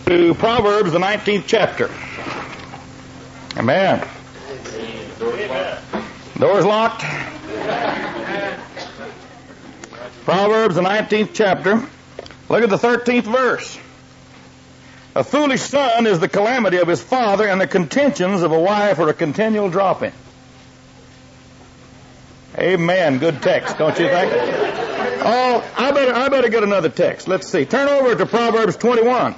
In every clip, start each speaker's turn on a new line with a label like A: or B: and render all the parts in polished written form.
A: to Proverbs, the 19th chapter. Amen. Doors locked. Proverbs, the 19th chapter. Look at the 13th verse. A foolish son is the calamity of his father, and the contentions of a wife are a continual dropping. Amen. Good text, don't you think? Oh, I better get another text. Let's see. Turn over to Proverbs 21.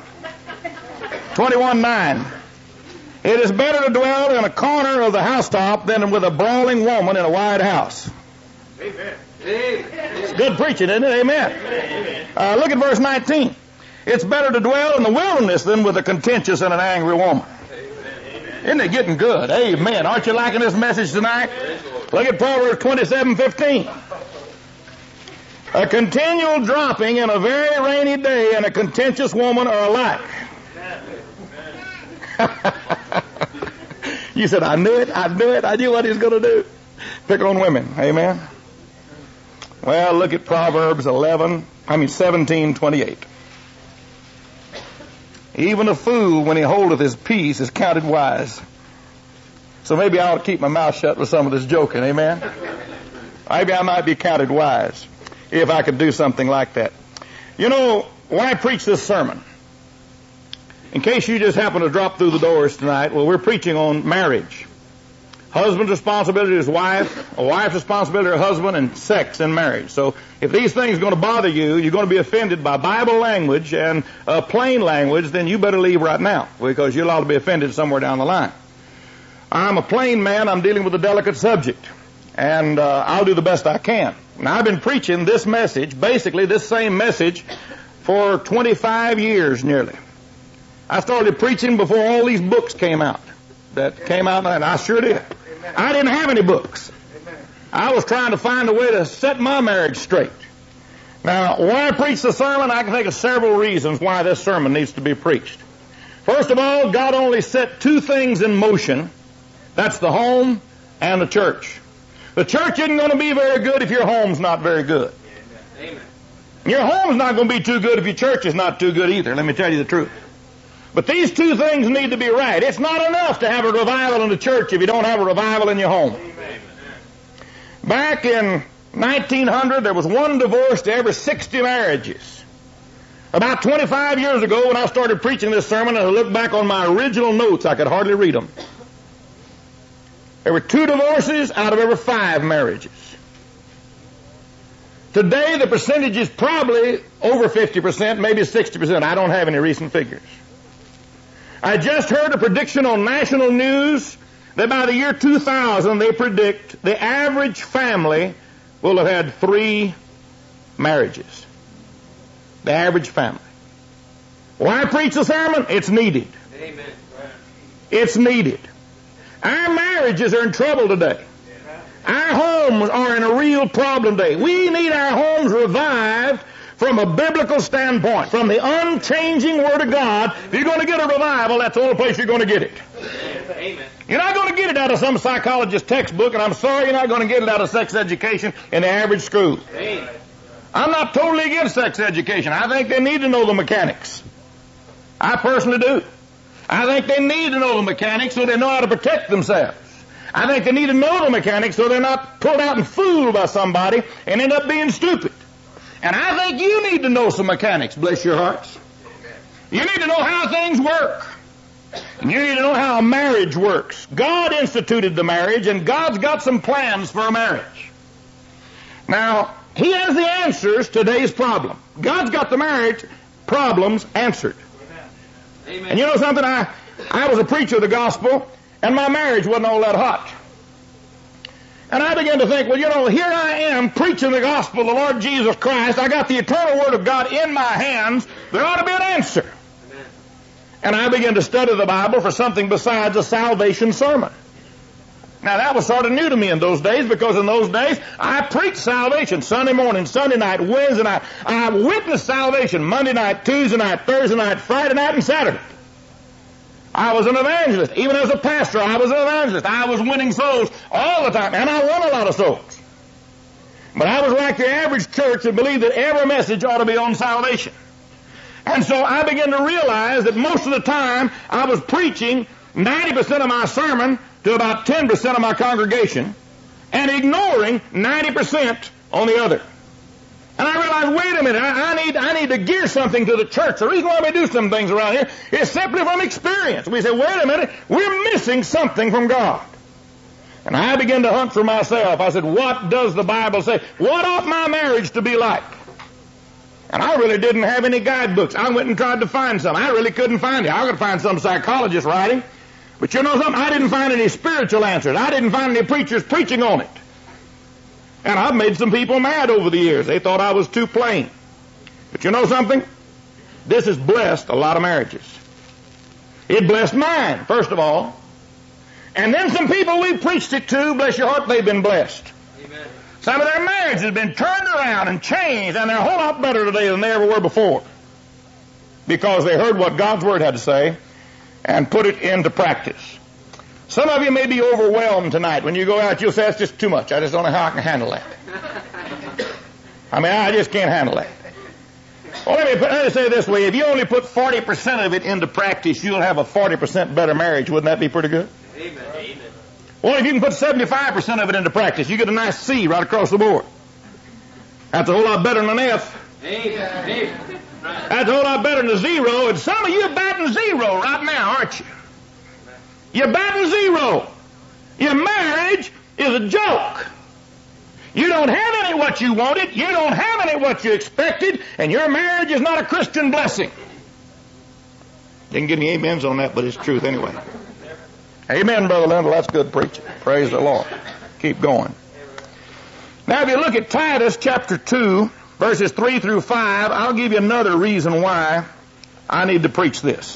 A: 21:9. It is better to dwell in a corner of the housetop than with a brawling woman in a wide house.
B: Amen.
A: It's good preaching, isn't it? Amen. Look at verse 19. It's better to dwell in the wilderness than with a contentious and an angry woman. Isn't it getting good? Amen. Aren't you liking this message tonight? Look at Proverbs 27:15. A continual dropping in a very rainy day and a contentious woman are alike. You said, I knew it, I knew what he was going to do. Pick on women. Amen. Well, look at Proverbs 17:28. Even a fool, when he holdeth his peace, is counted wise. So maybe I ought to keep my mouth shut with some of this joking. Amen. Maybe I might be counted wise if I could do something like that. You know, why preach this sermon? In case you just happen to drop through the doors tonight, well, we're preaching on marriage. Husband's responsibility to his wife, a wife's responsibility to her husband, and sex in marriage. So if these things are going to bother you, you're going to be offended by Bible language and plain language, then you better leave right now, because you'll ought to be offended somewhere down the line. I'm a plain man. I'm dealing with a delicate subject, and I'll do the best I can. Now, I've been preaching this message, basically this same message, for 25 years nearly. I started preaching before all these books came out. And I sure did. I didn't have any books. I was trying to find a way to set my marriage straight. Now, why I preach the sermon, I can think of several reasons why this sermon needs to be preached. First of all, God only set two things in motion. That's the home and the church. The church isn't going to be very good if your home's not very good.
B: Amen.
A: Your home's not going to be too good if your church is not too good either, let me tell you the truth. But these two things need to be right. It's not enough to have a revival in the church if you don't have a revival in your home.
B: Amen.
A: Back in 1900, there was one divorce to every 60 marriages. About 25 years ago, when I started preaching this sermon, and I looked back on my original notes, I could hardly read them. There were 2 divorces out of every 5 marriages. Today, the percentage is probably over 50%, maybe 60%. I don't have any recent figures. I just heard a prediction on national news that by the year 2000, they predict the average family will have had 3 marriages. The average family. Why preach the sermon? It's needed.
B: Amen.
A: It's needed. Our marriages are in trouble today. Our homes are in a real problem today. We need our homes revived from a biblical standpoint, from the unchanging Word of God. If you're going to get a revival, that's the only place you're going to get it.
B: Amen.
A: You're not going to get it out of some psychologist textbook, and I'm sorry you're not going to get it out of sex education in the average school.
B: Amen.
A: I'm not totally against sex education. I think they need to know the mechanics. I personally do. I think they need to know the mechanics so they know how to protect themselves. I think they need to know the mechanics so they're not pulled out and fooled by somebody and end up being stupid. And I think you need to know some mechanics, bless your hearts. You need to know how things work. And you need to know how a marriage works. God instituted the marriage, and God's got some plans for a marriage. Now, He has the answers to today's problem. God's got the marriage problems answered.
B: Amen.
A: And you know something? I was a preacher of the gospel, and my marriage wasn't all that hot. And I began to think, well, you know, here I am preaching the gospel of the Lord Jesus Christ. I got the eternal Word of God in my hands. There ought to be an answer.
B: Amen.
A: And I began to study the Bible for something besides a salvation sermon. Now, that was sort of new to me in those days, because in those days, I preached salvation Sunday morning, Sunday night, Wednesday night. I witnessed salvation Monday night, Tuesday night, Thursday night, Friday night, and Saturday. I was an evangelist. Even as a pastor, I was an evangelist. I was winning souls all the time, and I won a lot of souls. But I was like the average church that believed that every message ought to be on salvation. And so I began to realize that most of the time I was preaching 90% of my sermon to about 10% of my congregation and ignoring 90% on the other. And I realized, wait a minute, I need to gear something to the church. The reason why we do some things around here is simply from experience. We say, wait a minute, we're missing something from God. And I began to hunt for myself. I said, what does the Bible say? What ought my marriage to be like? And I really didn't have any guidebooks. I went and tried to find some. I really couldn't find it. I could find some psychologist writing. But you know something? I didn't find any spiritual answers. I didn't find any preachers preaching on it. And I've made some people mad over the years. They thought I was too plain. But you know something? This has blessed a lot of marriages. It blessed mine, first of all. And then some people we preached it to, bless your heart, they've been blessed.
B: Amen.
A: Some of their marriages have been turned around and changed, and they're a whole lot better today than they ever were before. Because they heard what God's Word had to say and put it into practice. Some of you may be overwhelmed tonight. When you go out, you'll say, that's just too much. I just don't know how I can handle that. I just can't handle that. Well, let me say it this way. If you only put 40% of it into practice, you'll have a 40% better marriage. Wouldn't that be pretty good?
B: Amen. Amen.
A: Well, if you can put 75% of it into practice, you get a nice C right across the board. That's a whole lot better than an F.
B: Amen. Amen.
A: That's a whole lot better than a 0. And some of you are batting 0 right now, aren't you? You're batting 0. Your marriage is a joke. You don't have any what you wanted. You don't have any what you expected. And your marriage is not a Christian blessing. Didn't get any amens on that, but it's truth anyway. Amen, Brother Lindell. That's good preaching. Praise the Lord. Keep going. Now, if you look at Titus chapter 2, verses 3 through 5, I'll give you another reason why I need to preach this.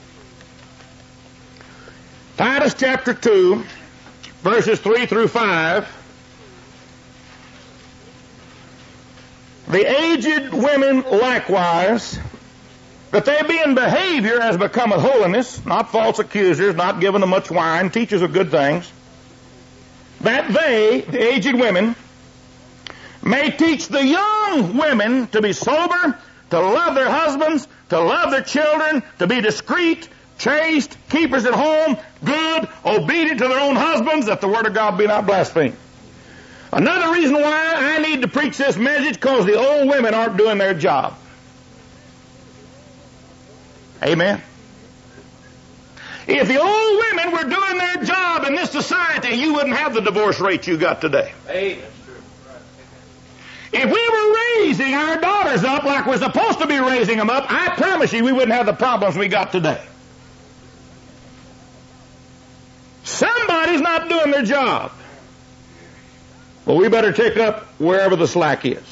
A: Titus chapter 2, verses 3 through 5. The aged women likewise, that they be in behavior as becometh holiness, not false accusers, not giving them much wine, teachers of good things, that they, the aged women, may teach the young women to be sober, to love their husbands, to love their children, to be discreet, chaste, keepers at home, good, obedient to their own husbands, that the word of God be not blasphemed. Another reason why I need to preach this message, because the old women aren't doing their job. Amen. If the old women were doing their job in this society, you wouldn't have the divorce rate you got today.
B: Amen.
A: If we were raising our daughters up like we're supposed to be raising them up, I promise you we wouldn't have the problems we got today. Somebody's not doing their job. Well, we better take up wherever the slack is.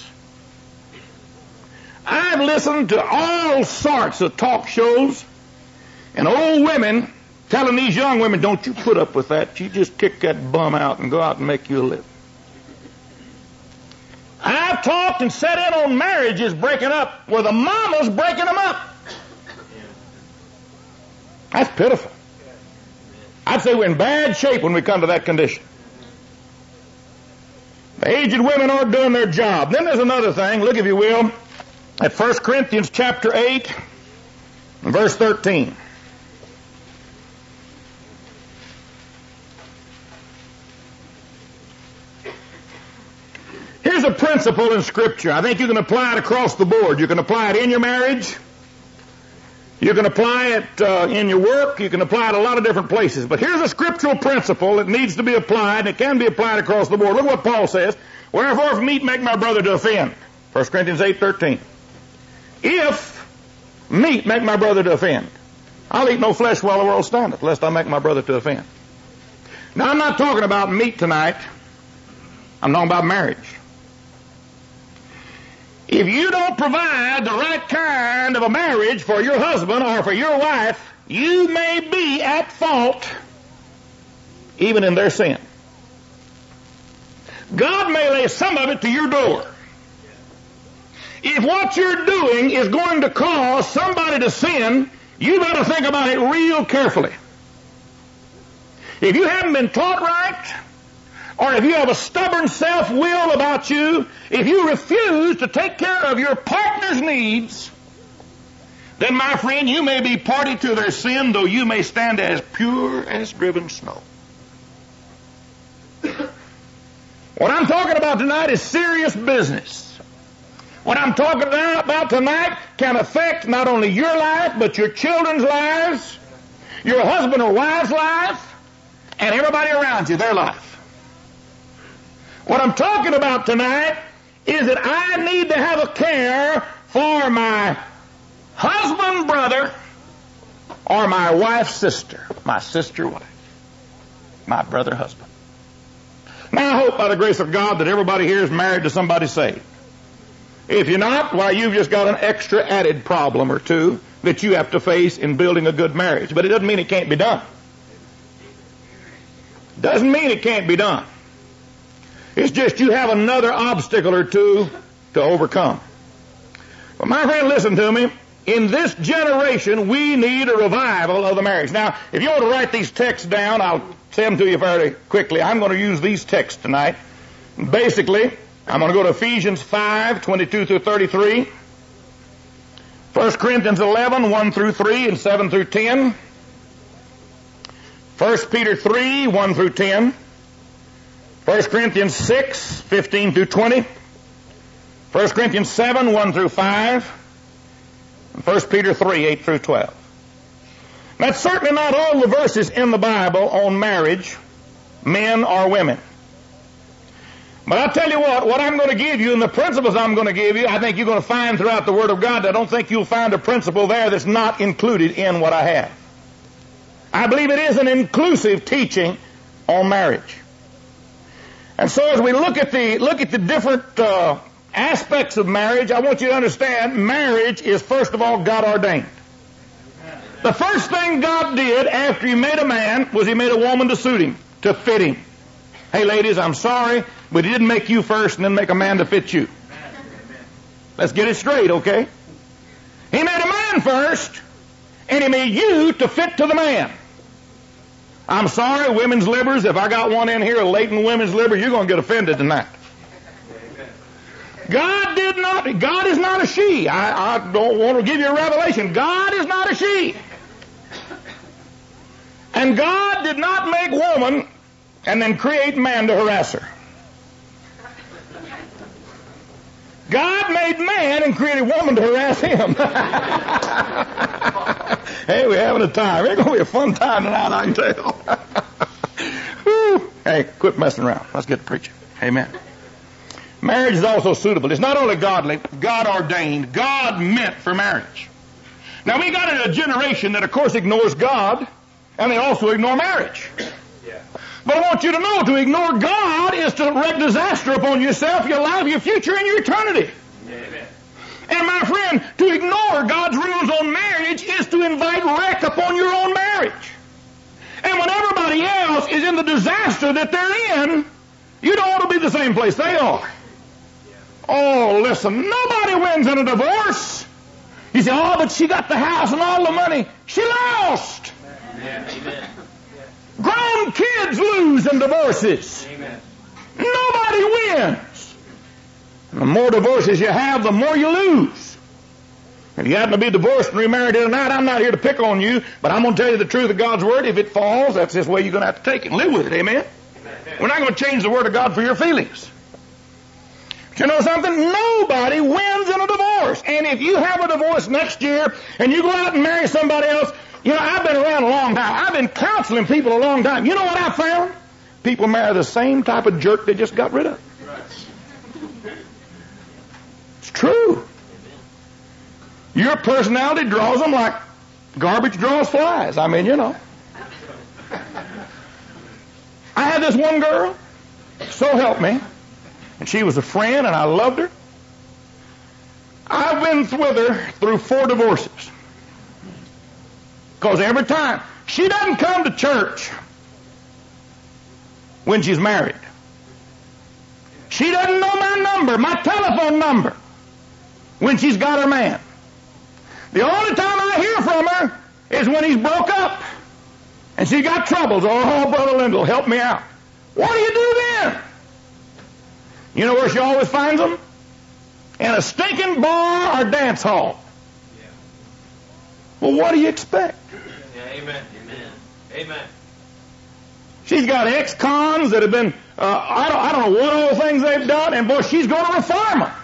A: I've listened to all sorts of talk shows and old women telling these young women, don't you put up with that. You just kick that bum out and go out and make you a living. I've talked and sat in on marriages breaking up where the mama's breaking them up. That's pitiful. I'd say we're in bad shape when we come to that condition. The aged women aren't doing their job. Then there's another thing. Look, if you will, at 1 Corinthians chapter 8, verse 13. Here's a principle in Scripture. I think you can apply it across the board. You can apply it in your marriage. You can apply it in your work. You can apply it a lot of different places. But here's a scriptural principle that needs to be applied, and it can be applied across the board. Look what Paul says. Wherefore, if meat make my brother to offend. 1 Corinthians 8:13. If meat make my brother to offend, I'll eat no flesh while the world standeth, lest I make my brother to offend. Now, I'm not talking about meat tonight. I'm talking about marriage. If you don't provide the right kind of a marriage for your husband or for your wife, you may be at fault even in their sin. God may lay some of it to your door. If what you're doing is going to cause somebody to sin, you better think about it real carefully. If you haven't been taught right, or if you have a stubborn self-will about you, if you refuse to take care of your partner's needs, then my friend, you may be party to their sin, though you may stand as pure as driven snow. What I'm talking about tonight is serious business. What I'm talking about tonight can affect not only your life, but your children's lives, your husband or wife's life, and everybody around you, their life. What I'm talking about tonight is that I need to have a care for my husband, brother, or my wife's sister, my sister, wife, my brother, husband. Now, I hope by the grace of God that everybody here is married to somebody saved. If you're not, why, you've just got an extra added problem or two that you have to face in building a good marriage. But it doesn't mean it can't be done. Doesn't mean it can't be done. It's just you have another obstacle or two to overcome. Well, my friend, listen to me. In this generation, we need a revival of the marriage. Now, if you want to write these texts down, I'll say them to you very quickly. I'm going to use these texts tonight. Basically, I'm going to go to Ephesians 5:22 through 33, 1 Corinthians 11, 1 through 3 and 7 through 10, 1 Peter 3, 1 through 10, 1 Corinthians 6, 15 through 20, 1 Corinthians 7, 1 through 5, and 1 Peter 3, 8 through 12. That's certainly not all the verses in the Bible on marriage, men or women. But I'll tell you what I'm going to give you and the principles I'm going to give you, I think you're going to find throughout the Word of God. I don't think you'll find a principle there that's not included in what I have. I believe it is an inclusive teaching on marriage. And so as we look at the different aspects of marriage, I want you to understand marriage is first of all God ordained. The first thing God did after He made a man was He made a woman to suit him, to fit him. Hey ladies, I'm sorry, but He didn't make you first and then make a man to fit you. Let's get it straight, okay? He made a man first, and He made you to fit to the man. I'm sorry, women's libbers, if I got one in here, a latent women's liber, you're going to get offended tonight. God is not a she. I don't want to give you a revelation. God is not a she. And God did not make woman and then create man to harass her. God made man and created woman to harass him. Hey, we're having a time. It's going to be a fun time tonight, I can tell. Hey, quit messing around. Let's get to preaching. Amen. Marriage is also suitable. It's not only godly, God ordained, God meant for marriage. Now, we got a generation that, of course, ignores God, and they also ignore marriage. But I want you to know, to ignore God is to wreak disaster upon yourself, your life, your future, and your eternity. Amen. And my friend, to ignore God's rules on marriage is to invite wreck upon your own marriage. And when everybody else is in the disaster that they're in, you don't want to be the same place they are. Oh, listen, nobody wins in a divorce. You say, oh, but she got the house and all the money. She lost. Amen. Grown kids lose in divorces. Amen. Nobody wins. And the more divorces you have, the more you lose. If you happen to be divorced and remarried tonight, I'm not here to pick on you, but I'm going to tell you the truth of God's Word. If it falls, that's this way you're going to have to take it and live with it. Amen? We're not going to change the Word of God for your feelings. But you know something? Nobody wins in a divorce. And if you have a divorce next year and you go out and marry somebody else, you know, I've been around a long time. I've been counseling people a long time. You know what I found? People marry the same type of jerk they just got rid of. It's true. Your personality draws them like garbage draws flies. I mean, you know. I had this one girl, so help me, and she was a friend, and I loved her. I went with her through 4 divorces. Because every time, she doesn't come to church when she's married. She doesn't know my number, my telephone number, when she's got her man. The only time I hear from her is when he's broke up and she got troubles. Oh, Brother Lindell, help me out. What do you do then? You know where she always finds them? In a stinking bar or dance hall. Well, what do you expect?
B: Yeah, amen. Amen. Amen.
A: She's got ex-cons that have been, I don't know what all things they've done, and boy, she's going to reform them.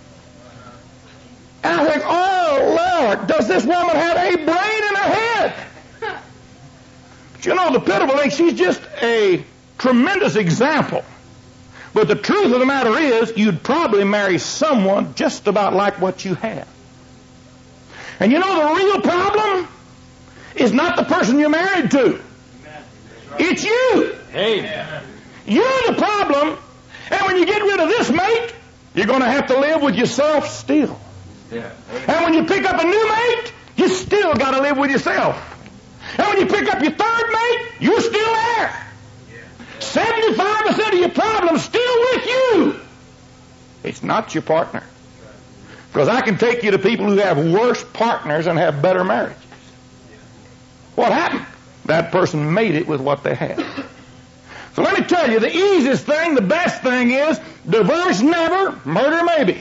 A: And I think, oh, Lord, does this woman have a brain in her head? But you know, the pitiful thing, she's just a tremendous example. But the truth of the matter is, you'd probably marry someone just about like what you have. And you know, the real problem is not the person you're married to. It's you.
B: Amen.
A: You're the problem. And when you get rid of this mate, you're going to have to live with yourself still.
B: Yeah.
A: And when you pick up a new mate, you still got to live with yourself. And when you pick up your third mate, you're still there. 75% of your problem's still with you. It's not your partner. Because I can take you to people who have worse partners and have better marriages. What happened? That person made it with what they had. So let me tell you, the easiest thing, the best thing is, divorce never, murder maybe.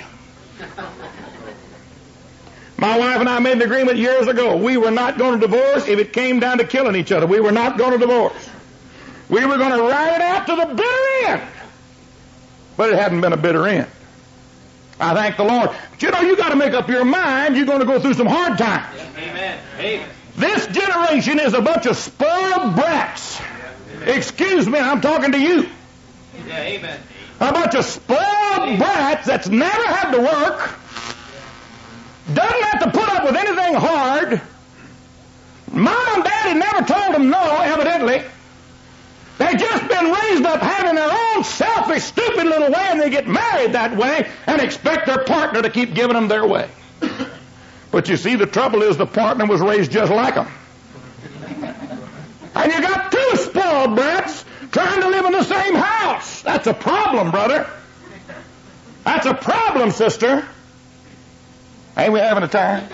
A: My wife and I made an agreement years ago. We were not going to divorce if it came down to killing each other. We were not going to divorce. We were going to ride it out to the bitter end. But it hadn't been a bitter end. I thank the Lord. But you know, you got to make up your mind you're going to go through some hard times.
B: Amen. Amen.
A: This generation is a bunch of spoiled brats. Excuse me, I'm talking to you.
B: Yeah, amen.
A: A bunch of spoiled brats that's never had to work, doesn't have to put up with anything hard. Mom and Daddy never told them no, evidently. They've just been raised up having their own selfish, stupid little way, and they get married that way and expect their partner to keep giving them their way. But you see, the trouble is the partner was raised just like them. And you got two spoiled brats trying to live in the same house. That's a problem, brother. That's a problem, sister. Ain't we having a time?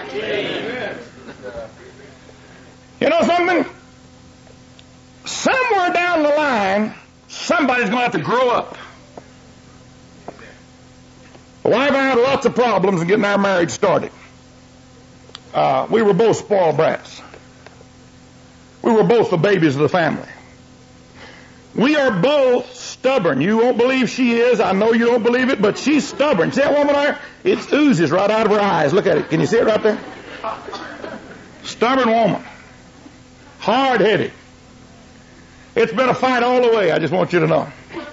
A: You know something? Somewhere down the line, somebody's going to have to grow up. The wife and I had lots of problems in getting our marriage started. We were both spoiled brats. We were both the babies of the family. We are both stubborn. You won't believe she is. I know you don't believe it, but she's stubborn. See that woman there? It oozes right out of her eyes. Look at it. Can you see it right there? Stubborn woman. Hard-headed. It's been a fight all the way, I just want you to know.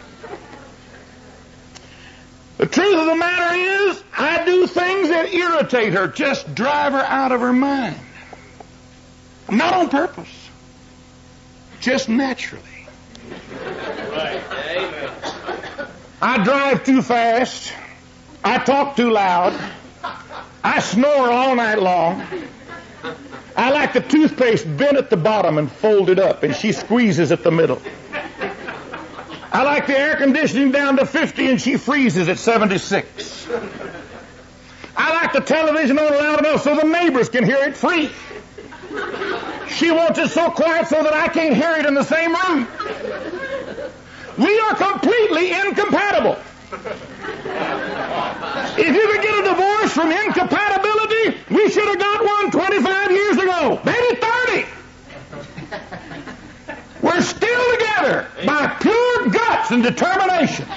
A: The truth of the matter is, I do things that irritate her, just drive her out of her mind. Not on purpose. Just naturally.
B: Right. Amen.
A: I drive too fast. I talk too loud. I snore all night long. I like the toothpaste bent at the bottom and folded up, and she squeezes at the middle. I like the air conditioning down to 50, and she freezes at 76. I like the television on loud enough so the neighbors can hear it free. She wants it so quiet so that I can't hear it in the same room. We are completely incompatible. If you could get a divorce from incompatibility, we should have got one 25 years ago, maybe 30. We're still together by pure guts and determination.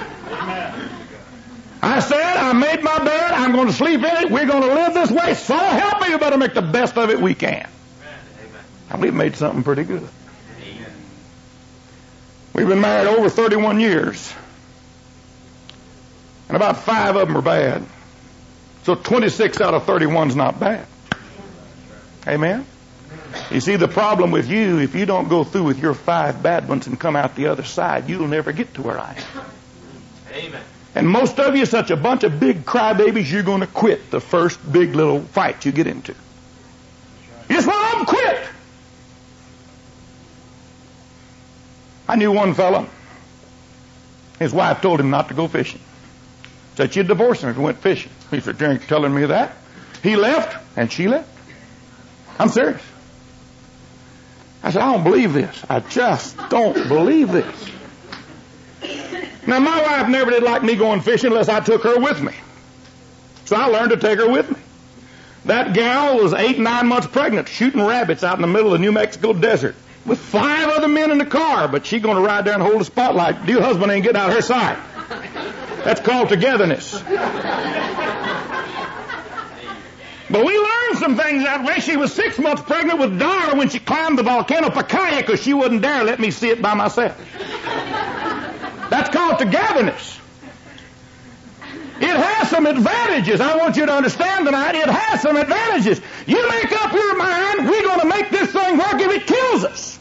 A: I said, I made my bed, I'm going to sleep in it, we're going to live this way, so help me, you better make the best of it we can. And we've made something pretty good. We've been married over 31 years. And about 5 of them are bad. So 26 out of 31 is not bad. Amen? You see, the problem with you, if you don't go through with your 5 bad ones and come out the other side, you'll never get to where I am.
B: Amen.
A: And most of you, such a bunch of big crybabies, you're going to quit the first big little fight you get into. You just want to quit. I knew one fella. His wife told him not to go fishing. Said she'd divorce him if he went fishing. He said, "You ain't telling me that." He left, and she left. I'm serious. I said, I don't believe this. I just don't believe this. Now, my wife never did like me going fishing unless I took her with me. So I learned to take her with me. That gal was 8, 9 months pregnant, shooting rabbits out in the middle of the New Mexico desert with 5 other men in the car, but she's going to ride there and hold the spotlight. Your husband ain't getting out of her sight. That's called togetherness. But we learned some things that way. She was 6 months pregnant with Dara when she climbed the volcano Pacaya because she wouldn't dare let me see it by myself. That's called togetherness. It has some advantages. I want you to understand tonight, it has some advantages. You make up your mind, we're going to make this thing work if it kills us.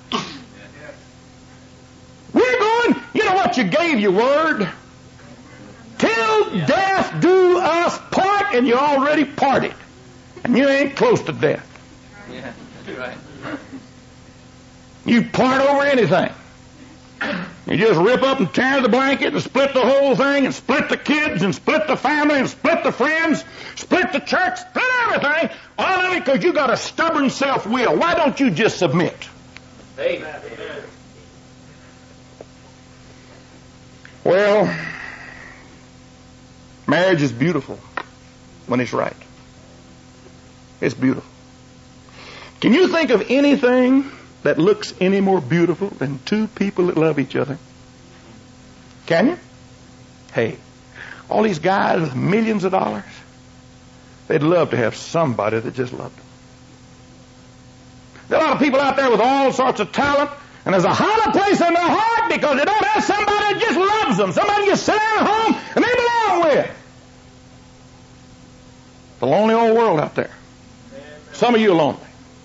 A: We're going, you know what, you gave your word. Till death do us part, and you already parted. And you ain't close to death.
B: Yeah, that's right.
A: You part over anything. You just rip up and tear the blanket and split the whole thing and split the kids and split the family and split the friends, split the church, split everything, all of it because you got a stubborn self-will. Why don't you just submit?
B: Amen.
A: Well, marriage is beautiful when it's right. It's beautiful. Can you think of anything that looks any more beautiful than 2 people that love each other? Can you? Hey, all these guys with millions of dollars, they'd love to have somebody that just loved them. There are a lot of people out there with all sorts of talent, and there's a hollow place in their heart because they don't have somebody that just loves them, somebody you sit down at home and they belong with. It's a lonely old world out there. Some of you are lonely.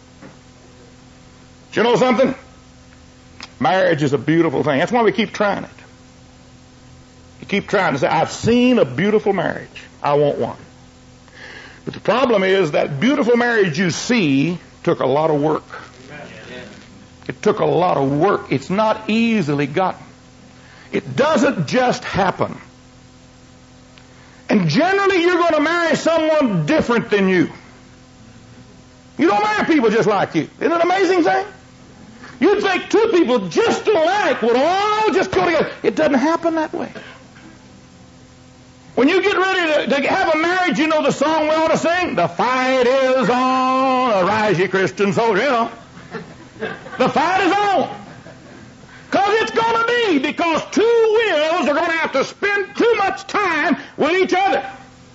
A: But you know something? Marriage is a beautiful thing. That's why we keep trying it. You keep trying to say, I've seen a beautiful marriage. I want one. But the problem is that beautiful marriage you see took a lot of work. It took a lot of work. It's not easily gotten. It doesn't just happen. And generally you're going to marry someone different than you. You don't marry people just like you. Isn't it an amazing thing? You'd think 2 people just alike would all just go together. It doesn't happen that way. When you get ready to have a marriage, you know the song we ought to sing? The fight is on, arise ye Christian soldiers, you know. The fight is on. Because it's going to be, because 2 wills are going to have to spend too much time with each other.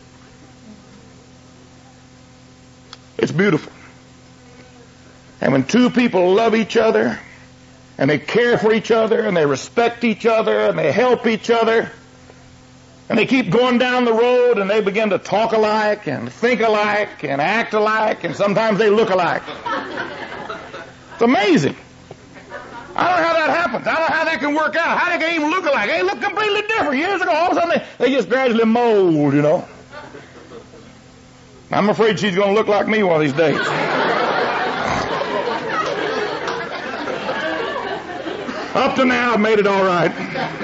A: It's beautiful. And when 2 people love each other, and they care for each other, and they respect each other, and they help each other, and they keep going down the road, and they begin to talk alike, and think alike, and act alike, and sometimes they look alike. It's amazing. I don't know how that happens. I don't know how that can work out. How they can even look alike. They look completely different. Years ago, all of a sudden, they just gradually mold, you know. I'm afraid she's going to look like me one of these days. Up to now, I've made it all right.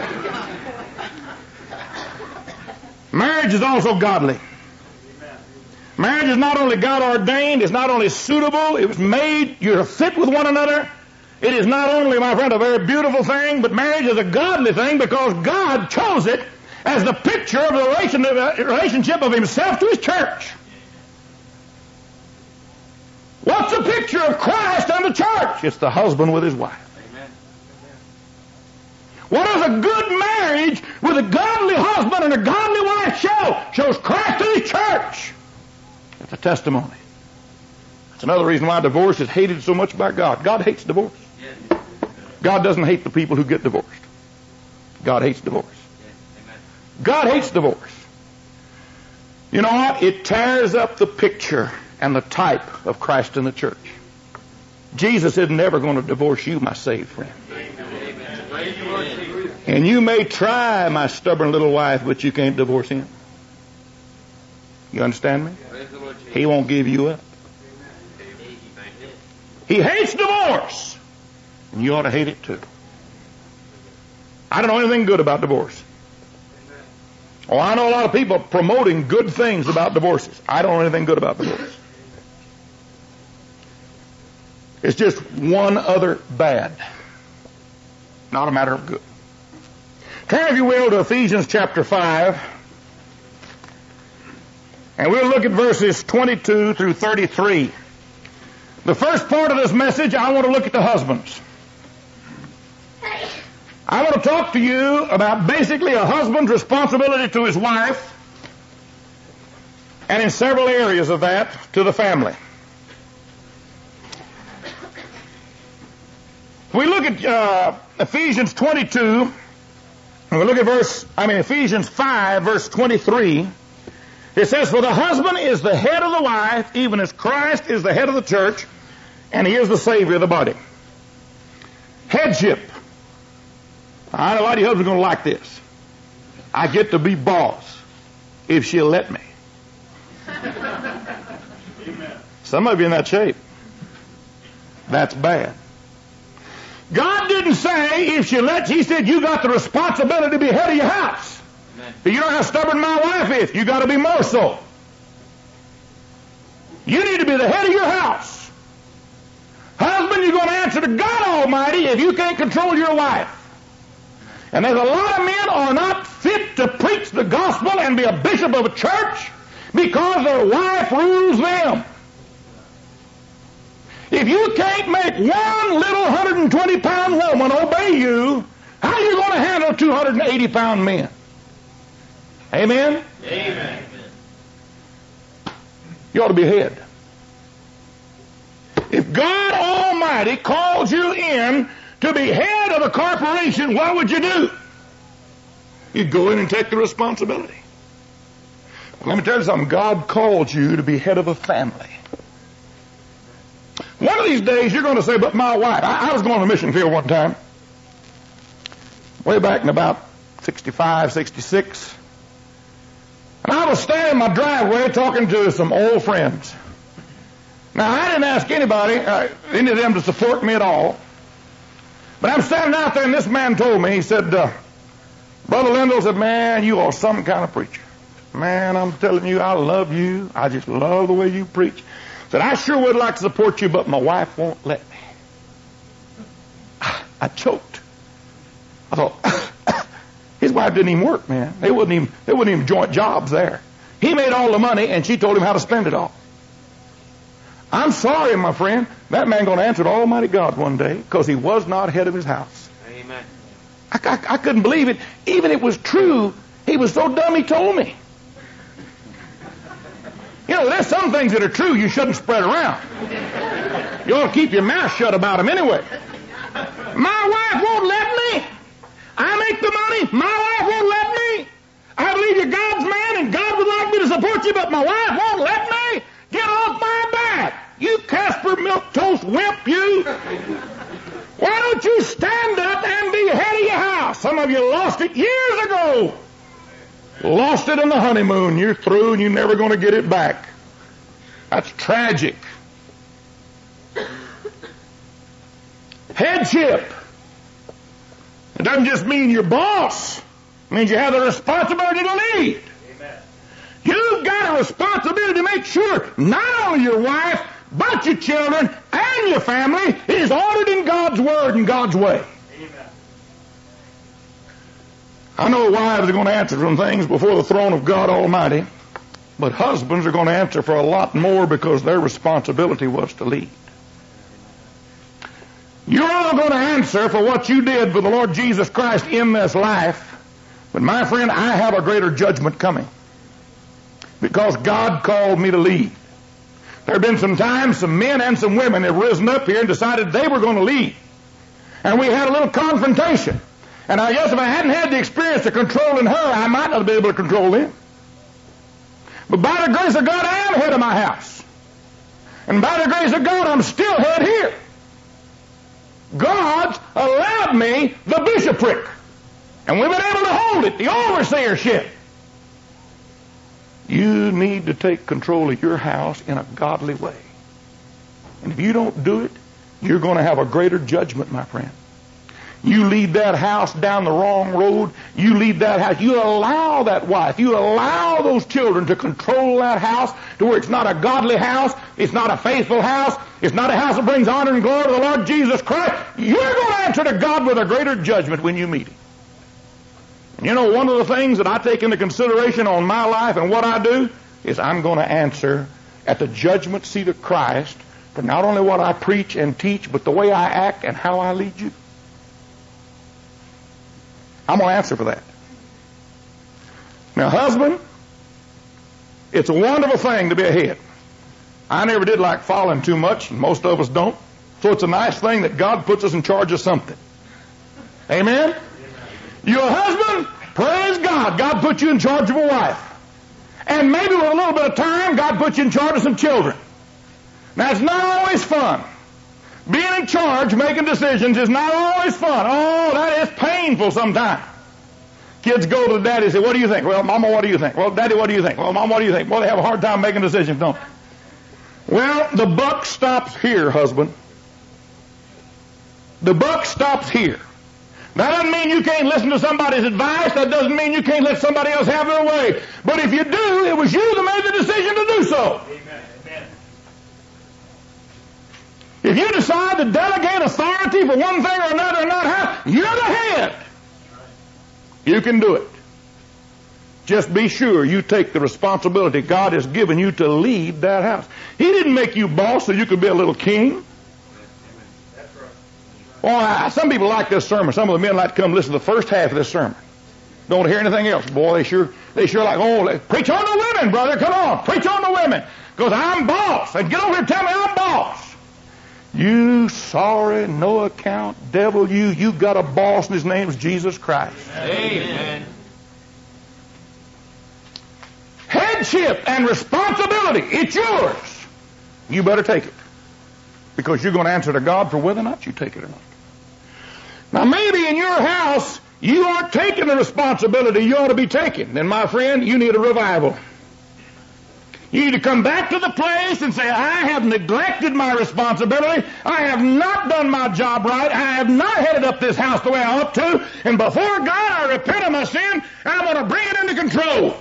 A: Marriage is also godly. Marriage is not only God ordained, it's not only suitable, it was made, you're fit with one another. It is not only, my friend, a very beautiful thing, but marriage is a godly thing because God chose it as the picture of the relationship of Himself to His church. What's the picture of Christ and the church? It's the husband with his wife. What does a good marriage with a godly husband and a godly wife show? Shows Christ and His church. It's a testimony. That's another reason why divorce is hated so much by God. God hates divorce. God doesn't hate the people who get divorced. God hates divorce. God hates divorce. You know what? It tears up the picture and the type of Christ in the church. Jesus isn't never going to divorce you, my saved friend. And you may try, my stubborn little wife, but you can't divorce him. You understand me? He won't give you up. He hates divorce. And you ought to hate it too. I don't know anything good about divorce. Oh, I know a lot of people promoting good things about divorces. I don't know anything good about divorce. It's just one other bad. Not a matter of good. Turn, if you will, to Ephesians chapter 5. And we'll look at verses 22 through 33. The first part of this message, I want to look at the husbands. I want to talk to you about basically a husband's responsibility to his wife, and in several areas of that, to the family. We look at Ephesians 22, and we look at Ephesians 5, verse 23. It says, "For the husband is the head of the wife, even as Christ is the head of the church, and he is the Savior of the body." Headship. I know a lot of you husbands are going to like this. I get to be boss if she'll let me. Some of you in that shape. That's bad. God didn't say if she lets, he said you got the responsibility to be head of your house. But you know how stubborn my wife is. You got to be more so. You need to be the head of your house. Husband, you're going to answer to God Almighty if you can't control your wife. And there's a lot of men are not fit to preach the gospel and be a bishop of a church because their wife rules them. If you can't make one little 120-pound woman obey you, how are you going to handle 280-pound men? Amen?
B: Amen.
A: You ought to be head. If God Almighty calls you in to be head of a corporation, what would you do? You'd go in and take the responsibility. Let me tell you something. God called you to be head of a family. One of these days you're going to say, but my wife. I was going to the mission field one time, way back in about 65, 66. And I was standing in my driveway talking to some old friends. Now, I didn't ask anybody, any of them to support me at all. But I'm standing out there, and this man told me, he said, Brother Lindell said, man, you are some kind of preacher. Man, I'm telling you, I love you. I just love the way you preach. Said, I sure would like to support you, but my wife won't let me. I choked. I thought, his wife didn't even work, man. They wouldn't even joint jobs there. He made all the money, and she told him how to spend it all. I'm sorry, my friend. That man going to answer to Almighty God one day because he was not head of his house.
B: Amen.
A: I couldn't believe it. Even if it was true, he was so dumb he told me. You know, there's some things that are true you shouldn't spread around. You ought to keep your mouth shut about them anyway. My wife won't let me. I make the money. My wife won't let me. I believe you're God's man and God would like me to support you, but my wife won't let me. Get off my back. You Casper milquetoast wimp, you. Why don't you stand up and be head of your house? Some of you lost it years ago. Lost it in the honeymoon. You're through and you're never going to get it back. That's tragic. Headship. It doesn't just mean you're boss. It means you have the responsibility to lead. Amen. You've got a responsibility to make sure not only your wife, but your children and your family is ordered in God's Word and God's way. Amen. I know wives are going to answer some things before the throne of God Almighty, but husbands are going to answer for a lot more because their responsibility was to lead. You're all going to answer for what you did for the Lord Jesus Christ in this life, but my friend, I have a greater judgment coming because God called me to lead. There have been some times some men and some women have risen up here and decided they were going to lead. And we had a little confrontation. And I guess if I hadn't had the experience of controlling her, I might not be able to control them. But by the grace of God, I am head of my house. And by the grace of God, I'm still head here. God's allowed me the bishopric. And we've been able to hold it, the overseership. You need to take control of your house in a godly way. And if you don't do it, you're going to have a greater judgment, my friend. You lead that house down the wrong road. You lead that house. You allow that wife. You allow those children to control that house to where it's not a godly house. It's not a faithful house. It's not a house that brings honor and glory to the Lord Jesus Christ. You're going to answer to God with a greater judgment when you meet Him. And you know, one of the things that I take into consideration on my life and what I do, is I'm going to answer at the judgment seat of Christ for not only what I preach and teach, but the way I act and how I lead you. I'm going to answer for that. Now, husband, it's a wonderful thing to be a head. I never did like following too much, and most of us don't. So it's a nice thing that God puts us in charge of something. Amen? You're a husband, praise God. God put you in charge of a wife. And maybe with a little bit of time, God put you in charge of some children. Now, it's not always fun. Being in charge, making decisions is not always fun. Oh, that is painful sometimes. Kids go to the daddy and say, what do you think? Well, Mama, what do you think? Well, Daddy, what do you think? Well, Mom, what do you think? Well, they have a hard time making decisions, don't they? Well, the buck stops here, husband. The buck stops here. That doesn't mean you can't listen to somebody's advice. That doesn't mean you can't let somebody else have their way. But if you do, it was you that made the decision to do so.
C: Amen. Amen.
A: If you decide to delegate authority for one thing or another and not have, you're the head. You can do it. Just be sure you take the responsibility God has given you to lead that house. He didn't make you boss so you could be a little king. Well, some people like this sermon. Some of the men like to come listen to the first half of this sermon. Don't want to hear anything else. Boy, they sure like, preach on the women, brother. Come on, preach on the women. Because I'm boss. And get over here and tell me I'm boss. You sorry, no account devil, you got a boss and his name is Jesus Christ.
B: Amen.
A: Headship and responsibility, it's yours. You better take it. Because you're going to answer to God for whether or not you take it or not. Now maybe in your house, you aren't taking the responsibility you ought to be taking. Then my friend, you need a revival. You need to come back to the place and say, I have neglected my responsibility. I have not done my job right. I have not headed up this house the way I ought to. And before God, I repent of my sin. I'm going to bring it into control.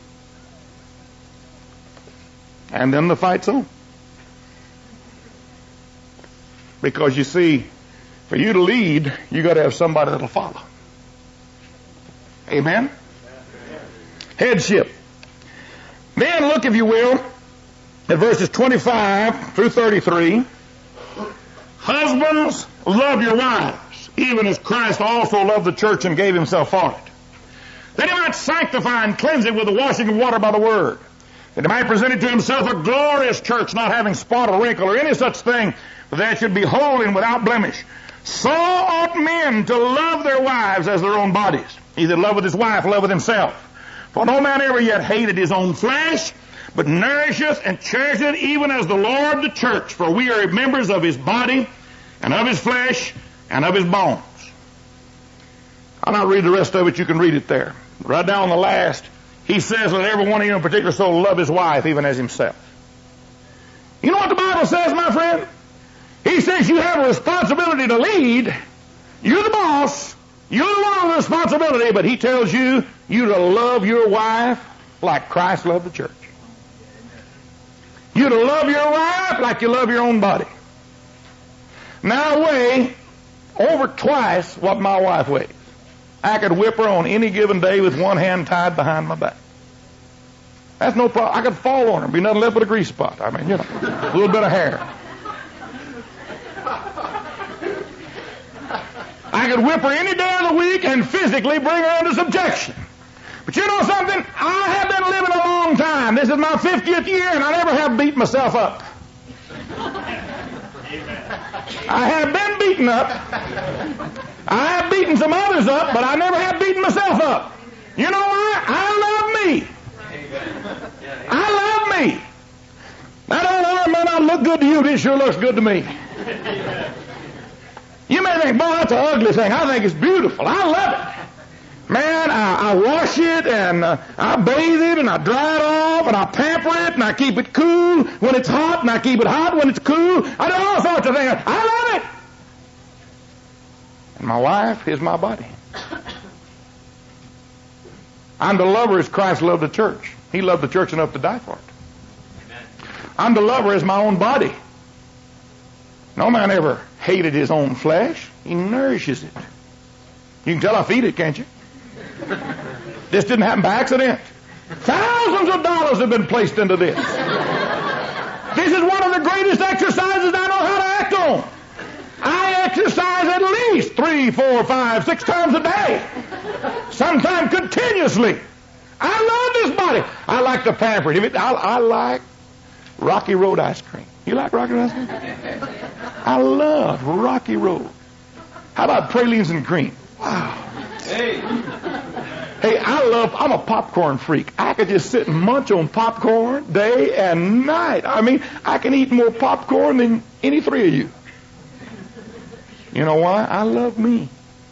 A: And then the fight's on. Because you see, for you to lead, you got to have somebody that'll follow. Amen? Headship. Then look, if you will, at verses 25 through 33. Husbands, love your wives, even as Christ also loved the church and gave himself for it, that he might sanctify and cleanse it with the washing of water by the word, that he might present it to himself a glorious church, not having spot or wrinkle or any such thing, but that should be holy and without blemish. So ought men to love their wives as their own bodies. He that loveth his wife loveth himself. For no man ever yet hated his own flesh, but nourisheth and cherisheth even as the Lord the church. For we are members of his body, and of his flesh, and of his bones. I'll not read the rest of it. You can read it there. Right down the last, he says, let every one of you in particular so love his wife even as himself. You know what the Bible says, my friend? He says you have a responsibility to lead. You're the boss. You're the one with the responsibility, but he tells you to love your wife like Christ loved the church. You to love your wife like you love your own body. Now I weigh over twice what my wife weighs. I could whip her on any given day with one hand tied behind my back. That's no problem. I could fall on her, be nothing left but a grease spot. I mean, you know, a little bit of hair. I could whip her any day of the week and physically bring her into subjection. But you know something? I have been living a long time. This is my 50th year, and I never have beat myself up. I have been beaten up. I have beaten some others up, but I never have beaten myself up. You know why? I love me. I love me. That old arm may not look good to you, but it sure looks good to me. You may think, boy, that's an ugly thing. I think it's beautiful. I love it. Man, I wash it, and I bathe it, and I dry it off, and I pamper it, and I keep it cool when it's hot, and I keep it hot when it's cool. I do all sorts of things. I love it. And my wife is my body. I'm to love her as Christ loved the church. He loved the church enough to die for it. I'm to love her as my own body. No man ever hated his own flesh. He nourishes it. You can tell I feed it, can't you? This didn't happen by accident. Thousands of dollars have been placed into this. This is one of the greatest exercises I know how to act on. I exercise at least 3, 4, 5, 6 times a day. Sometimes continuously. I love this body. I like the pamper. I like Rocky Road ice cream. You like Rocky Road ice cream? I love Rocky Road. How about pralines and cream? Wow. Hey, I'm a popcorn freak. I could just sit and munch on popcorn day and night. I mean, I can eat more popcorn than any 3 of you. You know why? I love me.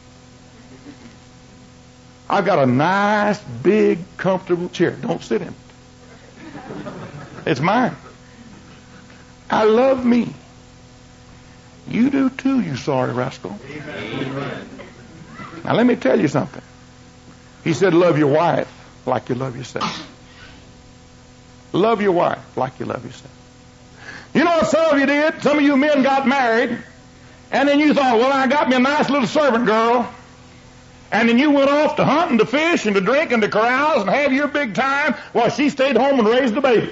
A: I've got a nice, big, comfortable chair. Don't sit in it. It's mine. I love me. You do too, you sorry rascal. Amen. Now let me tell you something. He said, love your wife like you love yourself. Love your wife like you love yourself. You know what some of you did? Some of you men got married, and then you thought, well, I got me a nice little servant girl. And then you went off to hunt and to fish and to drink and to carouse and have your big time while she stayed home and raised the babies.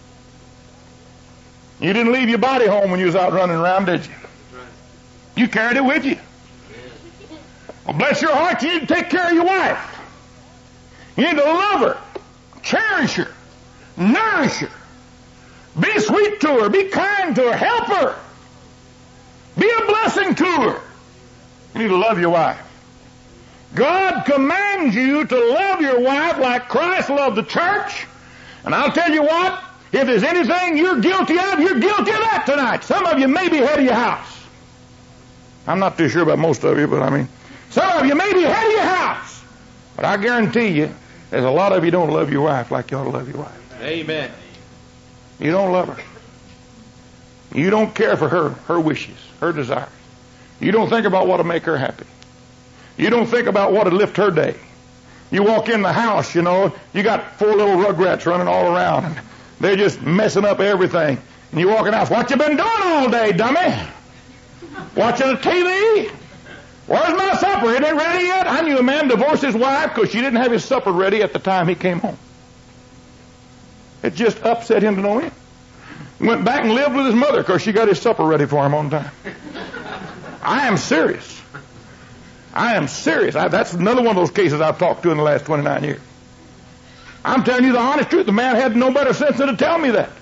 A: You didn't leave your body home when you was out running around, did you? You carried it with you. Well, bless your heart, you need to take care of your wife. You need to love her, cherish her, nourish her, be sweet to her, be kind to her, help her, be a blessing to her. You need to love your wife. God commands you to love your wife like Christ loved the church. And I'll tell you what, if there's anything you're guilty of, you're guilty of that tonight. Some of you may be head of your house. I'm not too sure about most of you, but I mean, some of you may be head of your house. But I guarantee you, there's a lot of you don't love your wife like you ought to love your wife.
B: Amen.
A: You don't love her. You don't care for her wishes, her desires. You don't think about what will make her happy. You don't think about what would lift her day. You walk in the house, you know, you got 4 little rugrats running all around, and they're just messing up everything. And you walk in the house, what you been doing all day, dummy? Watching the TV? Where's my supper? Isn't it ready yet? I knew a man divorced his wife because she didn't have his supper ready at the time he came home. It just upset him to no end. Went back and lived with his mother because she got his supper ready for him on time. I am serious. I am serious. That's another one of those cases I've talked to in the last 29 years. I'm telling you the honest truth. The man had no better sense than to tell me that.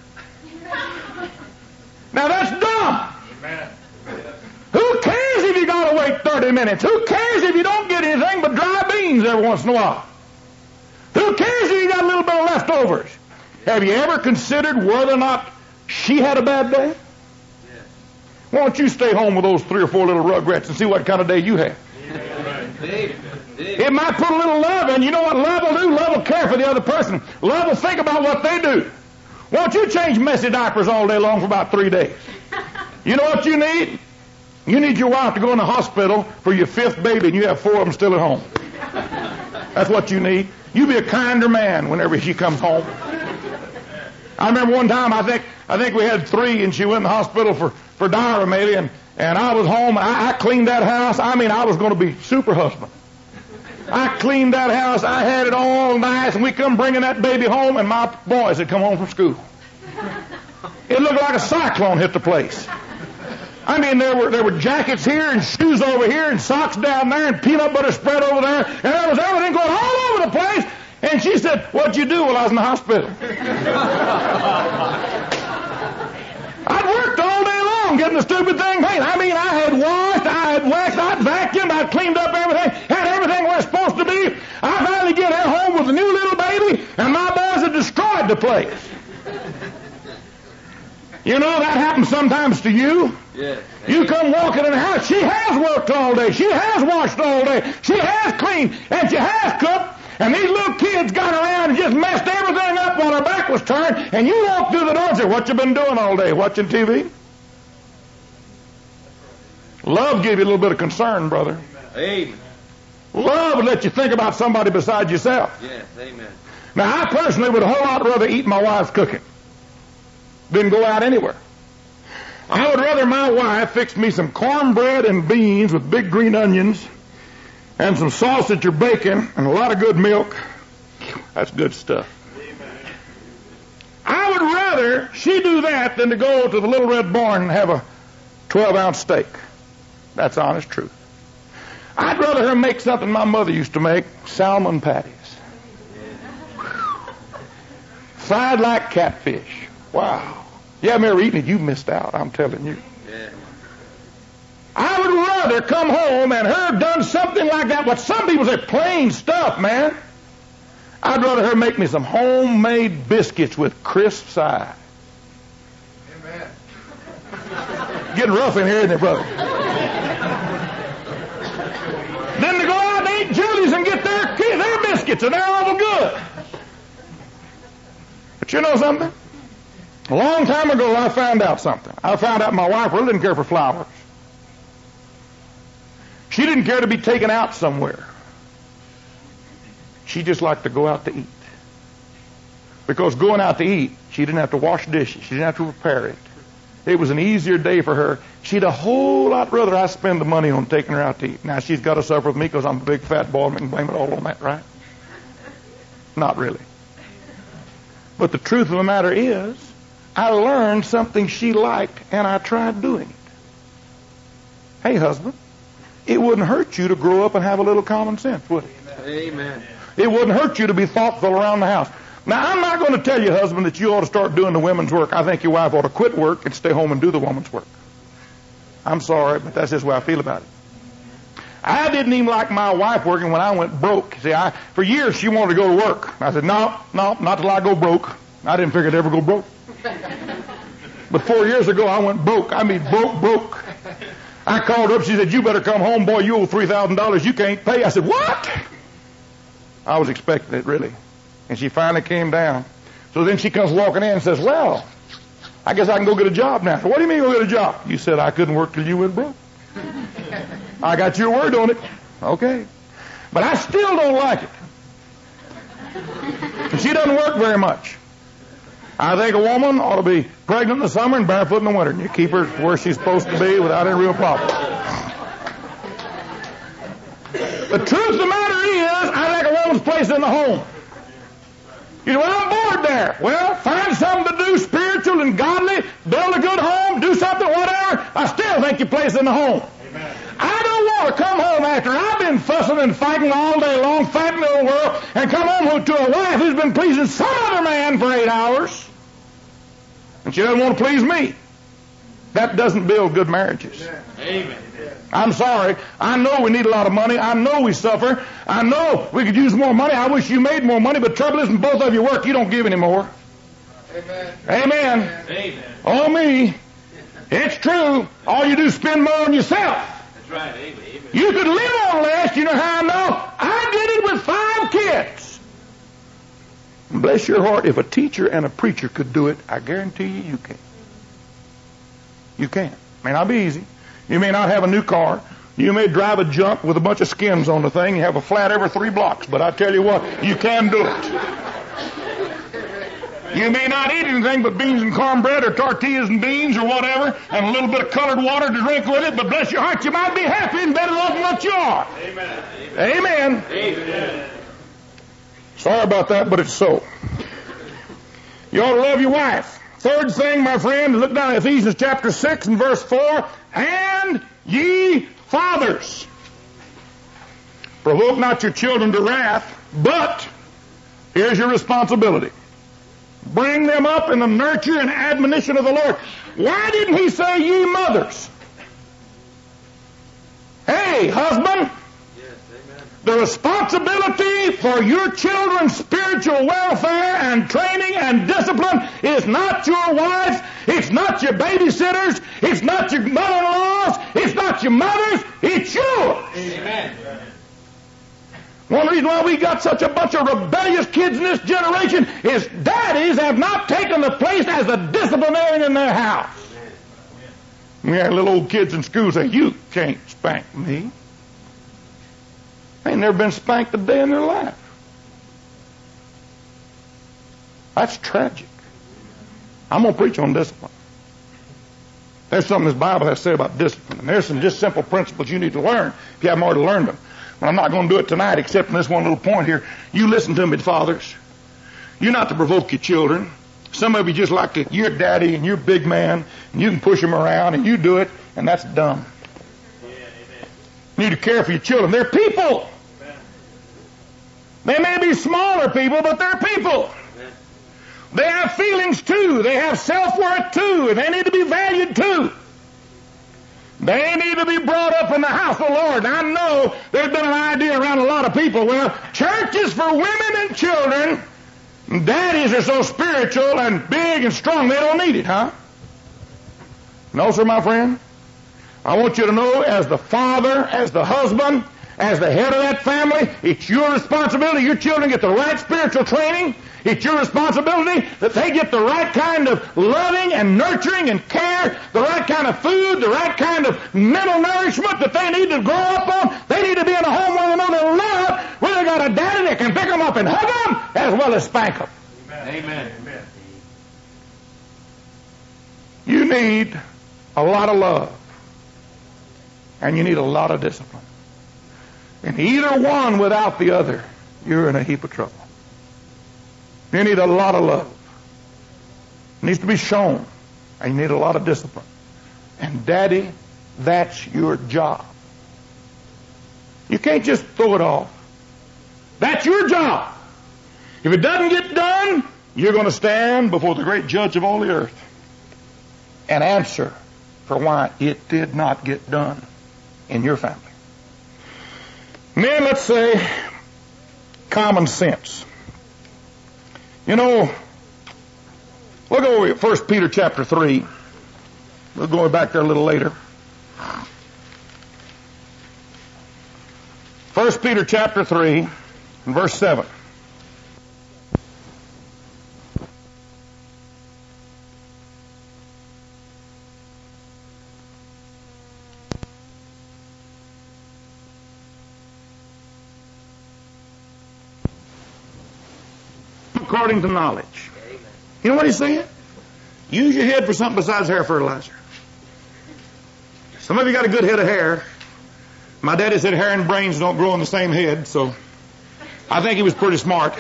A: Now that's dumb. Amen. Who cares if you got to wait 30 minutes? Who cares if you don't get anything but dry beans every once in a while? Who cares if you got a little bit of leftovers? Have you ever considered whether or not she had a bad day? Yes. Why don't you stay home with those 3 or 4 little rugrats and see what kind of day you have? It might put a little love in. You know what love will do? Love will care for the other person. Love will think about what they do. Why don't you change messy diapers all day long for about 3 days? You know what you need? You need your wife to go in the hospital for your 5th baby, and you have 4 of them still at home. That's what you need. You be a kinder man whenever she comes home. I remember one time, I think we had 3, and she went in the hospital for diarrhea, maybe, and I was home. I cleaned that house. I mean, I was going to be super husband. I cleaned that house. I had it all nice, and we come bringing that baby home, and my boys had come home from school. It looked like a cyclone hit the place. I mean, there were jackets here and shoes over here and socks down there and peanut butter spread over there, and there was everything going all over the place. And she said, "What'd you do while I was in the hospital?" I'd worked all day long getting the stupid thing made. I mean, I had washed, I had waxed, I'd vacuumed, I'd cleaned up everything, had everything where it's supposed to be. I finally get her home with a new little baby, and my boys had destroyed the place. You know, that happens sometimes to you. Yeah. You come walking in the house, she has worked all day, she has washed all day, she has cleaned, and she has cooked, and these little kids got around and just messed everything up while her back was turned, and you walk through the door and say, "What you been doing all day? Watching TV?" Love gave you a little bit of concern, brother.
B: Amen.
A: Love would let you think about somebody besides yourself.
B: Yes, amen.
A: Now, I personally would a whole lot rather eat my wife's cooking than go out anywhere. I would rather my wife fix me some cornbread and beans with big green onions and some sausage or bacon and a lot of good milk. That's good stuff. rather she do that than to go to the Little Red Barn and have a 12-ounce steak. That's honest truth. I'd rather her make something my mother used to make, salmon patties. Fried like catfish. Wow. You haven't ever eaten it, you missed out, I'm telling you. I would rather come home and her done something like that. What some people say, plain stuff, man. I'd rather her make me some homemade biscuits with crisp sides. Amen. Getting rough in here, isn't it, brother? Then to go out and eat Julie's and get their biscuits, and they're awful good. But you know something? A long time ago, I found out something. I found out my wife really didn't care for flowers. She didn't care to be taken out somewhere. She just liked to go out to eat. Because going out to eat, she didn't have to wash dishes. She didn't have to prepare it. It was an easier day for her. She'd a whole lot rather I spend the money on taking her out to eat. Now, she's got to suffer with me because I'm a big fat boy and can blame it all on that, right? Not really. But the truth of the matter is, I learned something she liked, and I tried doing it. Hey, husband, it wouldn't hurt you to grow up and have a little common sense, would it?
B: Amen.
A: It wouldn't hurt you to be thoughtful around the house. Now, I'm not going to tell you, husband, that you ought to start doing the women's work. I think your wife ought to quit work and stay home and do the woman's work. I'm sorry, but that's just the way I feel about it. I didn't even like my wife working when I went broke. See, for years she wanted to go to work. I said, no, not till I go broke. I didn't figure I'd ever go broke. But 4 years ago, I went broke. I mean, broke. I called her up. She said, you better come home, boy. You owe $3,000. You can't pay. I said, what? I was expecting it, really. And she finally came down. So then she comes walking in and says, well, I guess I can go get a job now. I said, what do you mean go get a job? You said I couldn't work till you went broke. I got your word on it. Okay. But I still don't like it. And she doesn't work very much. I think a woman ought to be pregnant in the summer and barefoot in the winter. And you keep her where she's supposed to be without any real problem. The truth of the matter is, I think a woman's place in the home. You know, well, I'm bored there. Well, find something to do spiritual and godly, build a good home, do something, whatever. I still think your place in the home. Amen. I don't want to come home after I've been fussing and fighting all day long, fighting the whole world, and come home to a wife who's been pleasing some other man for 8 hours, and she doesn't want to please me. That doesn't build good marriages.
B: Amen.
A: I'm sorry. I know we need a lot of money. I know we suffer. I know we could use more money. I wish you made more money, but trouble is when both of you work, you don't give any more. Amen. Amen.
B: Amen.
A: Oh, me. It's true. All you do is spend more on yourself.
B: That's right. Amen.
A: You could live on less. You know how I know? I did it with 5 kids. And bless your heart, if a teacher and a preacher could do it, I guarantee you can. You can. May not be easy. You may not have a new car. You may drive a junk with a bunch of skins on the thing. You have a flat every 3 blocks. But I tell you what, you can do it. You may not eat anything but beans and cornbread or tortillas and beans or whatever, and a little bit of colored water to drink with it, but bless your heart, you might be happy and better off than what you are.
B: Amen.
A: Amen.
B: Amen.
A: Sorry about that, but it's so. You ought to love your wife. Third thing, my friend, look down at Ephesians chapter 6 and verse 4. And ye fathers, provoke not your children to wrath, but here's your responsibility. Bring them up in the nurture and admonition of the Lord. Why didn't he say ye mothers? Hey, husband, the responsibility for your children's spiritual welfare and training and discipline is not your wife's, it's not your babysitters, it's not your mother-in-laws, it's not your mother's, it's yours.
B: Amen.
A: One reason why we got such a bunch of rebellious kids in this generation is daddies have not taken the place as the disciplinarian in their house. We had little old kids in school say, you can't spank me. They ain't never been spanked a day in their life. That's tragic. I'm going to preach on discipline. There's something this Bible has to say about discipline. And there's some just simple principles you need to learn if you haven't already learned them. But I'm not going to do it tonight except in this one little point here. You listen to me, fathers. You're not to provoke your children. Some of you just like to, you're daddy and you're big man, and you can push them around and you do it, and that's dumb. You need to care for your children. They're people. They may be smaller people, but they're people. They have feelings too. They have self-worth too, and they need to be valued too. They need to be brought up in the house of the Lord. Now, I know there's been an idea around a lot of people, well, church is for women and children. Daddies are so spiritual and big and strong, they don't need it, huh? No, sir, my friend. I want you to know, as the father, as the husband, as the head of that family, it's your responsibility. Your children get the right spiritual training. It's your responsibility that they get the right kind of loving and nurturing and care, the right kind of food, the right kind of mental nourishment that they need to grow up on. They need to be in a home where they know they're loved, where they got a daddy that can pick them up and hug them as well as spank them.
B: Amen.
A: Amen. You need a lot of love, and you need a lot of discipline. And either one without the other, you're in a heap of trouble. You need a lot of love. It needs to be shown. And you need a lot of discipline. And daddy, that's your job. You can't just throw it off. That's your job. If it doesn't get done, you're going to stand before the great judge of all the earth and answer for why it did not get done in your family. Men, let's say common sense. You know, look over at 1 Peter chapter 3. We'll go back there a little later. 1 Peter chapter 3 and verse 7. According to knowledge. You know what he's saying? Use your head for something besides hair fertilizer. Some of you got a good head of hair. My daddy said hair and brains don't grow in the same head, so I think he was pretty smart.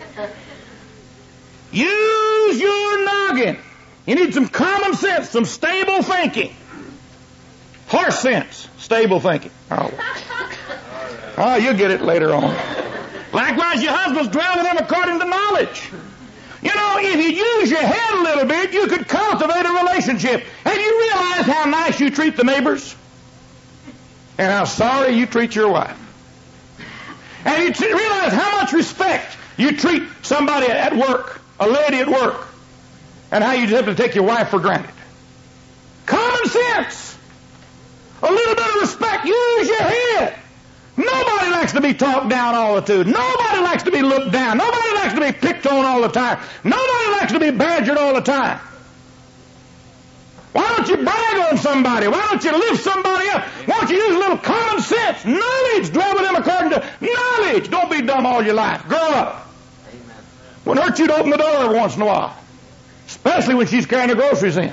A: Use your noggin. You need some common sense, some stable thinking. Horse sense, stable thinking. Oh, you'll get it later on. Likewise, your husbands dwell with them according to knowledge. You know, if you use your head a little bit, you could cultivate a relationship. Have you realized how nice you treat the neighbors? And how sorry you treat your wife? And you realize how much respect you treat somebody at work, a lady at work, and how you just have to take your wife for granted. Common sense. A little bit of respect. Use your head. Nobody likes to be talked down all the time. Nobody likes to be looked down. Nobody likes to be picked on all the time. Nobody likes to be badgered all the time. Why don't you brag on somebody? Why don't you lift somebody up? Why don't you use a little common sense? Knowledge. Dwell with them according to knowledge. Don't be dumb all your life. Grow up. Wouldn't hurt you to open the door every once in a while. Especially when she's carrying her groceries in.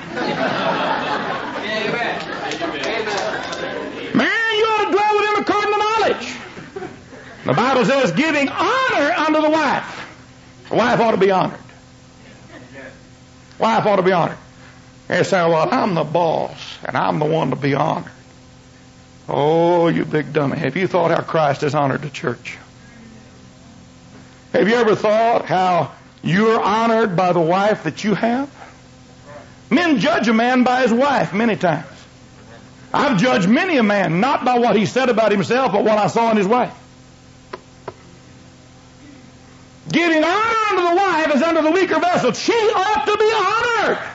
A: The Bible says giving honor unto the wife. The wife ought to be honored. Wife ought to be honored. They say, well, I'm the boss, and I'm the one to be honored. Oh, you big dummy. Have you thought how Christ has honored the church? Have you ever thought how you're honored by the wife that you have? Men judge a man by his wife many times. I've judged many a man, not by what he said about himself, but what I saw in his wife. Giving honor unto the wife is unto the weaker vessel. She ought to be honored.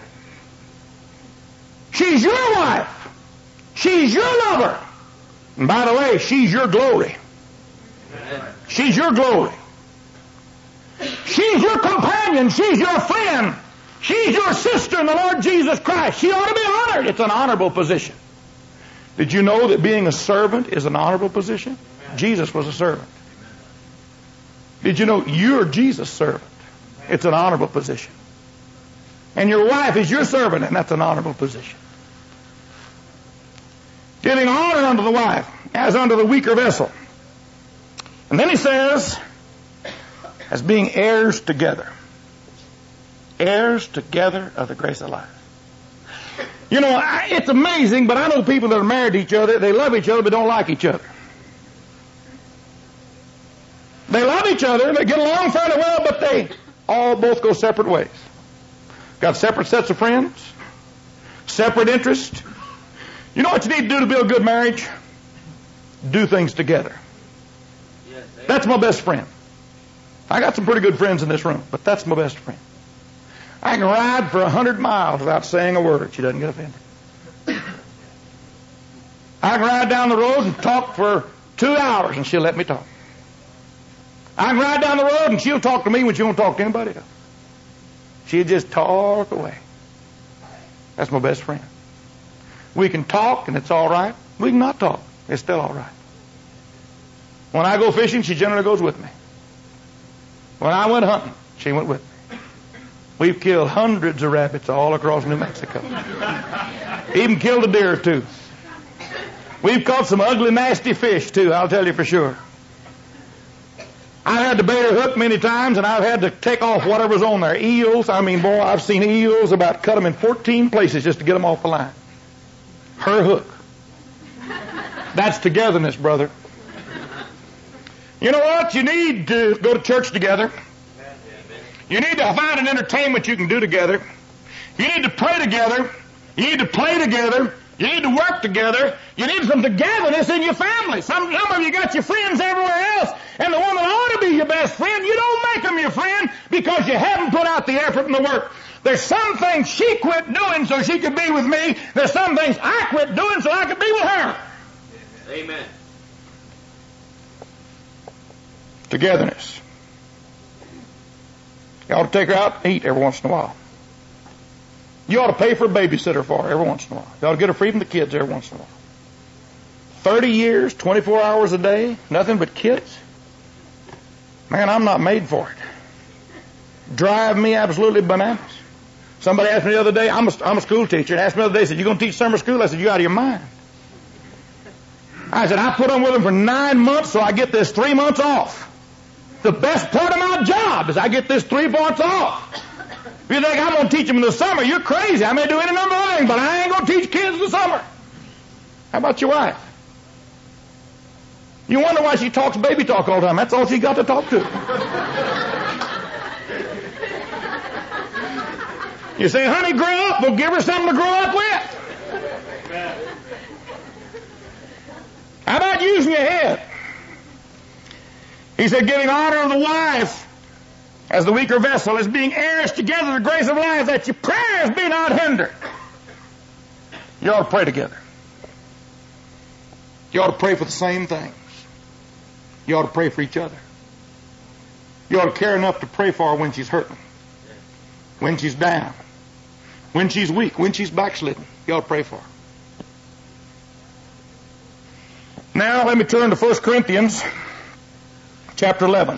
A: She's your wife. She's your lover. And by the way, she's your glory. She's your glory. She's your companion. She's your friend. She's your sister in the Lord Jesus Christ. She ought to be honored. It's an honorable position. Did you know that being a servant is an honorable position? Jesus was a servant. Did you know you're Jesus' servant? It's an honorable position. And your wife is your servant, and that's an honorable position. Giving honor unto the wife as unto the weaker vessel. And then he says, as being heirs together. heirs together of the grace of life. You know, it's amazing, but I know people that are married to each other, they love each other but don't like each other. They love each other, they get along fairly well, but they all both go separate ways. Got separate sets of friends, separate interests. You know what you need to do to build a good marriage? Do things together. That's my best friend. I got some pretty good friends in this room, but that's my best friend. I can ride for 100 miles without saying a word. She doesn't get offended. I can ride down the road and talk for 2 hours and she'll let me talk. I can ride down the road and she'll talk to me when she won't talk to anybody else. She'll just talk away. That's my best friend. We can talk and it's all right. We can not talk. It's still all right. When I go fishing, she generally goes with me. When I went hunting, she went with me. We've killed hundreds of rabbits all across New Mexico. Even killed a deer or two. We've caught some ugly, nasty fish, too, I'll tell you for sure. I've had to bait her hook many times, and I've had to take off whatever's on there. Eels, I mean, boy, I've seen eels about cut them in 14 places just to get them off the line. Her hook. That's togetherness, brother. You know what? You need to go to church together. You need to find an entertainment you can do together. You need to pray together. You need to play together. You need to work together. You need some togetherness in your family. Some of you got your friends everywhere else, and the one that ought to be your best friend, you don't make them your friend because you haven't put out the effort and the work. There's some things she quit doing so she could be with me. There's some things I quit doing so I could be with her.
B: Amen.
A: Togetherness. You ought to take her out and eat every once in a while. You ought to pay for a babysitter for her every once in a while. You ought to get her free from the kids every once in a while. 30 years, 24 hours a day, nothing but kids. Man, I'm not made for it. Drive me absolutely bananas. Somebody asked me the other day, I'm a school teacher, and asked me the other day, said, you going to teach summer school? I said, you out of your mind. I said, I put on with them for 9 months so I get this 3 months off. The best part of my job is I get this 3 months off. If you think I'm going to teach them in the summer, you're crazy. I may do any number of things, but I ain't going to teach kids in the summer. How about your wife? You wonder why she talks baby talk all the time. That's all she got to talk to. You say, honey, grow up. We'll give her something to grow up with. How about using your head? He said, giving honor to the wife as the weaker vessel, as being heirs together the grace of life, that your prayers be not hindered. You ought to pray together. You ought to pray for the same things. You ought to pray for each other. You ought to care enough to pray for her when she's hurting, when she's down, when she's weak, when she's backslidden. You ought to pray for her. Now let me turn to 1 Corinthians chapter 11.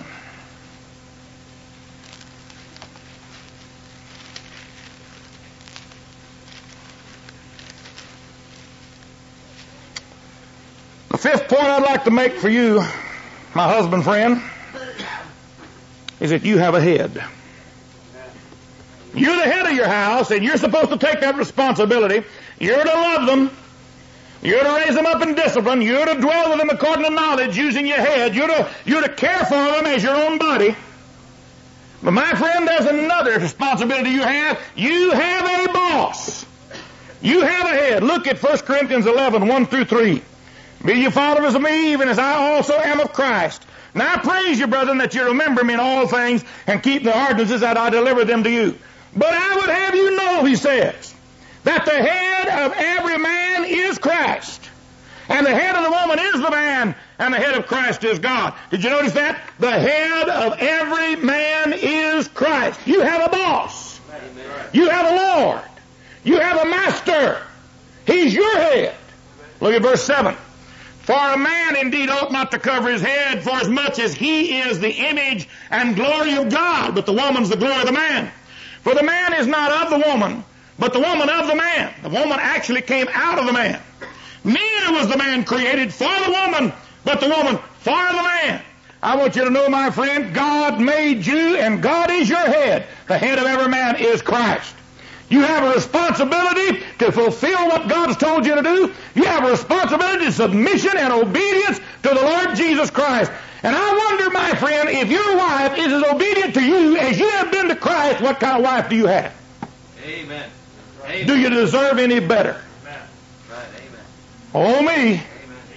A: The fifth point I'd like to make for you, my husband friend, is that you have a head. You're the head of your house, and you're supposed to take that responsibility. You're to love them. You're to raise them up in discipline. You're to dwell with them according to knowledge, using your head. You're to care for them as your own body. But my friend, there's another responsibility you have. You have a boss. You have a head. Look at 1 Corinthians 11, 1 through 3. Be ye followers of me, even as I also am of Christ. Now I praise you, brethren, that you remember me in all things, and keep the ordinances that I deliver them to you. But I would have you know, he says, that the head of every man is Christ. And the head of the woman is the man, and the head of Christ is God. Did you notice that? The head of every man is Christ. You have a boss. You have a Lord. You have a master. He's your head. Look at verse 7. For a man indeed ought not to cover his head, for as much as he is the image and glory of God, but the woman's the glory of the man. For the man is not of the woman, but the woman of the man. The woman actually came out of the man. Neither was the man created for the woman, but the woman for the man. I want you to know, my friend, God made you and God is your head. The head of every man is Christ. You have a responsibility to fulfill what God's told you to do. You have a responsibility to submission and obedience to the Lord Jesus Christ. And I wonder, my friend, if your wife is as obedient to you as you have been to Christ, what kind of wife do you have?
B: Amen. Amen.
A: Do you deserve any better?
B: Amen. Right. Amen.
A: Oh, me.
B: Amen.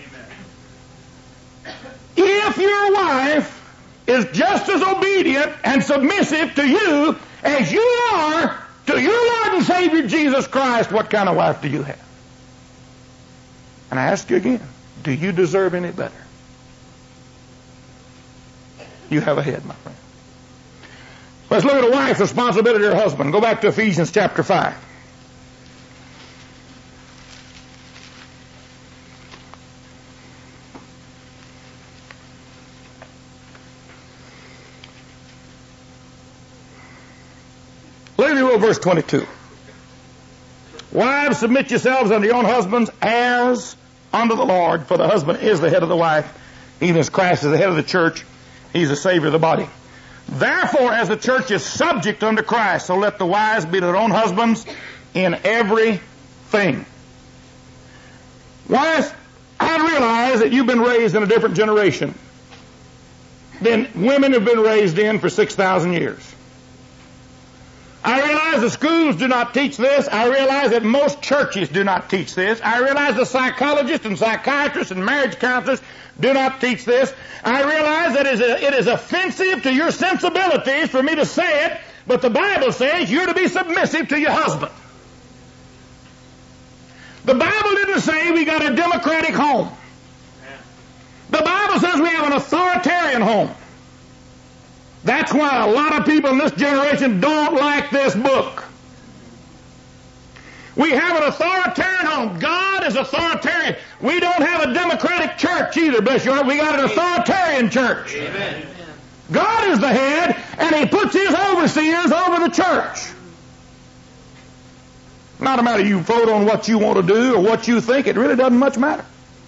A: If your wife is just as obedient and submissive to you as you are to your Lord and Savior Jesus Christ, what kind of wife do you have? And I ask you again, do you deserve any better? You have a head, my friend. Let's look at a wife's responsibility to her husband. Go back to Ephesians chapter 5. Look at verse 22. Wives, submit yourselves unto your own husbands as unto the Lord, for the husband is the head of the wife, even as Christ is the head of the church. He's the Savior of the body. Therefore, as the church is subject unto Christ, so let the wives be to their own husbands in everything. Wives, I realize that you've been raised in a different generation than women have been raised in for 6,000 years. I realize the schools do not teach this. I realize that most churches do not teach this. I realize the psychologists and psychiatrists and marriage counselors do not teach this. I realize that it is offensive to your sensibilities for me to say it, but the Bible says you're to be submissive to your husband. The Bible didn't say we got a democratic home. The Bible says we have an authoritarian home. That's why a lot of people in this generation don't like this book. We have an authoritarian home. God is authoritarian. We don't have a democratic church either, bless your heart. We got an authoritarian church.
B: Amen.
A: God is the head, and He puts His overseers over the church. Not a matter you vote on what you want to do or what you think. It really doesn't much matter.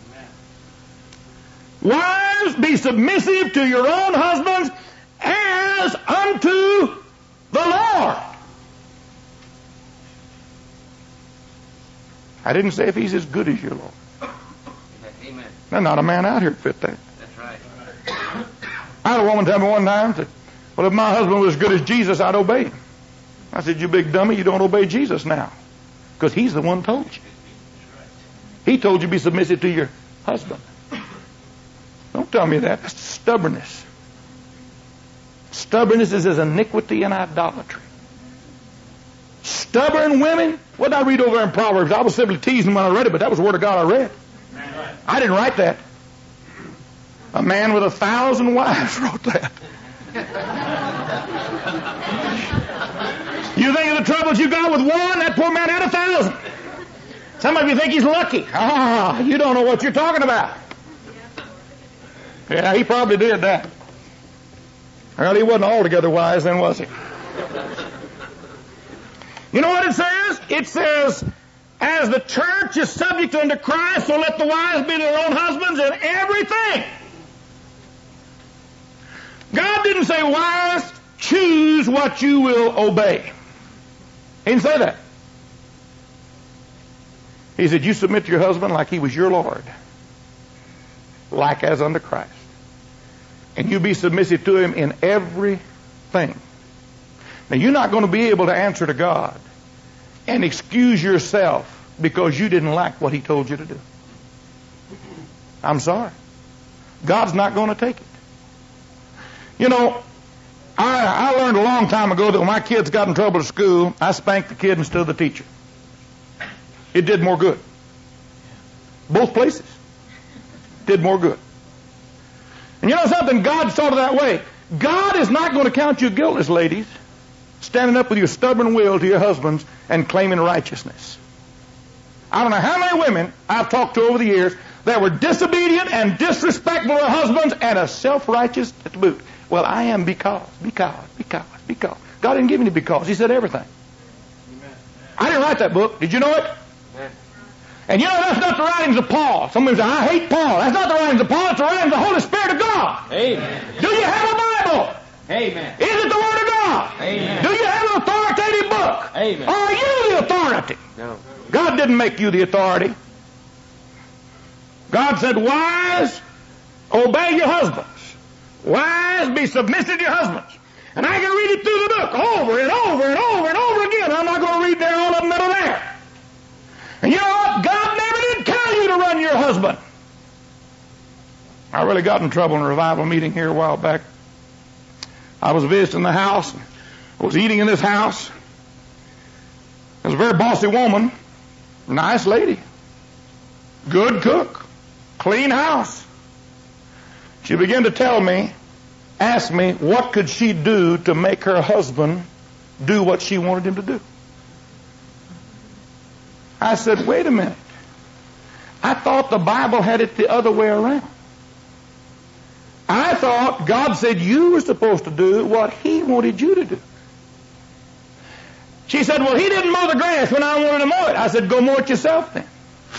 A: Wives, be submissive to your own husbands as unto the Lord. I didn't say if he's as good as your Lord.
B: Amen.
A: There's not a man out here that fit that.
B: That's right.
A: I had a woman tell me one time, said, well, if my husband was as good as Jesus, I'd obey him. I said, you big dummy, you don't obey Jesus now. Because he's the one who told you. He told you to be submissive to your husband. Don't tell me that. That's stubbornness. Stubbornness is as iniquity and idolatry. Stubborn women. What did I read over in Proverbs? I was simply teasing when I read it, but that was the word of God I read. I didn't write that. A man with 1,000 wives wrote that. You think of the troubles you got with one? That poor man had 1,000. Some of you think he's lucky. You don't know what you're talking about. Yeah, he probably did that. Well, he wasn't altogether wise then, was he? You know what it says? It says, as the church is subject unto Christ, so let the wives be to their own husbands in everything. God didn't say, wives, choose what you will obey. He didn't say that. He said, you submit to your husband like he was your Lord, like as unto Christ. And you be submissive to him in everything. Now, you're not going to be able to answer to God and excuse yourself because you didn't like what he told you to do. I'm sorry. God's not going to take it. You know, I learned a long time ago that when my kids got in trouble at school, I spanked the kid instead of the teacher. It did more good. Both places. Did more good. And you know something? God saw it that way. God is not going to count you guiltless, ladies, standing up with your stubborn will to your husbands and claiming righteousness. I don't know how many women I've talked to over the years that were disobedient and disrespectful to their husbands and a self-righteous at the boot. Well, I am because. God didn't give me because. He said everything. I didn't write that book. Did you know it? And you know, that's not the writings of Paul. Somebody say, I hate Paul. That's not the writings of Paul. It's the writings of the Holy Spirit of God.
B: Amen.
A: Do you have a Bible?
B: Amen.
A: Is it the Word of God?
B: Amen.
A: Do you have an authoritative book?
B: Amen.
A: Are you the authority?
B: No.
A: God didn't make you the authority. God said, wives, obey your husbands. Wives, be submissive to your husbands. And I can read it through the book over and over and over and over again. I'm not going to read there all of them that are there. And you know what? God never did tell you to run your husband. I really got in trouble in a revival meeting here a while back. I was visiting the house. I was eating in this house. There was a very bossy woman. Nice lady. Good cook. Clean house. She began to ask me, what could she do to make her husband do what she wanted him to do? I said, wait a minute. I thought the Bible had it the other way around. I thought God said you were supposed to do what He wanted you to do. She said, well, He didn't mow the grass when I wanted to mow it. I said, go mow it yourself then.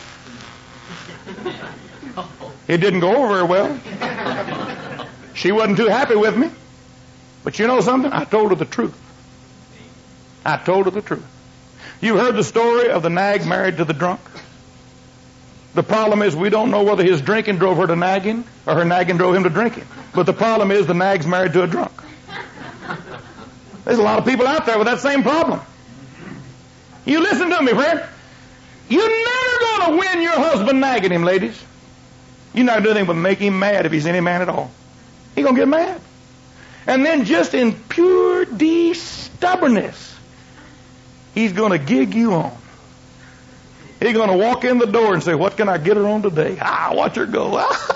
A: It didn't go over very well. She wasn't too happy with me. But you know something? I told her the truth. I told her the truth. You heard the story of the nag married to the drunk? The problem is we don't know whether his drinking drove her to nagging or her nagging drove him to drinking. But the problem is the nag's married to a drunk. There's a lot of people out there with that same problem. You listen to me, friend. You're never going to win your husband nagging him, ladies. You're not going to do anything but make him mad if he's any man at all. He's going to get mad. And then just in pure stubbornness, he's going to gig you on. He's going to walk in the door and say, what can I get her on today? Watch her go.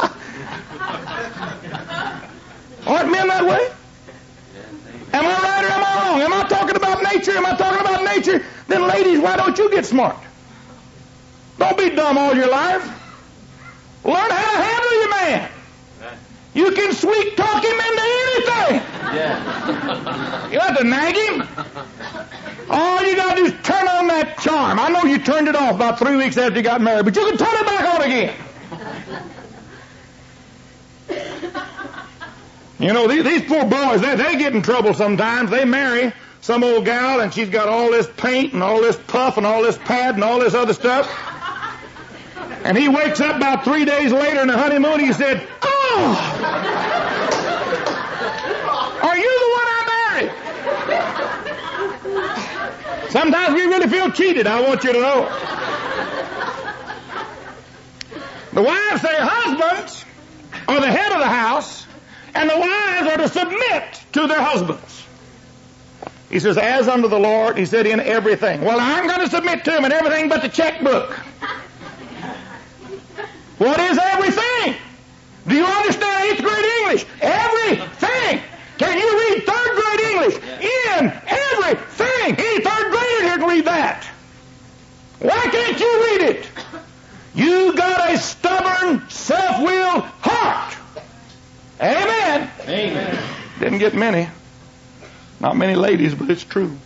A: Aren't men that way? Am I right or am I wrong? Am I talking about nature? Am I talking about nature? Then ladies, why don't you get smart? Don't be dumb all your life. Learn how to handle your man. You can sweet talk him into anything. Yeah. You have to nag him. All you got to do is turn on that charm. I know you turned it off about 3 weeks after you got married, but you can turn it back on again. You know, these poor boys, they get in trouble sometimes. They marry some old gal, and she's got all this paint and all this puff and all this pad and all this other stuff. And he wakes up about 3 days later in the honeymoon, he said, oh, are you the one I married? Sometimes we really feel cheated, I want you to know. The wives say husbands are the head of the house, and the wives are to submit to their husbands. He says, as unto the Lord, he said, in everything. Well, I'm going to submit to him in everything but the checkbook. What is everything? Do you understand 8th grade English? Everything. Can you read 3rd grade English? In everything. Any 3rd grader here can read that. Why can't you read it? You got a stubborn, self-willed heart. Amen.
B: Amen.
A: Didn't get many. Not many ladies, but it's true.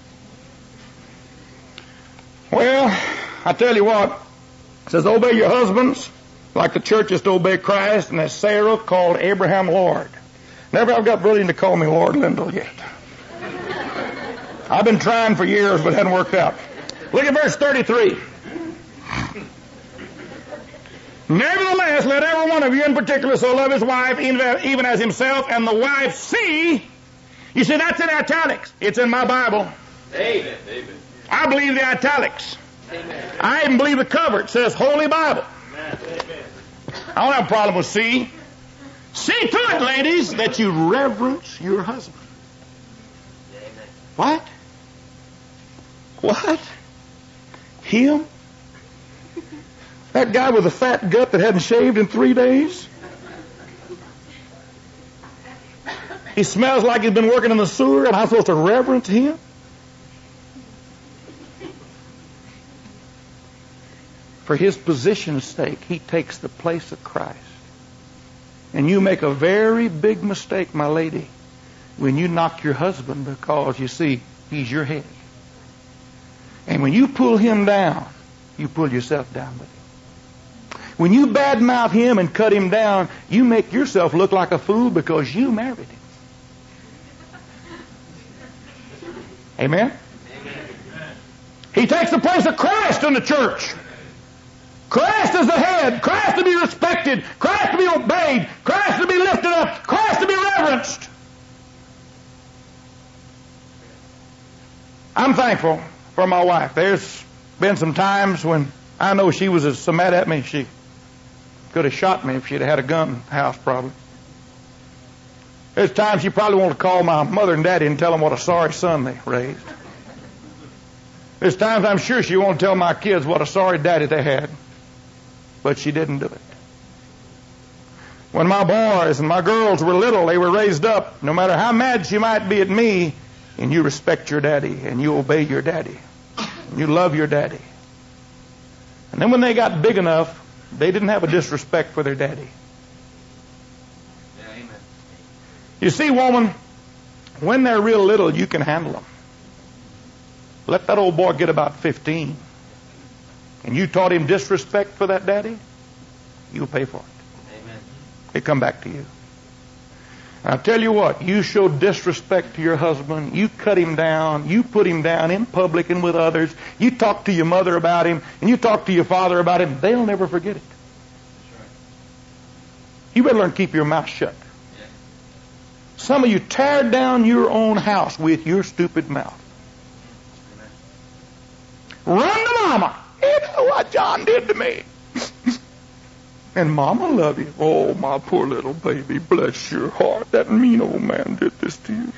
A: Well, I tell you what. It says, obey your husbands like the church is to obey Christ, and as Sarah called Abraham Lord. Never have got brilliant to call me Lord Lindell yet. I've been trying for years, but it hadn't worked out. Look at verse 33. Nevertheless, let every one of you in particular so love his wife even as himself, and the wife see. You see, that's in italics. It's in my Bible.
B: Amen.
A: I believe the italics. Amen. I even believe the cover. It says Holy Bible. Amen. I don't have a problem with see. See to it, ladies, that you reverence your husband. Amen. What? Him? That guy with a fat gut that hadn't shaved in 3 days? He smells like he's been working in the sewer, and I'm supposed to reverence him? For his position's sake, he takes the place of Christ. And you make a very big mistake, my lady, when you knock your husband, because, you see, he's your head. And when you pull him down, you pull yourself down with him. When you badmouth him and cut him down, you make yourself look like a fool because you married him. Amen? He takes the place of Christ in the church. Christ is the head. Christ to be respected. Christ to be obeyed. Christ to be lifted up. Christ to be reverenced. I'm thankful for my wife. There's been some times when I know she was so mad at me, she could have shot me if she'd had a gun in the house, probably. There's times she probably wanted to call my mother and daddy and tell them what a sorry son they raised. There's times I'm sure she wanted to tell my kids what a sorry daddy they had, but she didn't do it. When my boys and my girls were little, they were raised up, no matter how mad she might be at me, and you respect your daddy, and you obey your daddy, and you love your daddy. And then when they got big enough, they didn't have a disrespect for their daddy.
B: Yeah, amen.
A: You see, woman, when they're real little, you can handle them. Let that old boy get about 15, and you taught him disrespect for that daddy, you'll pay for it.
B: Amen.
A: It'll come back to you. And I tell you what, you show disrespect to your husband, you cut him down, you put him down in public and with others, you talk to your mother about him, and you talk to your father about him, they'll never forget it.
B: That's right.
A: You better learn to keep your mouth shut.
B: Yeah.
A: Some of you tear down your own house with your stupid mouth.
B: Amen.
A: Run to Mama. You know what John did to me. And Mama love you. Oh, my poor little baby, bless your heart. That mean old man did this to you.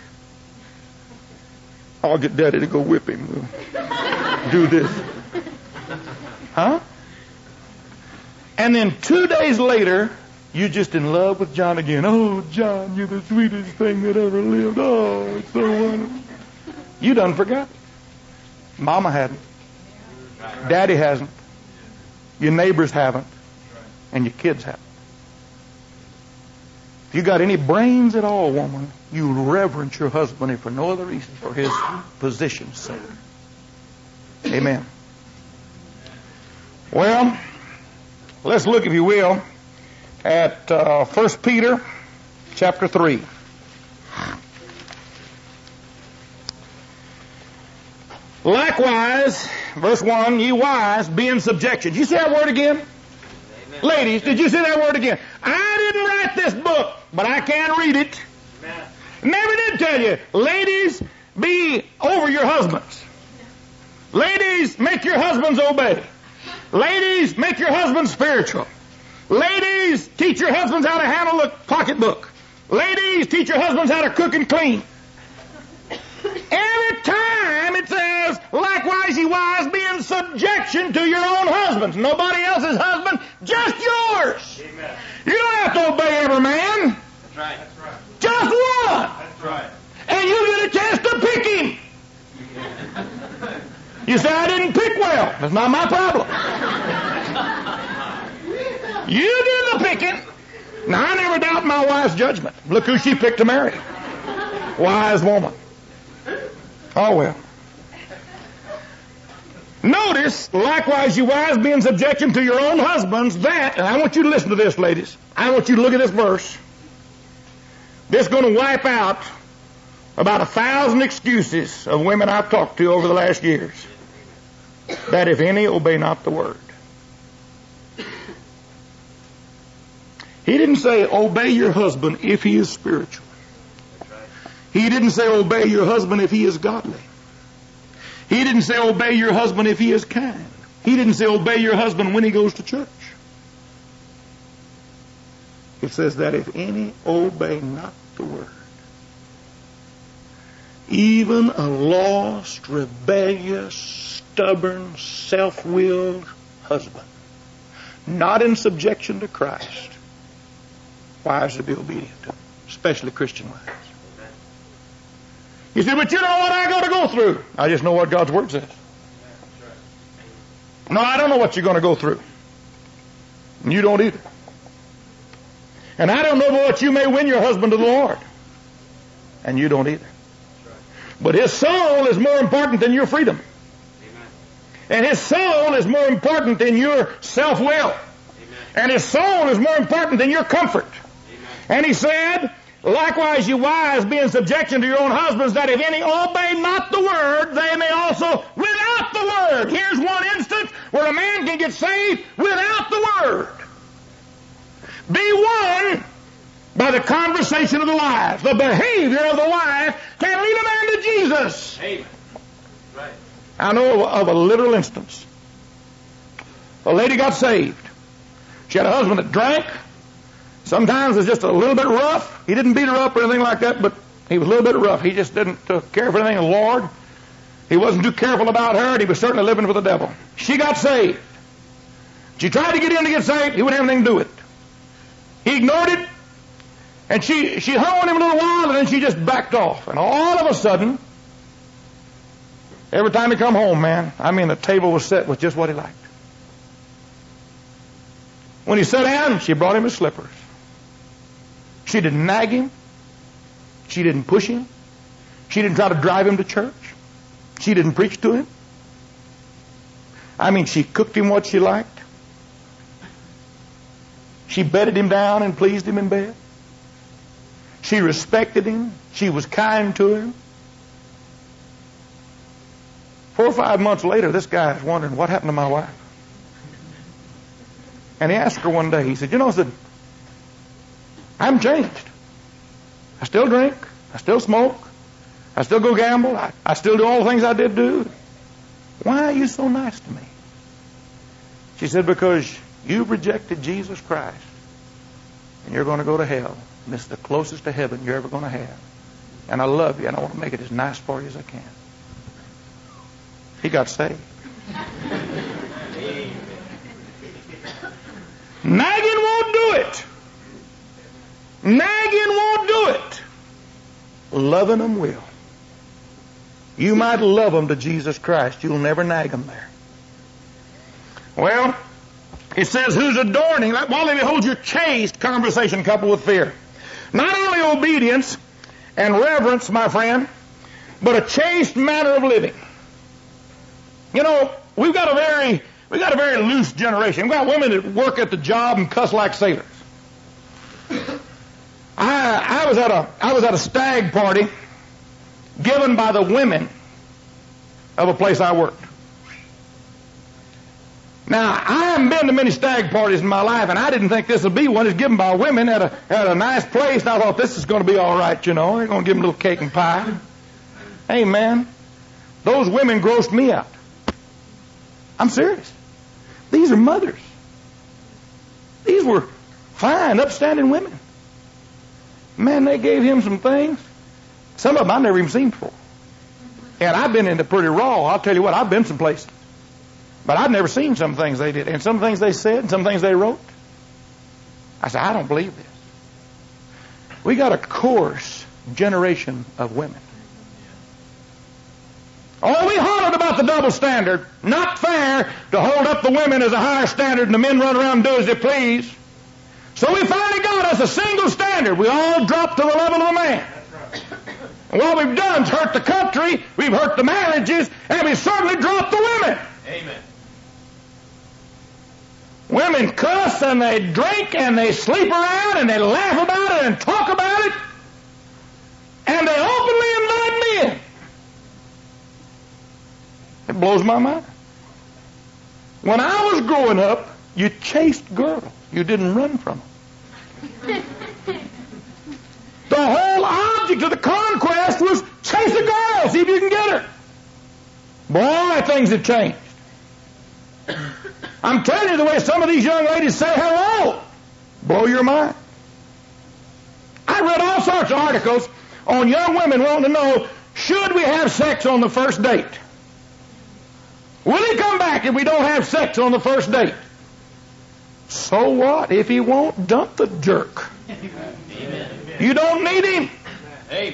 A: I'll get Daddy to go whip him. Do this. Huh? And then 2 days later, you're just in love with John again. Oh, John, you're the sweetest thing that ever lived. Oh, it's so wonderful. You done forgot. Mama hadn't. Daddy hasn't. Your neighbors haven't. And your kids haven't. If you got any brains at all, woman, you reverence your husband, if for no other reason, for his position's sake. Amen. Well, let's look, if you will, at 1 Peter chapter 3. Likewise, verse 1, ye wives, be in subjection. Did you see that word again?
B: Amen.
A: Ladies, did you see that word again? I didn't write this book, but I can read it.
B: Amen.
A: Never did tell you. Ladies, be over your husbands. Ladies, make your husbands obey. Ladies, make your husbands spiritual. Ladies, teach your husbands how to handle the pocketbook. Ladies, teach your husbands how to cook and clean. Every time it says, likewise ye wives, be in subjection to your own husbands. Nobody else's husband, just yours.
B: Amen.
A: You don't have to obey every man.
B: That's right. That's right.
A: Just one.
B: That's right.
A: And you get a chance to pick him. You say, I didn't pick well. That's not my problem. You did the picking. Now, I never doubt my wife's judgment. Look who she picked to marry. Wise woman. Oh, well. Notice, likewise, you wives, be in subjection to your own husbands, that, and I want you to listen to this, ladies. I want you to look at this verse. This is going to wipe out about 1,000 excuses of women I've talked to over the last years. That if any, obey not the word. He didn't say obey your husband if he is spiritual. He didn't say obey your husband if he is godly. He didn't say obey your husband if he is kind. He didn't say obey your husband when he goes to church. It says that if any, obey not the word. Even a lost, rebellious, stubborn, self-willed husband, not in subjection to Christ, wives to be obedient to him, especially Christian wives. You say, but you know what I got to go through. I just know what God's Word says. No, I don't know what you're going to go through. And you don't either. And I don't know what you may win your husband to the Lord. And you don't either. But his soul is more important than your freedom. And his soul is more important than your self-will. And his soul is more important than your comfort. And he said, likewise, you wives, be in subjection to your own husbands, that if any obey not the word, they may also without the word. Here's one instance where a man can get saved without the word. Be won by the conversation of the wife. The behavior of the wife can lead a man to Jesus.
B: Amen. Right.
A: I know of a literal instance. A lady got saved. She had a husband that drank. Sometimes it was just a little bit rough. He didn't beat her up or anything like that, but he was a little bit rough. He just didn't care for anything of the Lord. He wasn't too careful about her, and he was certainly living for the devil. She got saved. She tried to get in to get saved. He wouldn't have anything to do with it. He ignored it, and she hung on him a little while, and then she just backed off. And all of a sudden, every time he come home, man, I mean, the table was set with just what he liked. When he sat down, she brought him his slippers. She didn't nag him. She didn't push him. She didn't try to drive him to church. She didn't preach to him. I mean, she cooked him what she liked. She bedded him down and pleased him in bed. She respected him. She was kind to him. 4 or 5 months later, this guy is wondering, what happened to my wife? And he asked her one day, he said, I said, I'm changed. I still drink. I still smoke. I still go gamble. I still do all the things I did do. Why are you so nice to me? She said, because you've rejected Jesus Christ, and you're going to go to hell. And it's the closest to heaven you're ever going to have. And I love you, and I want to make it as nice for you as I can. He got saved. Nagging won't do it. Nagging won't do it. Loving them will. You might love them to Jesus Christ. You'll never nag them there. Well, it says, who's adorning, while they behold your chaste conversation coupled with fear. Not only obedience and reverence, my friend, but a chaste manner of living. We've got a very loose generation. We've got women that work at the job and cuss like sailors. I was at a stag party given by the women of a place I worked. Now, I haven't been to many stag parties in my life, and I didn't think this would be one. It's given by women at a nice place, and I thought this is going to be all right, They're going to give them a little cake and pie. Hey, man, those women grossed me out. I'm serious. These are mothers. These were fine, upstanding women. Man, they gave him some things. Some of them I've never even seen before. And I've been into pretty raw. I'll tell you what, I've been some places. But I've never seen some things they did. And some things they said and some things they wrote. I said, I don't believe this. We got a coarse generation of women. Oh, we hollered about the double standard. Not fair to hold up the women as a higher standard and the men run around and do as they please. So we finally got us a single standard. We all dropped to the level of a man. And what we've done is hurt the country, we've hurt the marriages, and we've certainly dropped the women.
B: Amen.
A: Women cuss and they drink and they sleep around and they laugh about it and talk about it. And they openly invite me in. It blows my mind. When I was growing up, you chased girls. You didn't run from them. The whole object of the conquest was chase a girl, see if you can get her. Boy, things have changed. I'm telling you, the way some of these young ladies say hello, blow your mind. I read all sorts of articles on young women wanting to know, should we have sex on the first date? Will he come back if we don't have sex on the first date? So what? If he won't, dump the jerk.
B: Amen.
A: You don't need him.
B: Amen.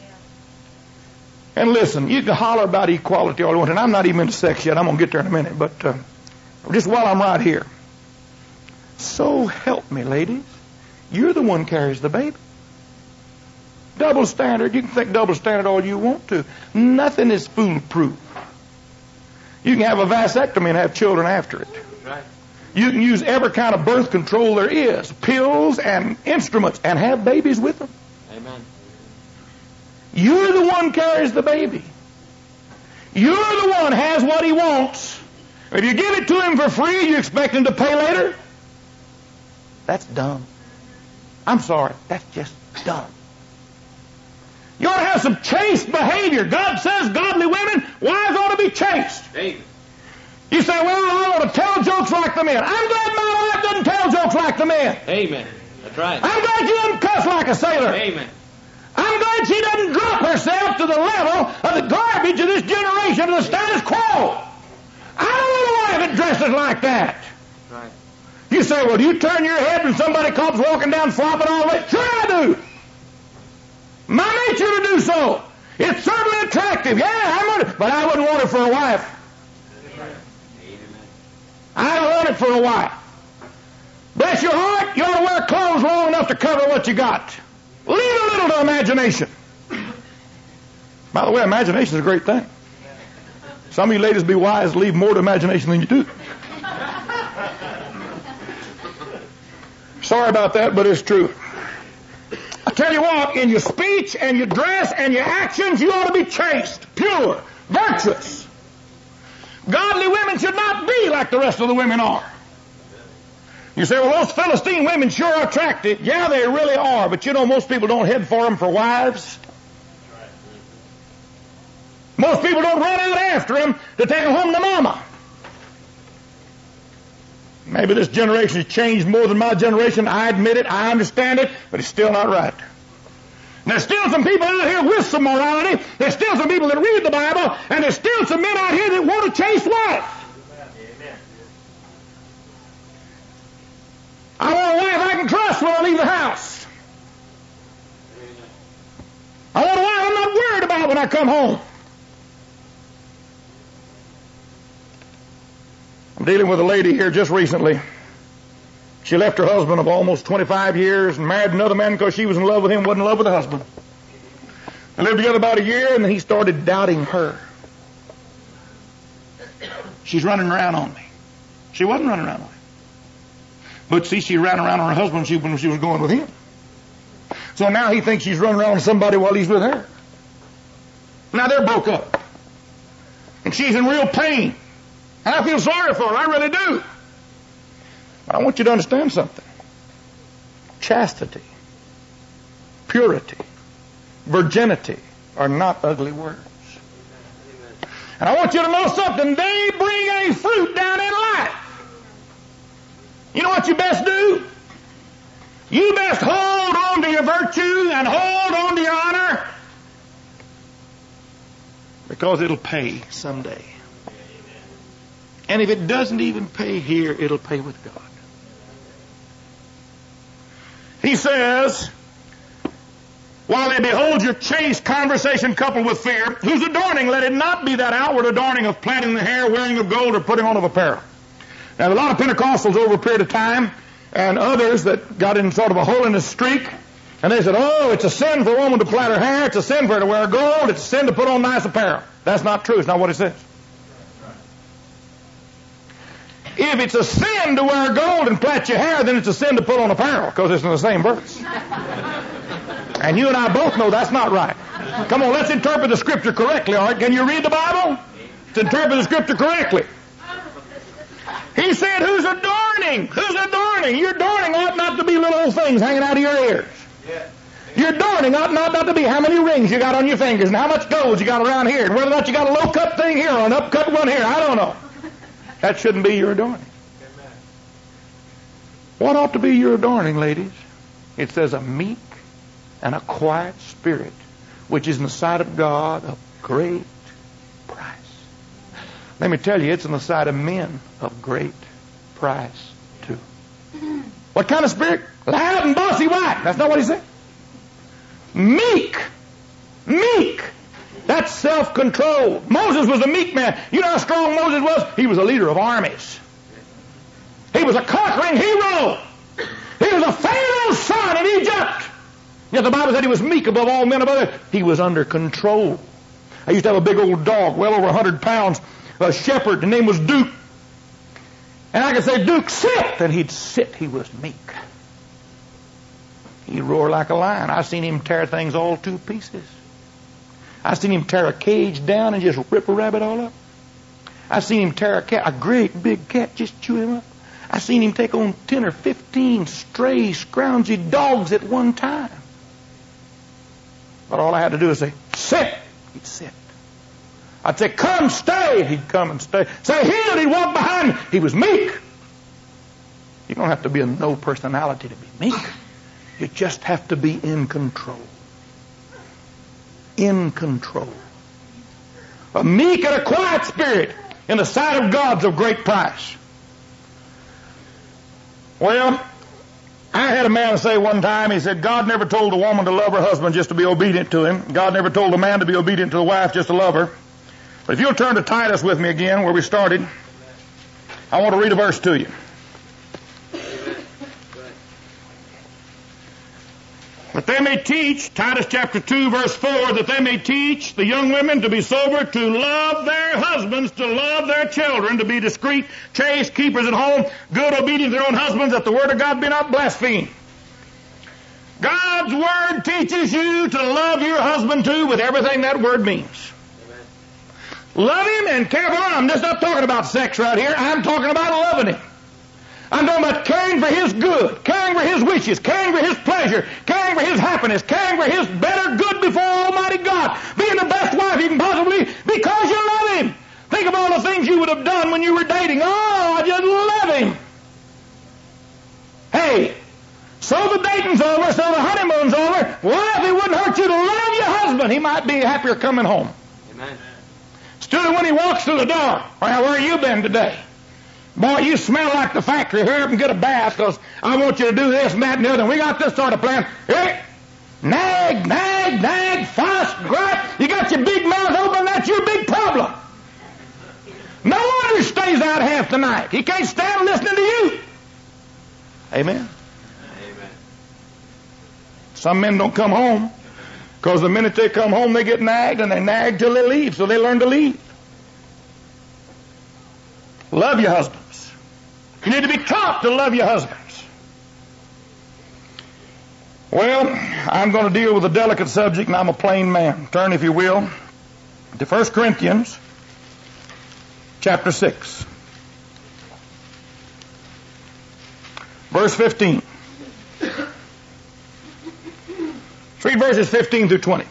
A: And listen, you can holler about equality all you want, and I'm not even into sex yet. I'm going to get there in a minute, but just while I'm right here. So help me, ladies. You're the one carries the baby. Double standard. You can think double standard all you want to. Nothing is foolproof. You can have a vasectomy and have children after it.
B: Right.
A: You can use every kind of birth control there is, pills and instruments, and have babies with them.
B: Amen.
A: You're the one carries the baby. You're the one has what he wants. If you give it to him for free, you expect him to pay later? That's dumb. I'm sorry, that's just dumb. You ought to have some chaste behavior. God says godly women, wives ought to be chaste.
B: Amen.
A: You say, well, I ought to tell jokes like the men. I'm glad my wife doesn't tell jokes like the men.
B: Amen. That's right.
A: I'm glad she doesn't cuss like a sailor.
B: Amen.
A: I'm glad she doesn't drop herself to the level of the garbage of this generation, of the status quo. I don't want a wife that dresses like that.
B: Right.
A: You say, well, do you turn your head when somebody comes walking down flopping all the way? Sure I do. My nature to do so. It's certainly attractive. Yeah, but I wouldn't want it for a wife. I don't want it for a wife. Bless your heart, you ought to wear clothes long enough to cover what you got. Leave a little to imagination. By the way, imagination is a great thing. Some of you ladies be wise, leave more to imagination than you do. Sorry about that, but it's true. I tell you what, in your speech and your dress and your actions, you ought to be chaste, pure, virtuous. Godly women should not be like the rest of the women are. You say, well, those Philistine women sure are attractive. Yeah, they really are, but you know most people don't head for them for wives. Most people don't run out after them to take them home to mama. Maybe this generation has changed more than my generation. I admit it. I understand it. But it's still not right. And there's still some people out here with some morality. There's still some people that read the Bible. And there's still some men out here that want a chaste wife. Amen. I want a wife I can trust when I leave the house. I want a wife I'm not worried about when I come home. I'm dealing with a lady here just recently. She left her husband of almost 25 years and married another man because she was in love with him, wasn't in love with the husband. They lived together about a year, and then he started doubting her. She's running around on me. She wasn't running around on me. But see, she ran around on her husband when she was going with him. So now he thinks she's running around on somebody while he's with her. Now they're broke up. And she's in real pain. And I feel sorry for her. I really do. But I want you to understand something. Chastity, purity, virginity are not ugly words. And I want you to know something. They bring a fruit down in life. You know what you best do? You best hold on to your virtue and hold on to your honor, because it'll pay someday. And if it doesn't even pay here, it'll pay with God. He says, while they behold your chaste conversation coupled with fear, whose adorning, let it not be that outward adorning of plaiting the hair, wearing of gold, or putting on of apparel. Now, a lot of Pentecostals over a period of time, and others that got in sort of a holiness streak, and they said, oh, it's a sin for a woman to plait her hair, it's a sin for her to wear gold, it's a sin to put on nice apparel. That's not true. It's not what it says. If it's a sin to wear gold and plait your hair, then it's a sin to put on apparel, because it's in the same verse. And you and I both know that's not right. Come on, let's interpret the Scripture correctly, all right? Can you read the Bible? Let's interpret the Scripture correctly. He said, who's adorning? Who's adorning? Your adorning ought not to be little old things hanging out of your ears. Your adorning ought not to be how many rings you got on your fingers and how much gold you got around here and whether or not you got a low-cut thing here or an up-cut one here. I don't know. That shouldn't be your adorning. What ought to be your adorning, ladies? It says a meek and a quiet spirit, which is in the sight of God of great price. Let me tell you, it's in the sight of men of great price, too. What kind of spirit? Loud and bossy white. That's not what he said. Meek. Meek. That's self-control. Moses was a meek man. You know how strong Moses was? He was a leader of armies. He was a conquering hero. He was a Pharaoh's son in Egypt. Yet the Bible said he was meek above all men above it. He was under control. I used to have a big old dog, well over 100 pounds, a shepherd. His name was Duke. And I could say, Duke, sit! And he'd sit. He was meek. He'd roar like a lion. I seen him tear things all to pieces. I seen him tear a cage down and just rip a rabbit all up. I seen him tear a cat, a great big cat, just chew him up. I seen him take on 10 or 15 stray, scroungy dogs at one time. But all I had to do is say, sit! He'd sit. I'd say, come, stay! He'd come and stay. Say, heel! He'd walk behind me. He was meek. You don't have to be a no personality to be meek. You just have to be in control. In control. A meek and a quiet spirit in the sight of God's of great price. Well, I had a man say one time, he said, God never told a woman to love her husband just to be obedient to him. God never told a man to be obedient to the wife just to love her. But if you'll turn to Titus with me again, where we started, I want to read a verse to you. That they may teach, Titus chapter 2, verse 4, that they may teach the young women to be sober, to love their husbands, to love their children, to be discreet, chaste, keepers at home, good, obedient to their own husbands, that the word of God be not blasphemed. God's word teaches you to love your husband too, with everything that word means. Love him and care for him. I'm just not talking about sex right here. I'm talking about loving him. I'm talking about caring for his good, caring for his wishes, caring for his pleasure, caring for his happiness, caring for his better good before Almighty God, being the best wife you can possibly be because you love him. Think of all the things you would have done when you were dating. Oh, I just love him. Hey, so the dating's over, so the honeymoon's over. What if it wouldn't hurt you to love your husband? He might be happier coming home.
B: Amen.
A: Still, when he walks through the door, well, where you been today? Boy, you smell like the factory. Hurry up and get a bath, because I want you to do this and that and the other. And we got this sort of plan. Hey, nag, nag, nag, fuss, gripe. You got your big mouth open. That's your big problem. No wonder he stays out half the night. He can't stand listening to you. Amen?
B: Amen.
A: Some men don't come home, because the minute they come home, they get nagged, and they nag till they leave, so they learn to leave. Love your husbands. You need to be taught to love your husbands. Well, I'm going to deal with a delicate subject, and I'm a plain man. Turn, if you will, to 1 Corinthians chapter 6. Verse 15. Read verses 15 through 20.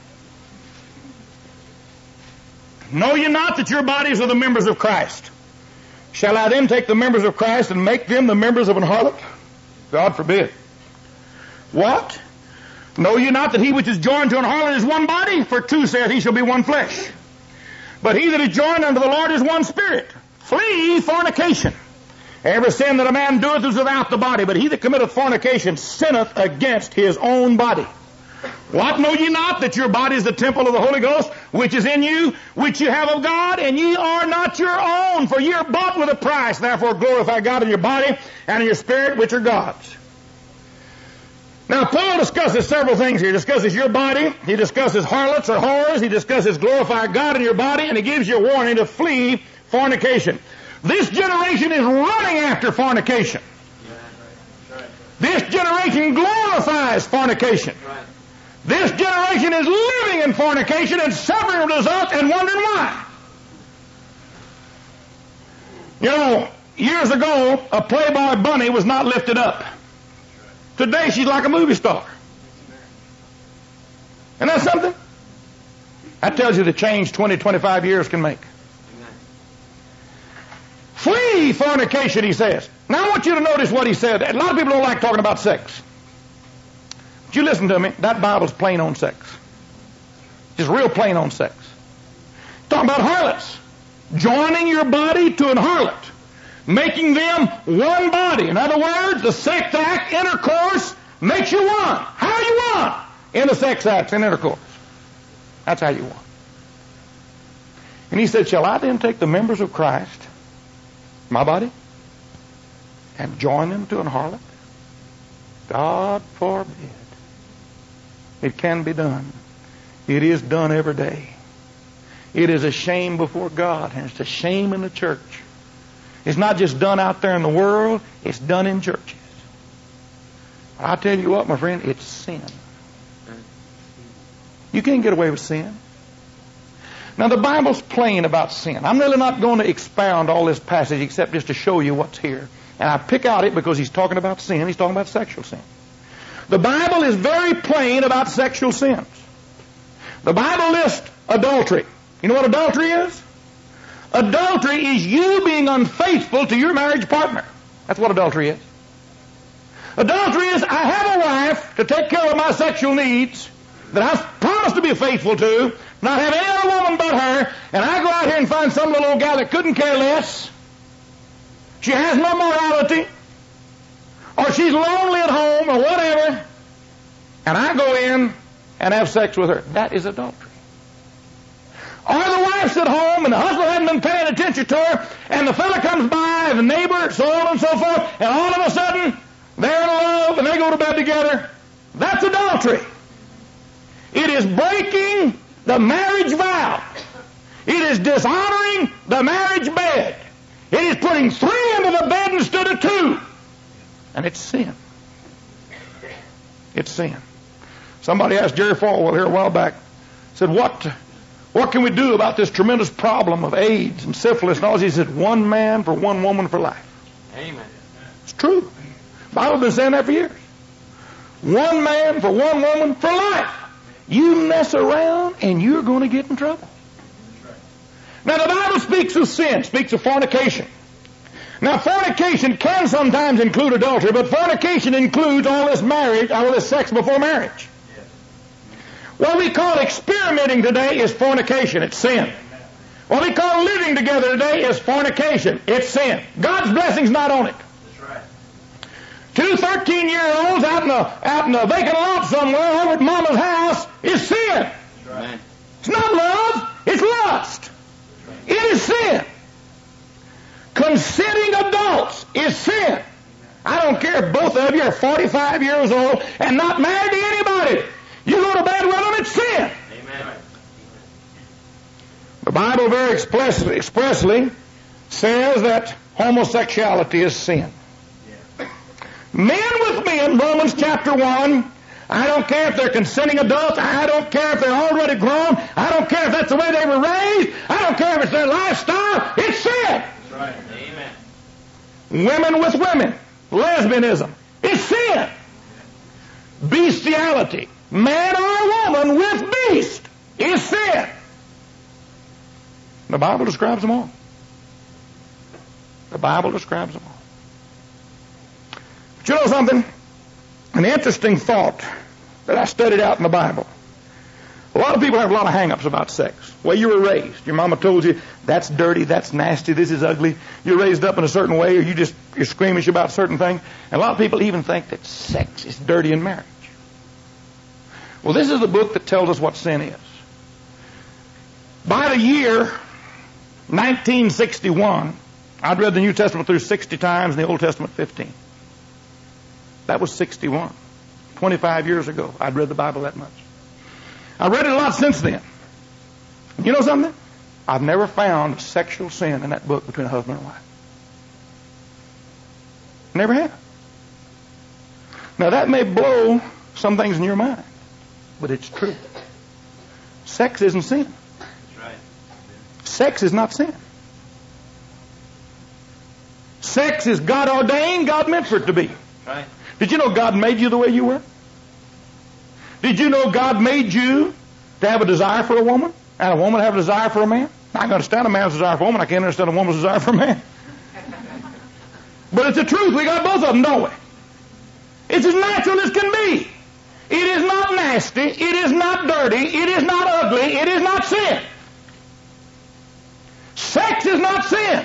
A: Know ye not that your bodies are the members of Christ? Shall I then take the members of Christ and make them the members of an harlot? God forbid. What? Know ye not that he which is joined to an harlot is one body? For two saith he shall be one flesh. But he that is joined unto the Lord is one spirit. Flee fornication. Every sin that a man doeth is without the body, but he that committeth fornication sinneth against his own body. What, know ye not that your body is the temple of the Holy Ghost, which is in you, which you have of God, and ye are not your own, for ye are bought with a price. Therefore glorify God in your body and in your spirit, which are God's. Now, Paul discusses several things here. He discusses your body, he discusses harlots or whores, he discusses glorify God in your body, and he gives you a warning to flee fornication. This generation is running after fornication. This generation glorifies fornication. This generation is living in fornication and suffering results and wondering why. You know, years ago, a Playboy bunny was not lifted up. Today, she's like a movie star. Isn't that something? That tells you the change 20, 25 years can make. Flee fornication, he says. Now, I want you to notice what he said. A lot of people don't like talking about sex. But you listen to me. That Bible's plain on sex. Just real plain on sex. Talking about harlots. Joining your body to an harlot. Making them one body. In other words, the sex act, intercourse, makes you one. How you want? In the sex act and intercourse. That's how you want. And he said, shall I then take the members of Christ, my body, and join them to an harlot? God forbid. It can be done. It is done every day. It is a shame before God, and it's a shame in the church. It's not just done out there in the world, it's done in churches. I tell you what, my friend, it's sin. You can't get away with sin. Now, the Bible's plain about sin. I'm really not going to expound all this passage except just to show you what's here. And I pick out it because he's talking about sin. He's talking about sexual sin. The Bible is very plain about sexual sins. The Bible lists adultery. You know what adultery is? Adultery is you being unfaithful to your marriage partner. That's what adultery is. Adultery is, I have a wife to take care of my sexual needs that I've promised to be faithful to, not have any other woman but her, and I go out here and find some little old gal that couldn't care less. She has no morality, or she's lonely at home, or whatever, and I go in and have sex with her. That is adultery. Or the wife's at home, and the husband hasn't been paying attention to her, and the fella comes by, the neighbor, so on and so forth, and all of a sudden, they're in love, and they go to bed together. That's adultery. It is breaking the marriage vow. It is dishonoring the marriage bed. It is putting 3 into the bed instead of 2. And it's sin. It's sin. Somebody asked Jerry Falwell here a while back, said, what can we do about this tremendous problem of AIDS and syphilis and all this? He said, 1 man for 1 woman for life.
B: Amen.
A: It's true. The Bible's been saying that for years. 1 man for 1 woman for life. You mess around and you're going to get in trouble. Now the Bible speaks of sin, speaks of fornication. Now fornication can sometimes include adultery, but fornication includes all this marriage, all this sex before marriage. What we call experimenting today is fornication. It's sin. What we call living together today is fornication. It's sin. God's blessing's not on it.
B: That's right.
A: 2 13-year-olds out in a vacant lot somewhere over at Mama's house is sin.
B: That's right.
A: It's not love. It's lust. It is sin. Consenting adults is sin. I don't care if both of you are 45 years old and not married to anybody. You go to bed with them, it's sin.
B: Amen.
A: The Bible very expressly says that homosexuality is sin. Men with men, Romans chapter 1, I don't care if they're consenting adults, I don't care if they're already grown, I don't care if that's the way they were raised, I don't care if it's their lifestyle, it's sin.
B: That's right. Amen.
A: Women with women, lesbianism, it's sin. Bestiality, man or woman with beast, is sin. The Bible describes them all. The Bible describes them all. But you know something? An interesting thought that I studied out in the Bible. A lot of people have a lot of hang-ups about sex. Well, you were raised. Your mama told you, that's dirty, that's nasty, this is ugly. You're raised up in a certain way, or you're squeamish about certain things. And a lot of people even think that sex is dirty in marriage. Well, this is the book that tells us what sin is. By the year 1961, I'd read the New Testament through 60 times and the Old Testament 15. That was 61. 25 years ago, I'd read the Bible that much. I read it a lot since then. You know something? I've never found sexual sin in that book between a husband and wife. Never have. Now that may blow some things in your mind, but it's true. Sex isn't sin.
B: That's right.
A: Sex is not sin. Sex is God ordained, God meant for it to be.
B: Right.
A: Did you know God made you the way you were? Did you know God made you to have a desire for a woman and a woman to have a desire for a man? I can understand a man's desire for a woman. I can't understand a woman's desire for a man. But it's the truth. We got both of them, don't we? It's as natural as can be. It is not nasty. It is not dirty. It is not ugly. It is not sin. Sex is not sin.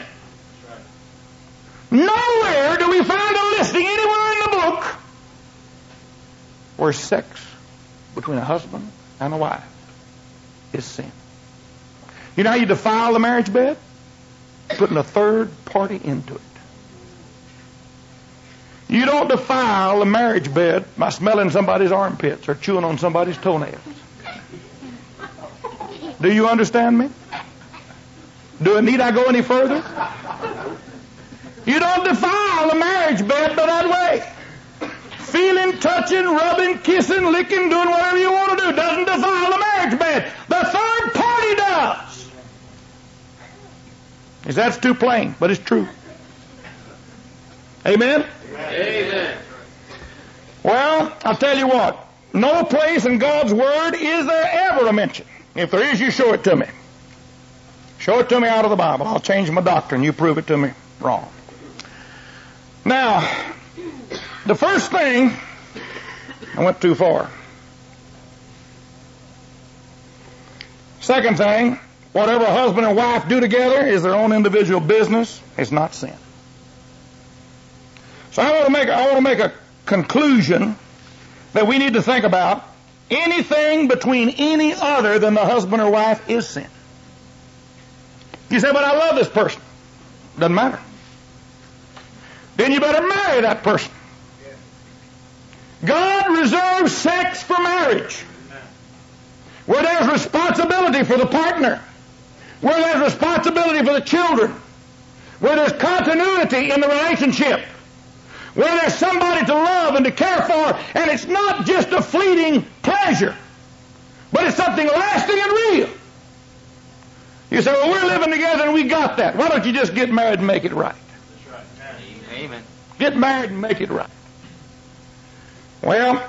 A: Nowhere do we find a listing anywhere in the book where sex between a husband and a wife is sin. You know how you defile the marriage bed? Putting a third party into it. You don't defile the marriage bed by smelling somebody's armpits or chewing on somebody's toenails. Do you understand me? Need I go any further? You don't defile the marriage bed by that way. Feeling, touching, rubbing, kissing, licking, doing whatever you want to do doesn't defile the marriage bed. The third party does. That's too plain, but it's true. Amen?
B: Amen.
A: Well, I'll tell you what. No place in God's Word is there ever a mention. If there is, you show it to me. Show it to me out of the Bible. I'll change my doctrine. You prove it to me wrong. Now, the first thing, I went too far. Second thing, whatever a husband and wife do together is their own individual business. It's not sin. So I want to make a conclusion that we need to think about. Anything between any other than the husband or wife is sin. You say, but I love this person. Doesn't matter. Then you better marry that person. God reserves sex for marriage, where there's responsibility for the partner, where there's responsibility for the children, where there's continuity in the relationship, where there's somebody to love and to care for, and it's not just a fleeting pleasure, but it's something lasting and real. You say, well, we're living together and we got that. Why don't you just get married and make it right?
B: That's right. Amen.
A: Get married and make it right. Well,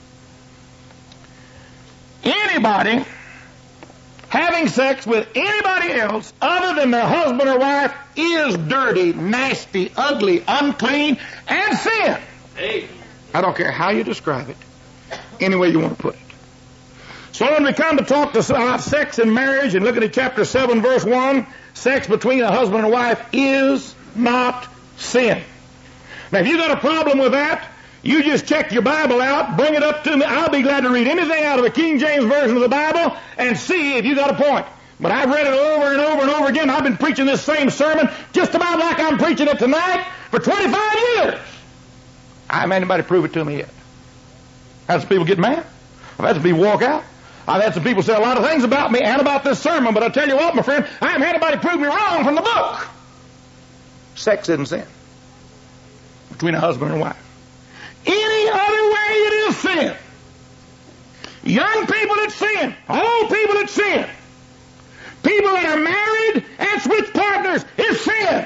A: anybody having sex with anybody else other than their husband or wife is dirty, nasty, ugly, unclean, and sin.
B: Amen.
A: I don't care how you describe it, any way you want to put it. So when we come to talk about sex and marriage and looking at chapter 7, verse 1, sex between a husband and wife is not sin. Now, if you got a problem with that, you just check your Bible out, bring it up to me. I'll be glad to read anything out of the King James Version of the Bible and see if you got a point. But I've read it over and over and over again. I've been preaching this same sermon just about like I'm preaching it tonight for 25 years. I haven't had anybody prove it to me yet. I've had some people get mad. I've had some people walk out. I've had some people say a lot of things about me and about this sermon, but I'll tell you what, my friend, I haven't had anybody prove me wrong from the book. Sex isn't sin between a husband and wife. Any other way it is sin. Young people, it's sin. Old people, it's sin. People that are married and switch partners, it's sin.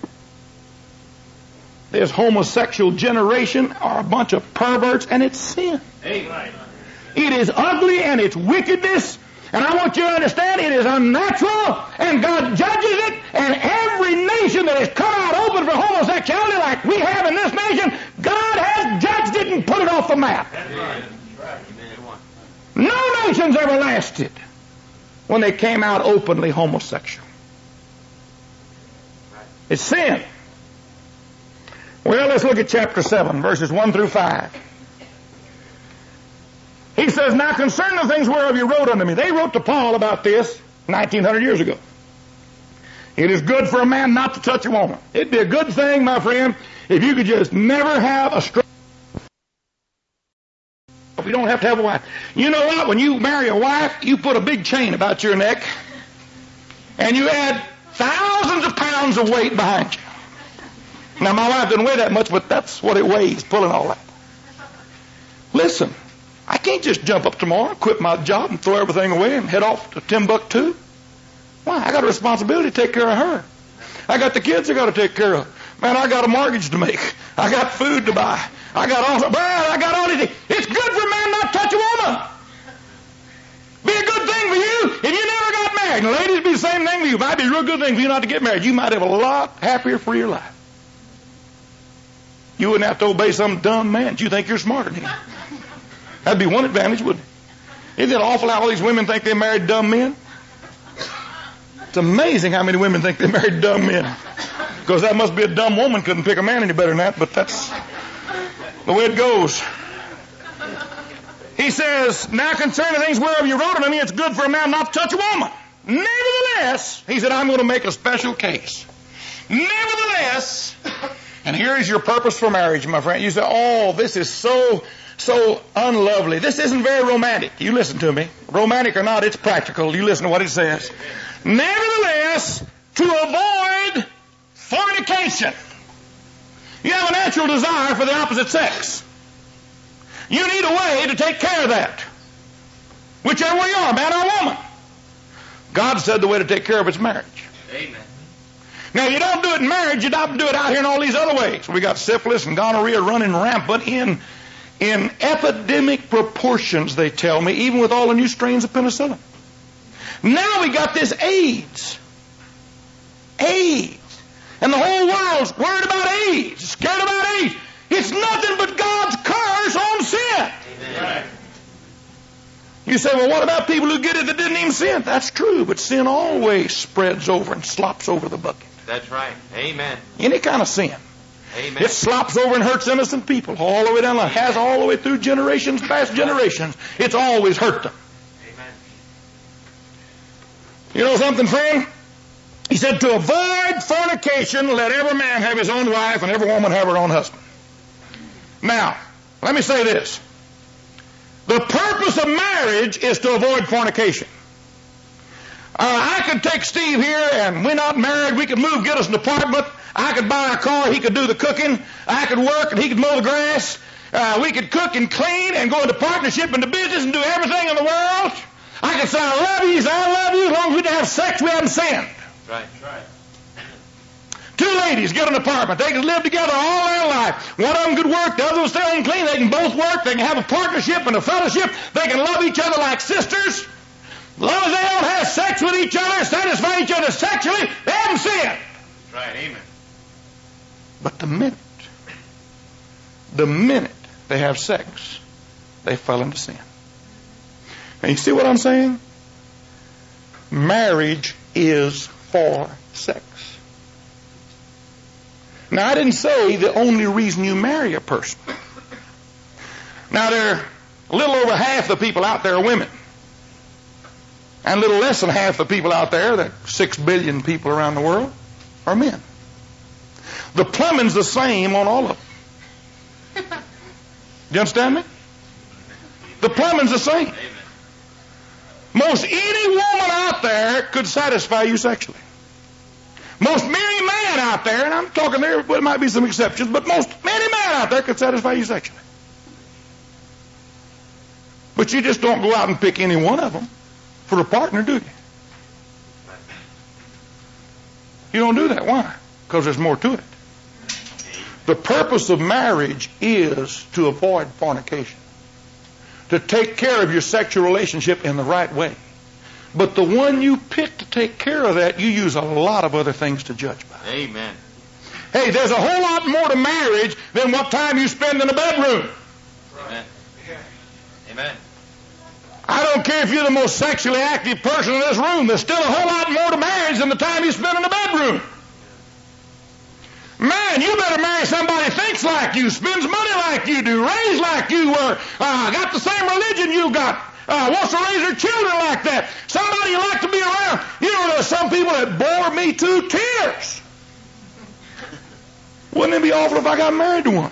A: This homosexual generation are a bunch of perverts, and it's sin.
B: Amen.
A: It is ugly and it's wickedness, and I want you to understand it is unnatural, and God judges it, and every nation that has come out open for homosexuality like we have in this nation, God has judged it and put it off the map.
B: Amen.
A: No nations ever lasted when they came out openly homosexual. It's sin. Well, let's look at chapter 7, verses 1 through 5. He says, now concerning the things whereof you wrote unto me. They wrote to Paul about this 1900 years ago. It is good for a man not to touch a woman. It'd be a good thing, my friend, if you could just never have a stroke. You don't have to have a wife. You know what? When you marry a wife, you put a big chain about your neck, and you add thousands of pounds of weight behind you. Now, my wife doesn't weigh that much, but that's what it weighs, pulling all that. Listen. I can't just jump up tomorrow, quit my job, and throw everything away and head off to Timbuktu. Why? I got a responsibility to take care of her. I got the kids I got to take care of. Man, I got a mortgage to make. I got food to buy. I got all these things. It's good for a man not to touch a woman. Be a good thing for you if you never got married. And ladies, be the same thing for you. It might be a real good thing for you not to get married. You might have a lot happier for your life. You wouldn't have to obey some dumb man. You think you're smarter than him. That'd be one advantage, wouldn't it? Isn't it awful how all these women think they married dumb men? It's amazing how many women think they married dumb men. Because that must be a dumb woman couldn't pick a man any better than that, but that's the way it goes. He says, now concerning things whereof you wrote unto me, it's good for a man not to touch a woman. Nevertheless, he said, I'm going to make a special case. Nevertheless, and here is your purpose for marriage, my friend. You say, oh, this is so unlovely. This isn't very romantic. You listen to me. Romantic or not, it's practical. You listen to what it says. Nevertheless, to avoid fornication. You have a natural desire for the opposite sex. You need a way to take care of that. Whichever way you are, man or woman. God said the way to take care of it's marriage.
B: Amen.
A: Now, you don't do it in marriage, you don't do it out here in all these other ways. We got syphilis and gonorrhea running rampant in epidemic proportions, they tell me, even with all the new strains of penicillin. Now we got this AIDS. AIDS. And the whole world's worried about AIDS, scared about AIDS. It's nothing but God's curse on sin.
B: Amen.
A: You say, well, what about people who get it that didn't even sin? That's true, but sin always spreads over and slops over the bucket.
B: That's right. Amen.
A: Any kind of sin.
B: Amen.
A: It slops over and hurts innocent people all the way down the line. Has all the way through generations, past generations. It's always hurt them.
B: Amen.
A: You know something, friend? He said, to avoid fornication, let every man have his own wife and every woman have her own husband. Now, let me say this. The purpose of marriage is to avoid fornication. I could take Steve here, and we're not married. We could move, get us an apartment. I could buy a car. He could do the cooking. I could work, and he could mow the grass. We could cook and clean and go into partnership into business and do everything in the world. I could say, I love you. He said, I love you. As long as we didn't have sex, we haven't sinned.
B: Right. Right.
A: Two ladies get an apartment. They can live together all their life. One of them could work. The other will stay home and clean. They can both work. They can have a partnership and a fellowship. They can love each other like sisters. As long as they don't have sex with each other, satisfy each other sexually, they haven't sinned.
B: Right. Amen.
A: But the minute they have sex, they fell into sin. Now you see what I'm saying? Marriage is for sex. Now, I didn't say the only reason you marry a person. Now, there are a little over half the people out there are women. And a little less than half the people out there, that 6 billion people around the world, are men. The plumbing's the same on all of them. Do you understand me? The plumbing's the same.
B: Amen.
A: Most any woman out there could satisfy you sexually. Most many men out there, and I'm talking there might be some exceptions, but many men out there could satisfy you sexually. But you just don't go out and pick any one of them for a partner, do you? You don't do that. Why? Because there's more to it. The purpose of marriage is to avoid fornication, to take care of your sexual relationship in the right way. But the one you pick to take care of that, you use a lot of other things to judge by.
B: Amen.
A: Hey, there's a whole lot more to marriage than what time you spend in a bedroom.
B: Amen. Amen.
A: I don't care if you're the most sexually active person in this room. There's still a whole lot more to marriage than the time you spend in the bedroom. Man, you better marry somebody who thinks like you, spends money like you do, raised like you were, got the same religion you got. Wants to raise their children like that. Somebody you like to be around. You know, there's some people that bore me to tears. Wouldn't it be awful if I got married to one?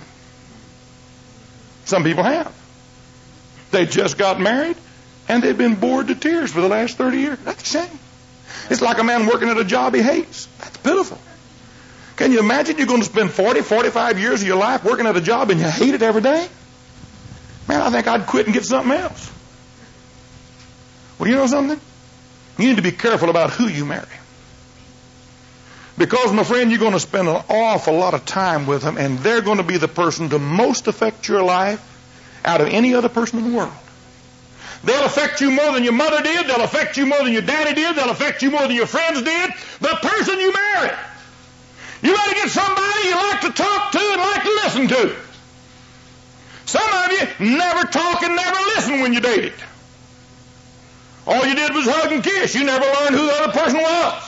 A: Some people have. They just got married, and they've been bored to tears for the last 30 years. That's a shame. It's like a man working at a job he hates. That's pitiful. Can you imagine you're going to spend 40, 45 years of your life working at a job and you hate it every day? Man, I think I'd quit and get something else. Well, you know something? You need to be careful about who you marry. Because, my friend, you're going to spend an awful lot of time with them, and they're going to be the person to most affect your life out of any other person in the world. They'll affect you more than your mother did. They'll affect you more than your daddy did. They'll affect you more than your friends did. The person you marry. You got to get somebody you like to talk to and like to listen to. Some of you never talk and never listen when you dated. All you did was hug and kiss. You never learned who the other person was.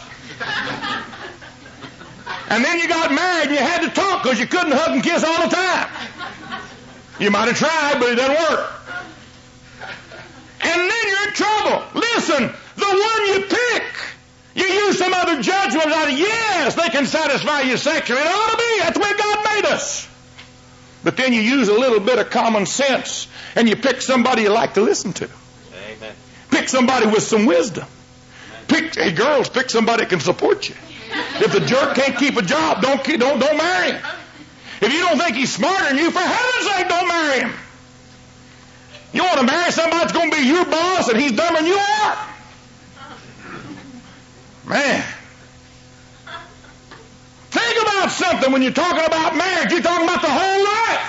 A: And then you got married and you had to talk because you couldn't hug and kiss all the time. You might have tried, but it doesn't work. And then you're in trouble. Listen, the one you pick, you use some other judgment on it. Yes, they can satisfy you sexually. It ought to be. That's the way God made us. But then you use a little bit of common sense and you pick somebody you like to listen to.
B: Amen.
A: Pick somebody with some wisdom. Hey, girls, pick somebody that can support you. If the jerk can't keep a job, don't marry him. If you don't think he's smarter than you, for heaven's sake, don't marry him. You want to marry somebody that's going to be your boss and he's dumber than you are? Man. Think about something when you're talking about marriage. You're talking about the whole life.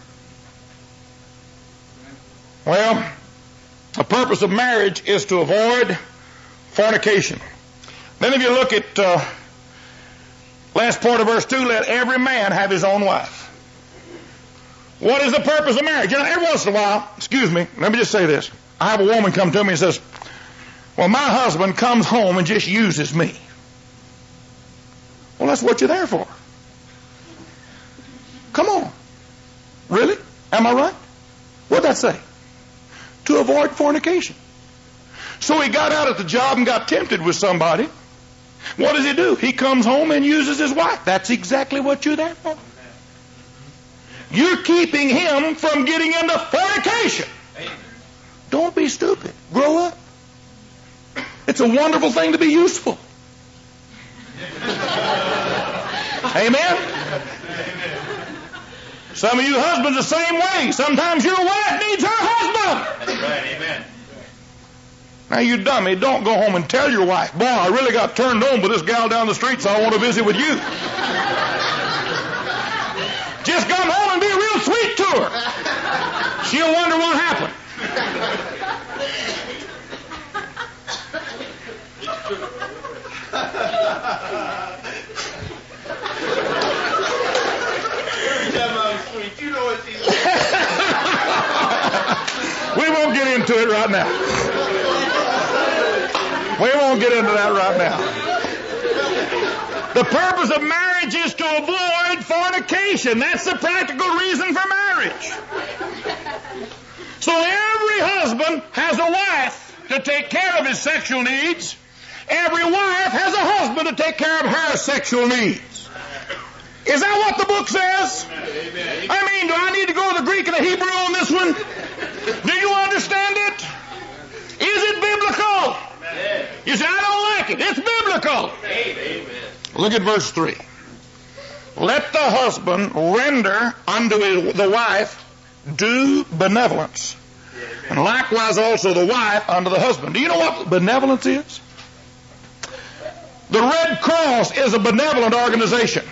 A: Well, the purpose of marriage is to avoid fornication. Then if you look at last part of verse 2, let every man have his own wife. What is the purpose of marriage? You know, every once in a while, excuse me, let me just say this. I have a woman come to me and says, well, my husband comes home and just uses me. Well, that's what you're there for. Come on. Really? Am I right? What'd that say? To avoid fornication. So he got out at the job and got tempted with somebody. What does he do? He comes home and uses his wife. That's exactly what you're there for. You're keeping him from getting into fornication. Don't be stupid. Grow up. It's a wonderful thing to be useful. Amen? Some of you husbands the same way. Sometimes your wife needs her husband.
B: That's right, amen.
A: Now you dummy, don't go home and tell your wife, boy, I really got turned on by this gal down the street, so I want to visit with you. Just come home and be real sweet to her. She'll wonder what happened. We won't get into it right now. We won't get into that right now. The purpose of marriage is to avoid fornication. That's the practical reason for marriage. So every husband has a wife to take care of his sexual needs. Every wife has a husband to take care of her sexual needs. Is that what the book says? I mean, do I need to go to the Greek and the Hebrew on this one? Do you understand it? Is it biblical? You say, I don't like it. It's biblical. Look at verse 3. Let the husband render unto the wife due benevolence, and likewise also the wife unto the husband. Do you know what benevolence is? The Red Cross is a benevolent organization.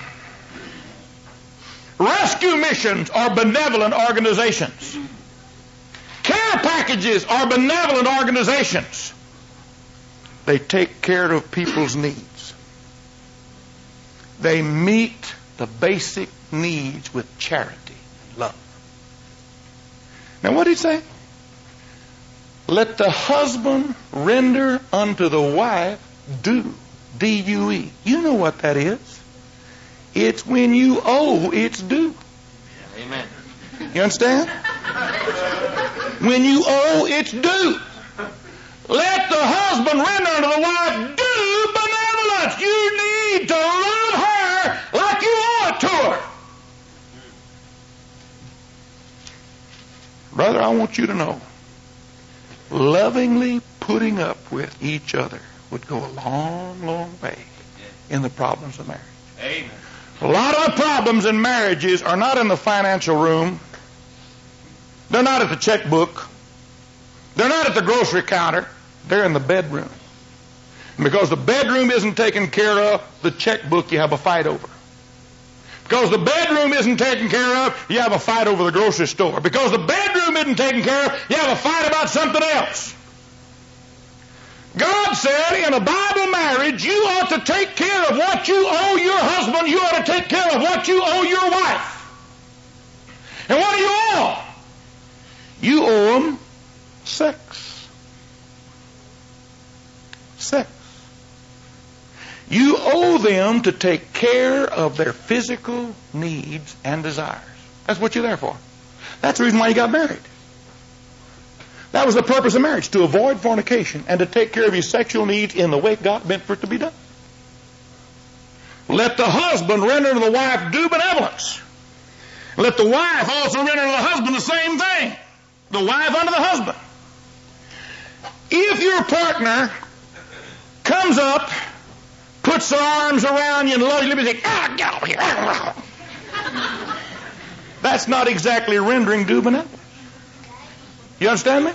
A: Rescue missions are benevolent organizations. Care packages are benevolent organizations. They take care of people's needs. They meet the basic needs with charity, love. Now what did he say? Let the husband render unto the wife due, D-U-E. You know what that is. It's when you owe, it's due.
B: Amen.
A: You understand? When you owe, it's due. Let the husband render unto the wife due benevolence. You need to love her like you owe it to her. Brother, I want you to know, lovingly putting up with each other would go a long, long way in the problems of marriage.
B: Amen.
A: A lot of the problems in marriages are not in the financial room. They're not at the checkbook. They're not at the grocery counter. They're in the bedroom. And because the bedroom isn't taken care of, the checkbook you have a fight over. Because the bedroom isn't taken care of, you have a fight over the grocery store. Because the bedroom isn't taken care of, you have a fight about something else. God said in a Bible marriage, you ought to take care of what you owe your husband. You ought to take care of what you owe your wife. And what do you owe? You owe them sex. Sex. You owe them to take care of their physical needs and desires. That's what you're there for. That's the reason why you got married. That was the purpose of marriage, to avoid fornication and to take care of your sexual needs in the way God meant for it to be done. Let the husband render to the wife due benevolence. Let the wife also render to the husband the same thing. The wife unto the husband. If your partner comes up, puts their arms around you and loves you, and say, "Ah, get over here." That's not exactly rendering due benevolence. You understand me?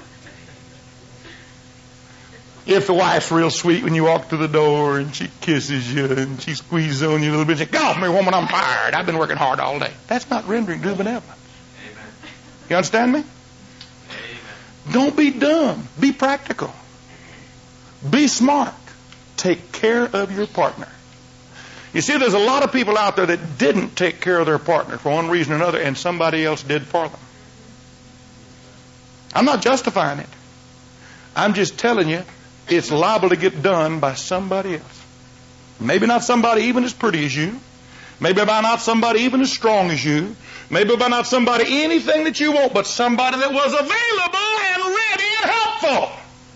A: If the wife's real sweet when you walk through the door and she kisses you and she squeezes on you a little bit, and says, "Get off me, woman, I'm tired. I've been working hard all day." That's not rendering due benevolence.
B: Amen.
A: You understand me?
B: Amen.
A: Don't be dumb. Be practical. Be smart. Take care of your partner. You see, there's a lot of people out there that didn't take care of their partner for one reason or another, and somebody else did for them. I'm not justifying it. I'm just telling you, it's liable to get done by somebody else. Maybe not somebody even as pretty as you. Maybe by not somebody even as strong as you. Maybe by not somebody anything that you want, but somebody that was available and ready and helpful.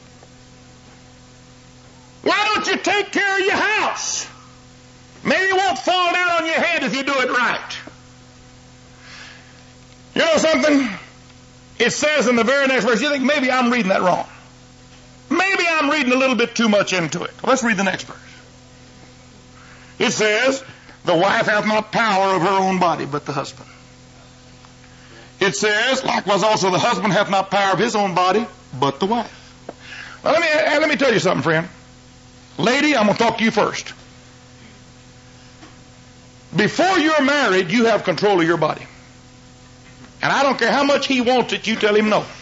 A: Why don't you take care of your house? Maybe it won't fall down on your head if you do it right. You know something? It says in the very next verse, you think maybe I'm reading that wrong. Maybe I'm reading a little bit too much into it. Let's read the next verse. It says, the wife hath not power of her own body, but the husband. It says, likewise also the husband hath not power of his own body, but the wife. Well, let me tell you something, friend. Lady, I'm going to talk to you first. Before you're married, you have control of your body. And I don't care how much he wants it, you tell him no.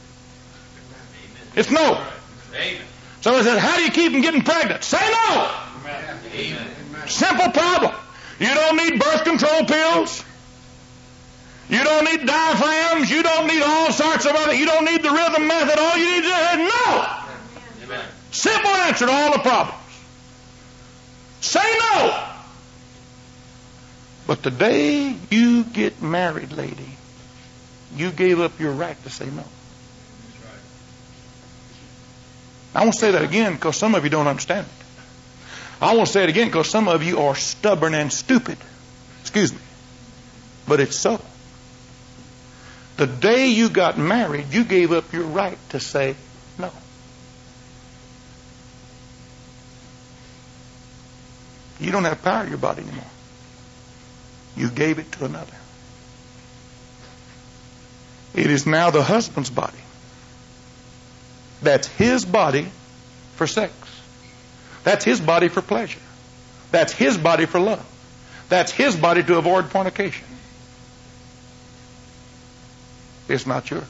A: It's no.
B: Amen.
A: Somebody says, how do you keep from getting pregnant? Say no.
B: Amen.
A: Simple problem. You don't need birth control pills. You don't need diaphragms. You don't need all sorts of other. You don't need the rhythm method. All you need to do is no.
B: Amen.
A: Simple answer to all the problems. Say no. But the day you get married, lady, you gave up your right to say no. I won't say that again because some of you don't understand it. I won't say it again because some of you are stubborn and stupid. Excuse me. But it's so. The day you got married, you gave up your right to say no. You don't have power in your body anymore. You gave it to another. It is now the husband's body. That's his body for sex. That's his body for pleasure. That's his body for love. That's his body to avoid fornication. It's not yours.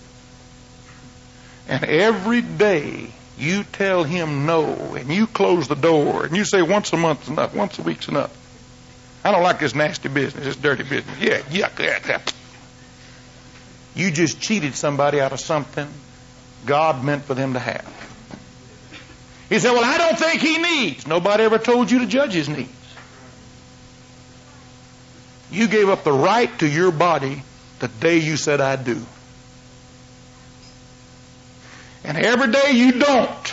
A: And every day you tell him no, and you close the door, and you say once a month's enough, once a week's enough. I don't like this nasty business, this dirty business. Yeah, yuck. You just cheated somebody out of something God meant for them to have. He said, well, I don't think he needs. Nobody ever told you to judge his needs. You gave up the right to your body the day you said I do. And every day you don't,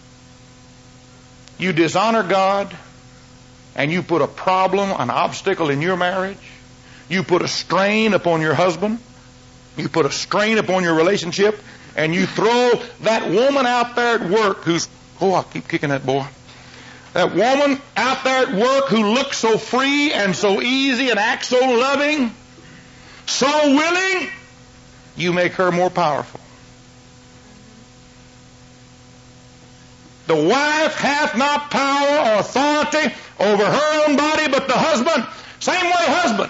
A: you dishonor God, and you put a problem, an obstacle in your marriage. You put a strain upon your husband. You put a strain upon your relationship, and you throw that woman out there at work who's, I keep kicking that boy. That woman out there at work who looks so free and so easy and acts so loving, so willing, you make her more powerful. The wife hath not power or authority over her own body, but the husband. Same way husband.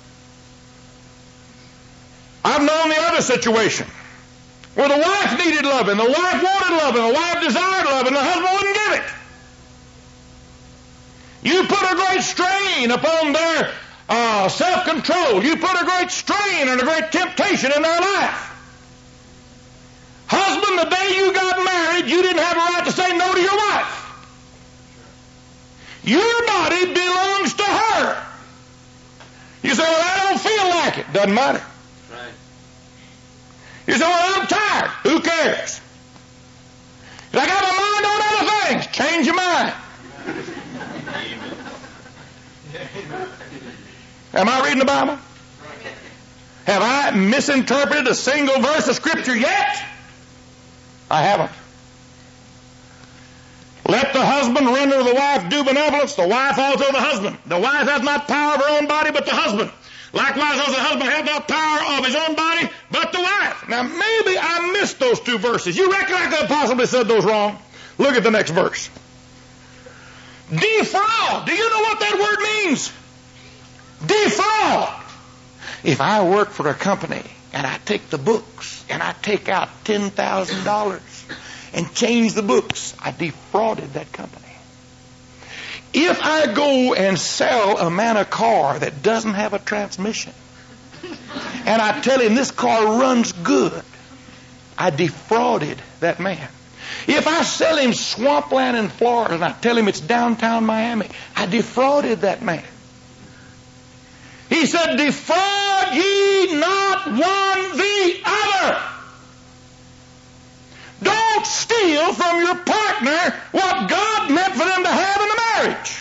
A: I've known the other situation where the wife needed love, and the wife wanted love, and the wife desired love, and the husband wouldn't give it. You put a great strain upon their self-control. You put a great strain and a great temptation in their life. Husband, the day you got married, you didn't have a right to say no to your wife. Your body belongs to her. You say, well, I don't feel like it. Doesn't matter.
B: Right.
A: You say, well, I'm tired. Who cares? I got my mind on other things. Change your mind. Am I reading the Bible? Have I misinterpreted a single verse of Scripture yet? I haven't. Let the husband render the wife due benevolence, the wife also the husband. The wife hath not power of her own body, but the husband. Likewise, also the husband hath not power of his own body, but the wife. Now, maybe I missed those two verses. You reckon I could have possibly said those wrong? Look at the next verse. Defraud. Do you know what that word means? Defraud. If I work for a company and I take the books and I take out $10,000 and change the books, I defrauded that company. If I go and sell a man a car that doesn't have a transmission and I tell him this car runs good, I defrauded that man. If I sell him swampland in Florida and I tell him it's downtown Miami, I defrauded that man. He said, defraud ye not one the other. Don't steal from your partner what God meant for them to have in the marriage.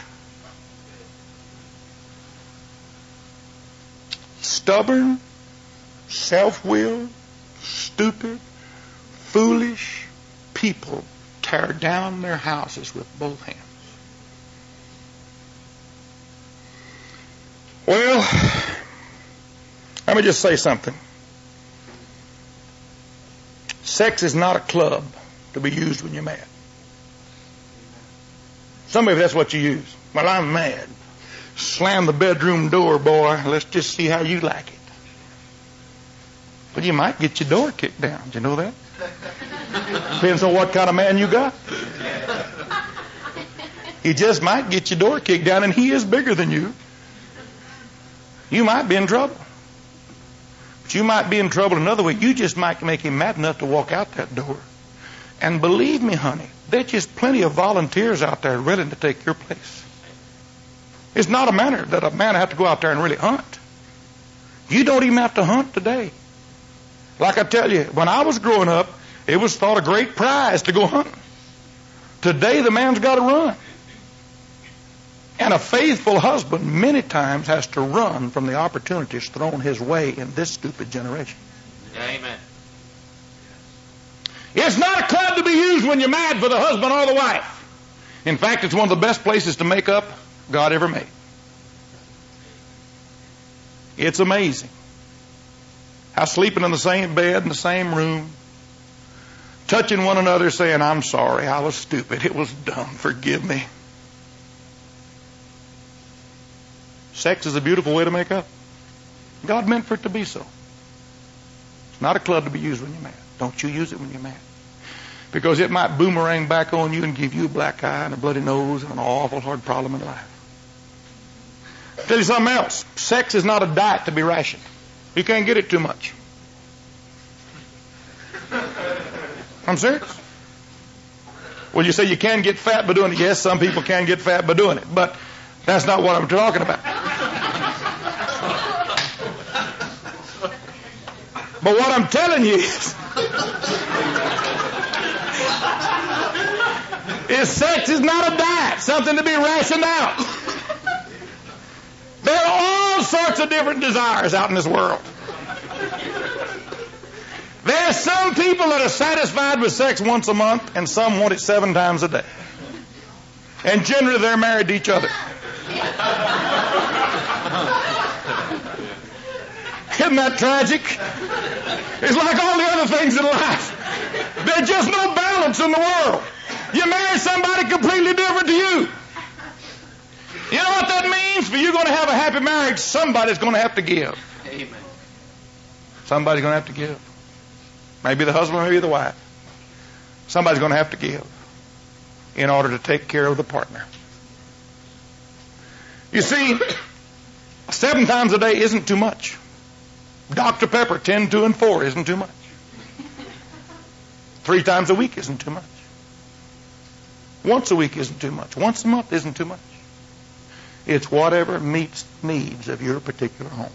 A: Stubborn, self-willed, stupid, foolish people tear down their houses with both hands. Well, let me just say something. Sex is not a club to be used when you're mad. Some of you, that's what you use. Well, I'm mad. Slam the bedroom door, boy. Let's just see how you like it. But you might get your door kicked down. Do you know that? Depends on what kind of man you got. You just might get your door kicked down, and he is bigger than you. You might be in trouble. But you might be in trouble another way. You just might make him mad enough to walk out that door. And believe me, honey, there's just plenty of volunteers out there willing to take your place. It's not a matter that a man have to go out there and really hunt. You don't even have to hunt today. Like I tell you, when I was growing up, it was thought a great prize to go hunting. Today, the man's got to run. And a faithful husband many times has to run from the opportunities thrown his way in this stupid generation.
B: Amen.
A: It's not a club to be used when you're mad for the husband or the wife. In fact, it's one of the best places to make up God ever made. It's amazing how sleeping in the same bed, in the same room, touching one another, saying, I'm sorry, I was stupid, it was dumb, forgive me. Sex is a beautiful way to make up. God meant for it to be so. It's not a club to be used when you're mad. Don't you use it when you're mad. Because it might boomerang back on you and give you a black eye and a bloody nose and an awful hard problem in life. I'll tell you something else. Sex is not a diet to be rationed. You can't get it too much. I'm serious. Well, you say you can get fat by doing it. Yes, some people can get fat by doing it. But that's not what I'm talking about. But what I'm telling you is sex is not a diet, something to be rationed out. There are all sorts of different desires out in this world. There are some people that are satisfied with sex once a month, and some want it 7 times a day. And generally they're married to each other. Isn't that tragic? It's like all the other things in life. There's just no balance in the world. You marry somebody completely different to you. You know what that means? For you going to have a happy marriage, somebody's going to have to give.
B: Amen.
A: Somebody's going to have to give. Maybe the husband, maybe the wife. Somebody's going to have to give in order to take care of the partner. You see, 7 times a day isn't too much. Dr. Pepper, 10, 2, and 4 isn't too much. 3 times a week isn't too much. Once a week isn't too much. Once a month isn't too much. It's whatever meets needs of your particular home.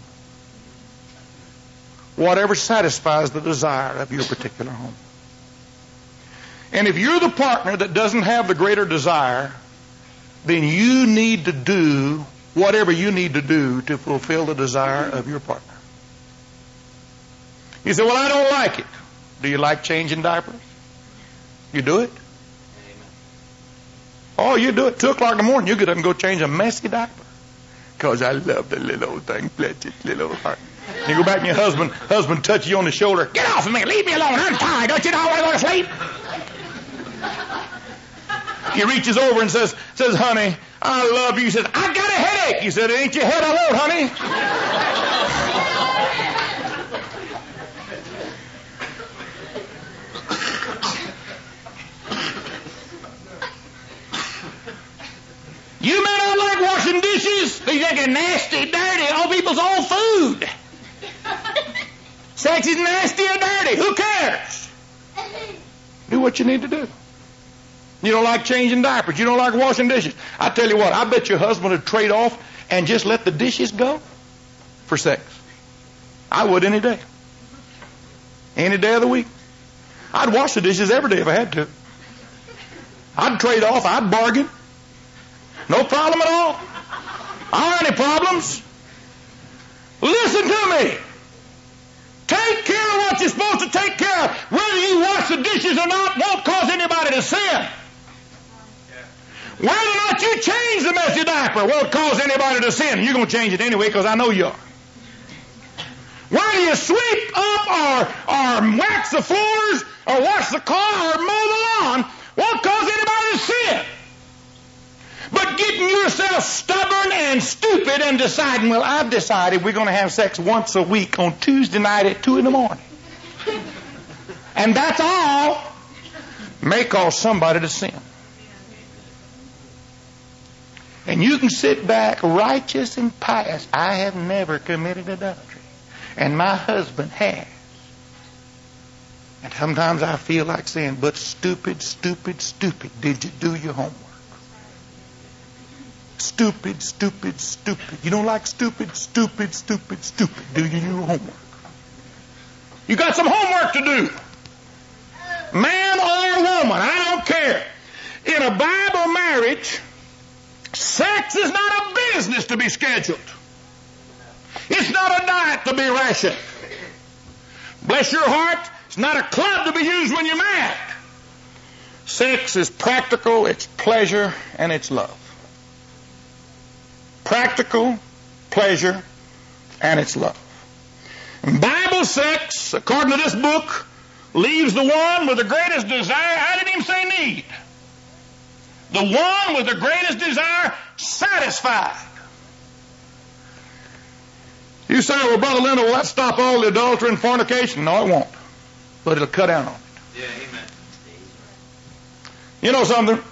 A: Whatever satisfies the desire of your particular home. And if you're the partner that doesn't have the greater desire, then you need to do whatever you need to do to fulfill the desire of your partner. You say, well, I don't like it. Do you like changing diapers? You do it? Oh, you do it 2 o'clock in the morning. You get up and go change a messy diaper. because I love the little old thing. Bless its little old heart. You go back and your husband touch you on the shoulder. Get off of me. Leave me alone. I'm tired. Don't you know I want to go to sleep? He reaches over and says, honey, I love you. He says, I got a headache. He said, ain't your head alone, honey? You may not like washing dishes. You think it's nasty, dirty, on people's own food. Sex is nasty or dirty. Who cares? Do what you need to do. You don't like changing diapers. You don't like washing dishes. I tell you what, I bet your husband would trade off and just let the dishes go for sex. I would any day. Any day of the week. I'd wash the dishes every day if I had to. I'd trade off. I'd bargain. No problem at all. I don't have any problems. Listen to me. Take care of what you're supposed to take care of. Whether you wash the dishes or not won't cause anybody to sin. Whether or not you change the messy diaper won't cause anybody to sin. You're going to change it anyway because I know you are. Whether you sweep up or wax the floors or wash the car or mow the lawn won't cause anybody to sin. But getting yourself stubborn and stupid and deciding, well, I've decided we're going to have sex once a week on Tuesday night at 2 a.m. And that's all may cause somebody to sin. And you can sit back righteous and pious. I have never committed adultery. And my husband has. And sometimes I feel like saying, but stupid, stupid, stupid, did you do your homework? Stupid, stupid, stupid. You don't like stupid, stupid, stupid, stupid. Do you do your homework? You got some homework to do. Man or woman, I don't care. In a Bible marriage, sex is not a business to be scheduled. It's not a diet to be rationed. Bless your heart, it's not a club to be used when you're mad. Sex is practical, it's pleasure, and it's love. Practical, pleasure, and it's love. And Bible sex, according to this book, leaves the one with the greatest desire. I didn't even say need. The one with the greatest desire satisfied. You say, well, Brother Leonard, will that stop all the adultery and fornication? No, it won't. But it'll cut down on it.
B: Yeah, amen.
A: You know something?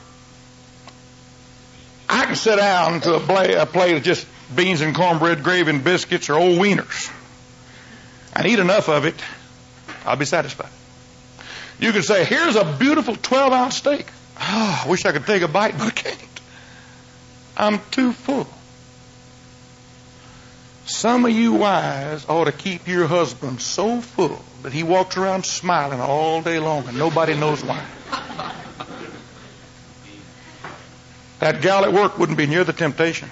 A: I can sit down to a plate of just beans and cornbread, gravy and biscuits, or old wieners. and eat enough of it, I'll be satisfied. You can say, here's a beautiful 12-ounce steak. Oh, I wish I could take a bite, but I can't. I'm too full. Some of you wives ought to keep your husband so full that he walks around smiling all day long and nobody knows why. That gal at work wouldn't be near the temptation.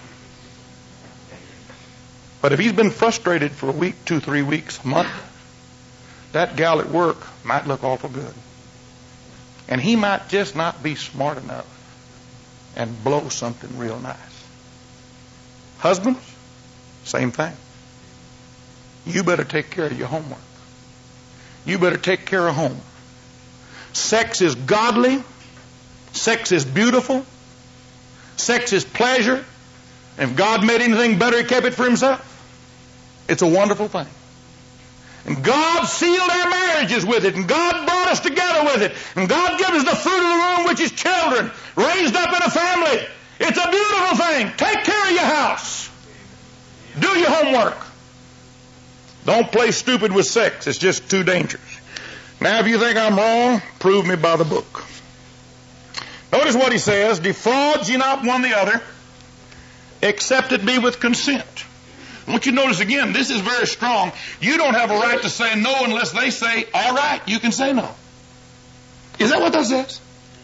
A: But if he's been frustrated for a week, 2-3 weeks, a month, that gal at work might look awful good. And he might just not be smart enough and blow something real nice. Husbands, same thing. You better take care of your homework. You better take care of home. Sex is godly. Sex is beautiful. Sex is pleasure. If God made anything better, He kept it for Himself. It's a wonderful thing. And God sealed our marriages with it, and God brought us together with it, and God gives us the fruit of the womb, which is children, raised up in a family. It's a beautiful thing. Take care of your house. Do your homework. Don't play stupid with sex. It's just too dangerous. Now, if you think I'm wrong, prove me by the book. Notice what he says, defraud ye not one the other, except it be with consent. I want you to notice again, this is very strong. You don't have a right to say no unless they say, all right, you can say no. Is that what that says?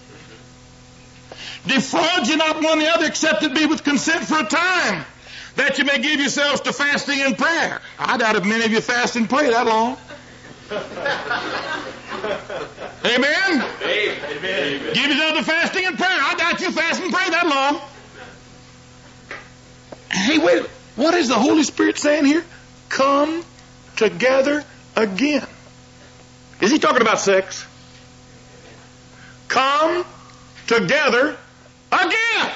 A: Defraud ye not one the other, except it be with consent for a time, that you may give yourselves to fasting and prayer. I doubt if many of you fast and pray that long. Amen? Amen. Give yourself to fasting and prayer. I doubt you fast and pray that long. Hey, wait. What is the Holy Spirit saying here? Come together again. Is he talking about sex? Come together again.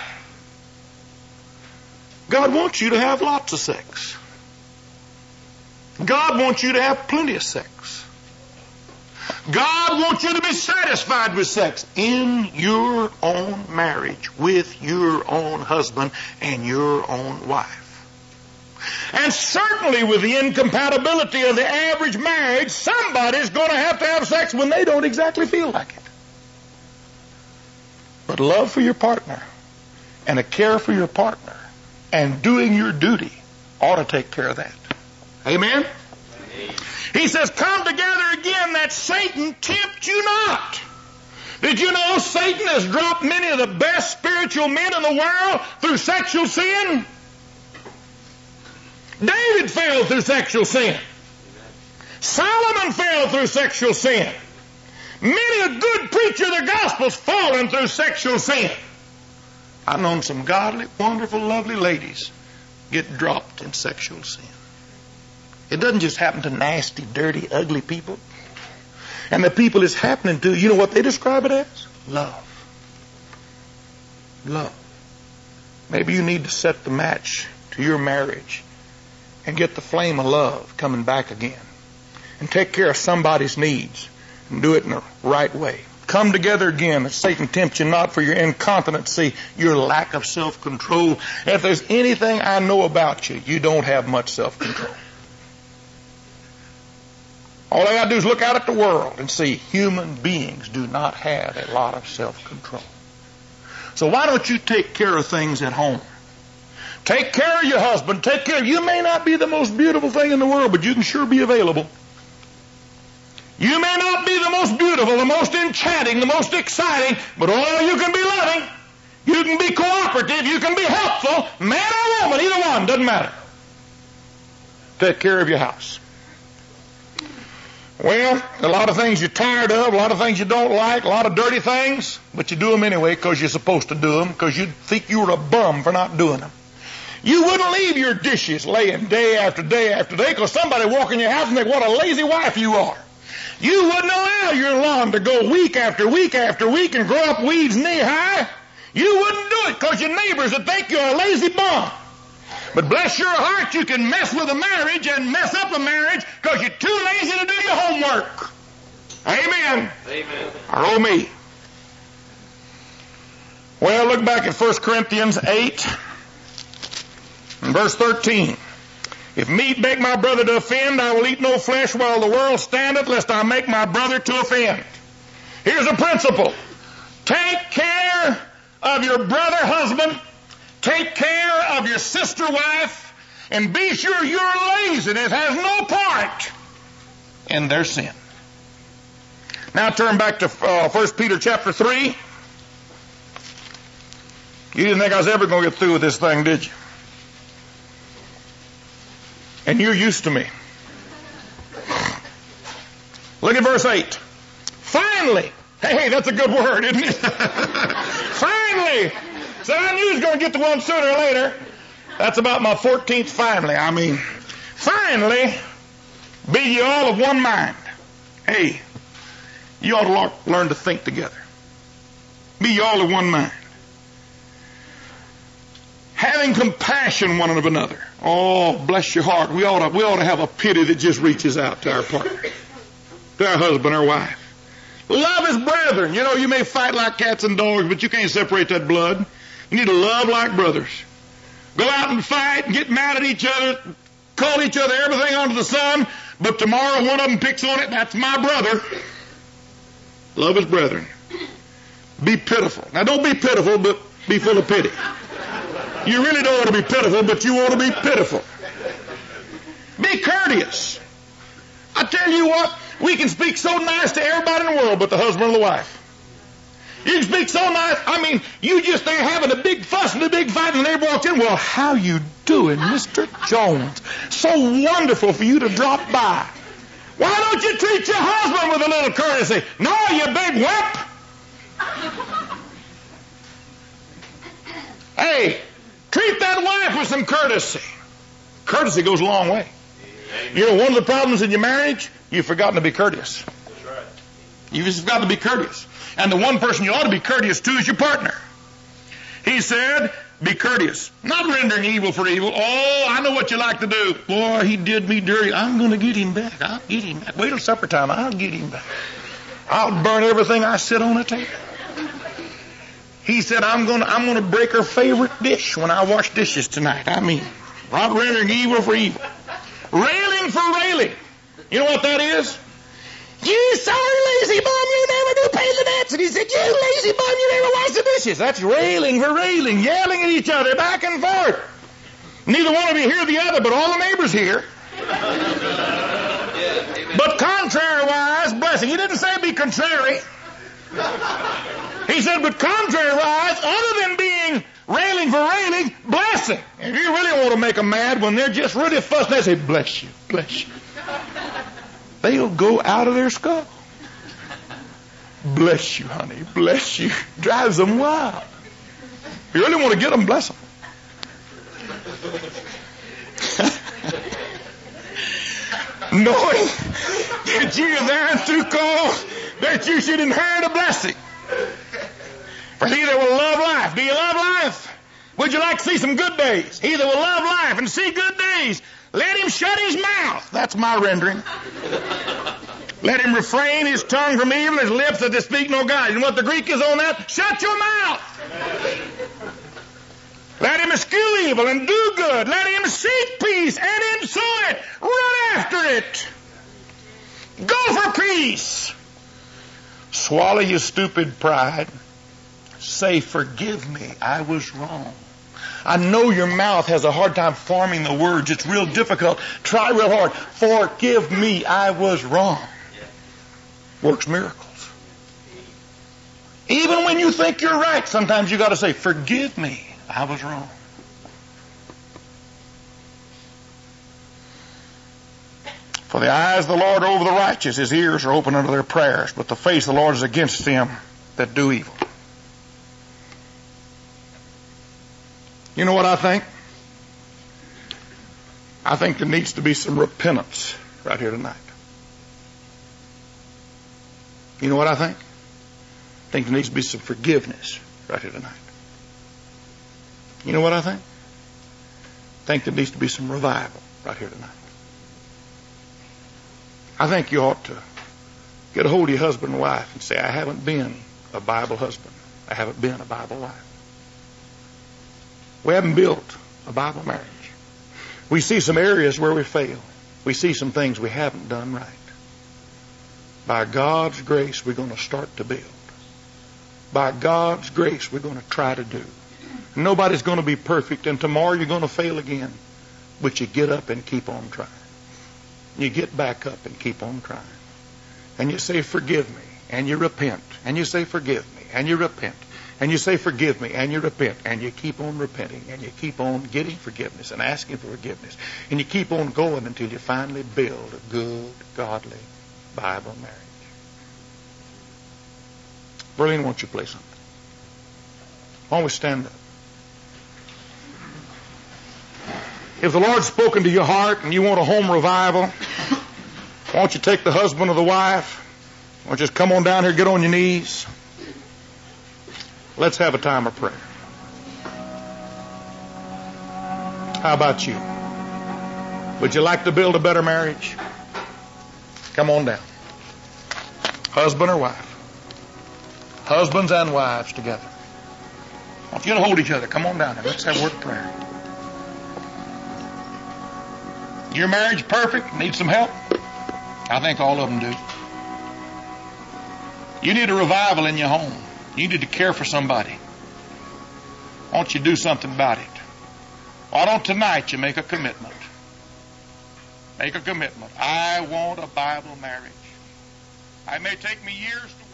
A: God wants you to have lots of sex. God wants you to have plenty of sex. God wants you to be satisfied with sex in your own marriage with your own husband and your own wife. And certainly with the incompatibility of the average marriage, somebody's going to have sex when they don't exactly feel like it. But love for your partner and a care for your partner and doing your duty ought to take care of that. Amen? He says, come together again that Satan tempt you not. Did you know Satan has dropped many of the best spiritual men in the world through sexual sin? David fell through sexual sin. Solomon fell through sexual sin. Many a good preacher of the gospel's fallen through sexual sin. I've known some godly, wonderful, lovely ladies get dropped in sexual sin. It doesn't just happen to nasty, dirty, ugly people. And the people it's happening to, you know what they describe it as? Love. Love. Maybe you need to set the match to your marriage and get the flame of love coming back again. And take care of somebody's needs and do it in the right way. Come together again that Satan tempts you not for your incontinency, your lack of self-control. If there's anything I know about you, you don't have much self-control. All I got to do is look out at the world and see human beings do not have a lot of self-control. So why don't you take care of things at home? Take care of your husband. Take care of you. May not be the most beautiful thing in the world, but you can sure be available. You may not be the most beautiful, the most enchanting, the most exciting, but you can be loving. You can be cooperative. You can be helpful. Man or woman, either one, doesn't matter. Take care of your house. Well, a lot of things you're tired of, a lot of things you don't like, a lot of dirty things, but you do them anyway because you're supposed to do them, because you think you were a bum for not doing them. You wouldn't leave your dishes laying day after day after day because somebody walk in your house and think, what a lazy wife you are. You wouldn't allow your lawn to go week after week after week and grow up weeds knee high. You wouldn't do it because your neighbors would think you're a lazy bum. But bless your heart, you can mess with a marriage and mess up a marriage because you're too lazy to do your homework. Amen.
B: Amen.
A: Or oh me. Well, look back at 1 Corinthians 8 and verse 13. If meat make my brother to offend, I will eat no flesh while the world standeth, lest I make my brother to offend. Here's a principle. Take care of your brother husband. Take care of your sister wife. And be sure your laziness has no part in their sin. Now turn back to 1 Peter chapter 3. You didn't think I was ever going to get through with this thing, did you? And you're used to me. Look at verse 8. Finally. Hey, that's a good word, isn't it? Finally. So I knew he was going to get to one sooner or later. That's about my 14th finally. Finally, be ye all of one mind. Hey, you ought to learn to think together. Be ye all of one mind. Having compassion one of another. Oh, bless your heart. We ought to have a pity that just reaches out to our partner, to our husband, our wife. Love his brethren. You know, you may fight like cats and dogs, but you can't separate that blood. You need to love like brothers. Go out and fight and get mad at each other, call each other everything under the sun, but tomorrow one of them picks on it, that's my brother. Love his brethren. Be pitiful. Now don't be pitiful, but be full of pity. You really don't want to be pitiful, but you want to be pitiful. Be courteous. I tell you what, we can speak so nice to everybody in the world but the husband and the wife. You can speak so nice. They're having a big fuss and a big fight, and they walked in. Well, how you doing, Mr. Jones? So wonderful for you to drop by. Why don't you treat your husband with a little courtesy? No, you big wimp. Hey, treat that wife with some courtesy. Courtesy goes a long way. You know, one of the problems in your marriage, you've forgotten to be courteous.
B: That's right.
A: You've forgotten to be courteous. And the one person you ought to be courteous to is your partner. He said, be courteous, not rendering evil for evil. Oh, I know what you like to do. Boy, he did me dirty. I'm going to get him back. I'll get him back. Wait till supper time. I'll get him back. I'll burn everything I sit on the table. He said, I'm going to break her favorite dish when I wash dishes tonight. I mean, not rendering evil for evil. Railing for railing. You know what that is? You sorry lazy bum, you never do pay the debts. And he said, you lazy bum, you never wash the dishes. That's railing for railing, yelling at each other back and forth. Neither one of you hear the other, but all the neighbors hear. But contrariwise, blessing. He didn't say be contrary. He said, but contrariwise, other than being railing for railing, blessing. If you really want to make them mad when they're just really fussing, they say, bless you, bless you. They'll go out of their skull. Bless you, honey, bless you. Drives them wild. If you really want to get them, bless them. Knowing that you are thereunto called, that you should inherit a blessing. For he that will love life. Do you love life? Would you like to see some good days? He that will love life and see good days, let him shut his mouth. That's my rendering. Let him refrain his tongue from evil, his lips that they speak no guile. You know what the Greek is on that? Shut your mouth. Let him eschew evil and do good. Let him seek peace and ensue it. Run after it. Go for peace. Swallow your stupid pride. Say, forgive me, I was wrong. I know your mouth has a hard time forming the words. It's real difficult. Try real hard. Forgive me, I was wrong. Works miracles. Even when you think you're right, sometimes you got to say, forgive me, I was wrong. For the eyes of the Lord are over the righteous, his ears are open unto their prayers, but the face of the Lord is against them that do evil. You know what I think? I think there needs to be some repentance right here tonight. You know what I think? I think there needs to be some forgiveness right here tonight. You know what I think? I think there needs to be some revival right here tonight. I think you ought to get a hold of your husband and wife and say, I haven't been a Bible husband. I haven't been a Bible wife. We haven't built a Bible marriage. We see some areas where we fail. We see some things we haven't done right. By God's grace, we're going to start to build. By God's grace, we're going to try to do. Nobody's going to be perfect, and tomorrow you're going to fail again. But you get up and keep on trying. You get back up and keep on trying. And you say, forgive me. And you repent. And you say, forgive me. And you repent. And you say, forgive me. And you repent. And you keep on repenting. And you keep on getting forgiveness and asking for forgiveness. And you keep on going until you finally build a good, godly Bible marriage. Berlin, won't you play something? Why don't we stand up? If the Lord's spoken to your heart and you want a home revival, why don't you take the husband or the wife? Why don't you just come on down here, get on your knees. Let's have a time of prayer. How about you? Would you like to build a better marriage? Come on down. Husband or wife? Husbands and wives together. Why don't you get a hold of each other? Come on down here. Let's have a word of prayer. Your marriage perfect? Need some help? I think all of them do. You need a revival in your home. You need to care for somebody. Why don't you do something about it? Why don't tonight you make a commitment? Make a commitment. I want a Bible marriage. It may take me years to